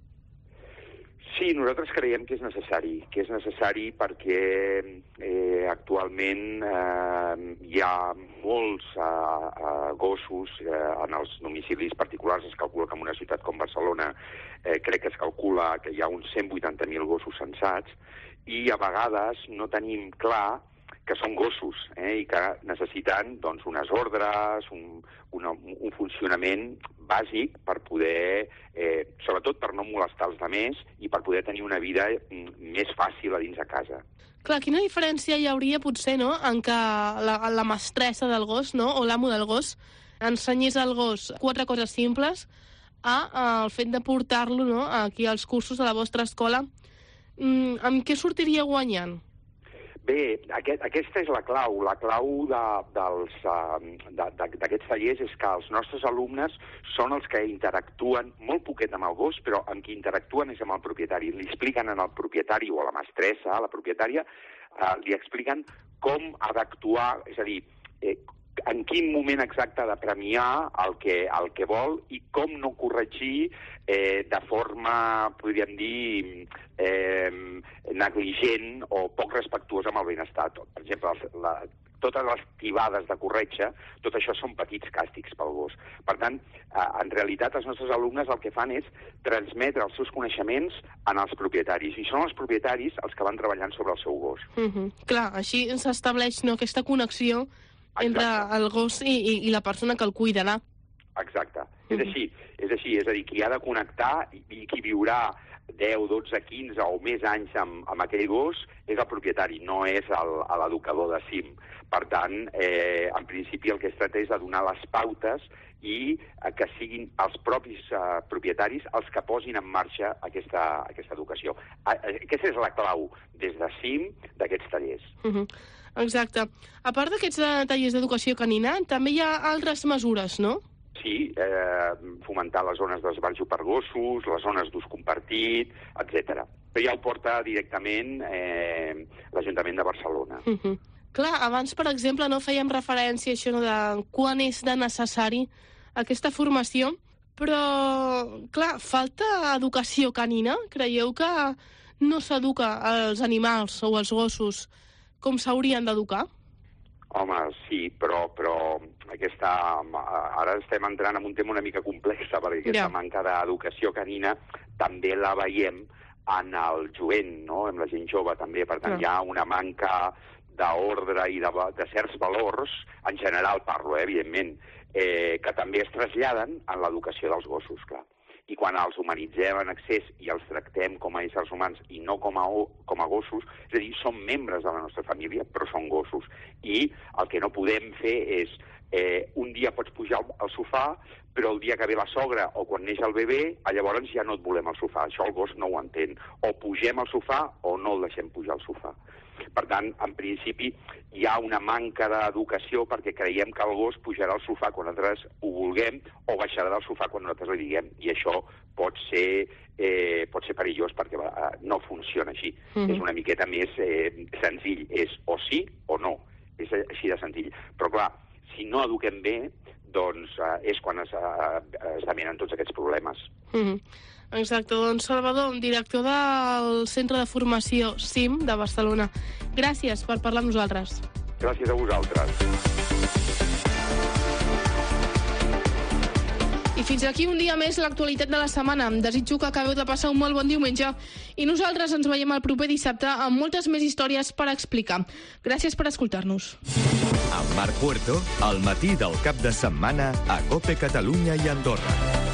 Sí, nosaltres creiem que és necessari perquè actualment hi ha molts gossos en els domicilis particulars. Es calcula que en una ciutat com Barcelona crec que es calcula que hi ha uns 180.000 gossos censats, i a vegades no tenim clar que són gossos i que necessiten doncs, unes ordres, un funcionament bàsic per poder, sobretot per no molestar els altres i per poder tenir una vida més fàcil a dins de casa. Clar, quina diferència hi hauria potser en què la mestressa del gos o l'amo del gos ensenyés al gos 4 coses simples al fet de portar-lo aquí als cursos de la vostra escola? Amb què sortiria guanyant? Bé, aquesta és la clau. La clau d'aquests tallers és que els nostres alumnes són els que interactuen molt poquet amb el gos, però amb qui interactuen és amb el propietari. Li expliquen al propietari o a la mestressa, a la propietària, li expliquen com ha d'actuar, és a dir, en quin moment exacte ha de premiar el que vol i com no corregir de forma, podríem dir, negligent o poc respectuosa amb el benestar. Per exemple, totes les tibades de corretja, tot això són petits càstigs pel gos. Per tant, en realitat, els nostres alumnes el que fan és transmetre els seus coneixements als propietaris, i són els propietaris els que van treballant sobre el seu gos. Clar, així s'estableix aquesta connexió entre el gos i la persona que el cuidarà. Exacte. És així. És a dir, qui ha de connectar i qui viurà 10, 12, 15 o més anys amb aquell gos és el propietari, no és l'educador de cim. Per tant, en principi el que es tracta és de donar les pautes i que siguin els propis propietaris els que posin en marxa aquesta educació. Aquesta és la clau des de cim d'aquests tallers. Exacte. A part d'aquests tallers d'educació canina, també hi ha altres mesures, no? Sí, fomentar les zones d'esbarjo per gossos, les zones d'ús compartit, etc. Però ja ho porta directament l'Ajuntament de Barcelona. Clar, abans, per exemple, fèiem referència a això de quan és de necessari aquesta formació, però, clar, falta educació canina? Creieu que no s'educa als animals o als gossos com s'haurien d'educar? Home, sí, però ara estem entrant en un tema una mica complex, perquè aquesta manca d'educació canina també la veiem en el jovent, no? En la gent jove també. Per tant, hi ha una manca d'ordre i de certs valors, en general parlo, evidentment, que també es traslladen en l'educació dels gossos, clar. I quan els humanitzem en excés i els tractem com a éssers humans i no com a gossos, és a dir, són membres de la nostra família, però són gossos. I el que no podem fer és, un dia pots pujar al sofà, però el dia que ve la sogra o quan neix el bebè, llavors ja no et volem al sofà. Això el gos no ho entén. O pugem al sofà o no el deixem pujar al sofà. Per tant, en principi, hi ha una manca d'educació perquè creiem que el gos pujarà al sofà quan nosaltres ho vulguem o baixarà del sofà quan nosaltres li diguem. I això pot ser perillós perquè no funciona així. És una miqueta més senzill. És o sí o no. És així de senzill. Però, clar, si no eduquem bé, doncs és quan es demenen tots aquests problemes. Exacte, doncs Salvador, director del Centre de Formació CIM de Barcelona. Gràcies per parlar amb nosaltres. Gràcies a vosaltres. Fins aquí un dia més l'actualitat de la setmana. Desitjo que acabeu de passar un molt bon diumenge i nosaltres ens veiem el proper dissabte amb moltes més històries per explicar. Gràcies per escoltar-nos. Amb Marc Puerto, al matí del cap de setmana a COPE Catalunya i Andorra.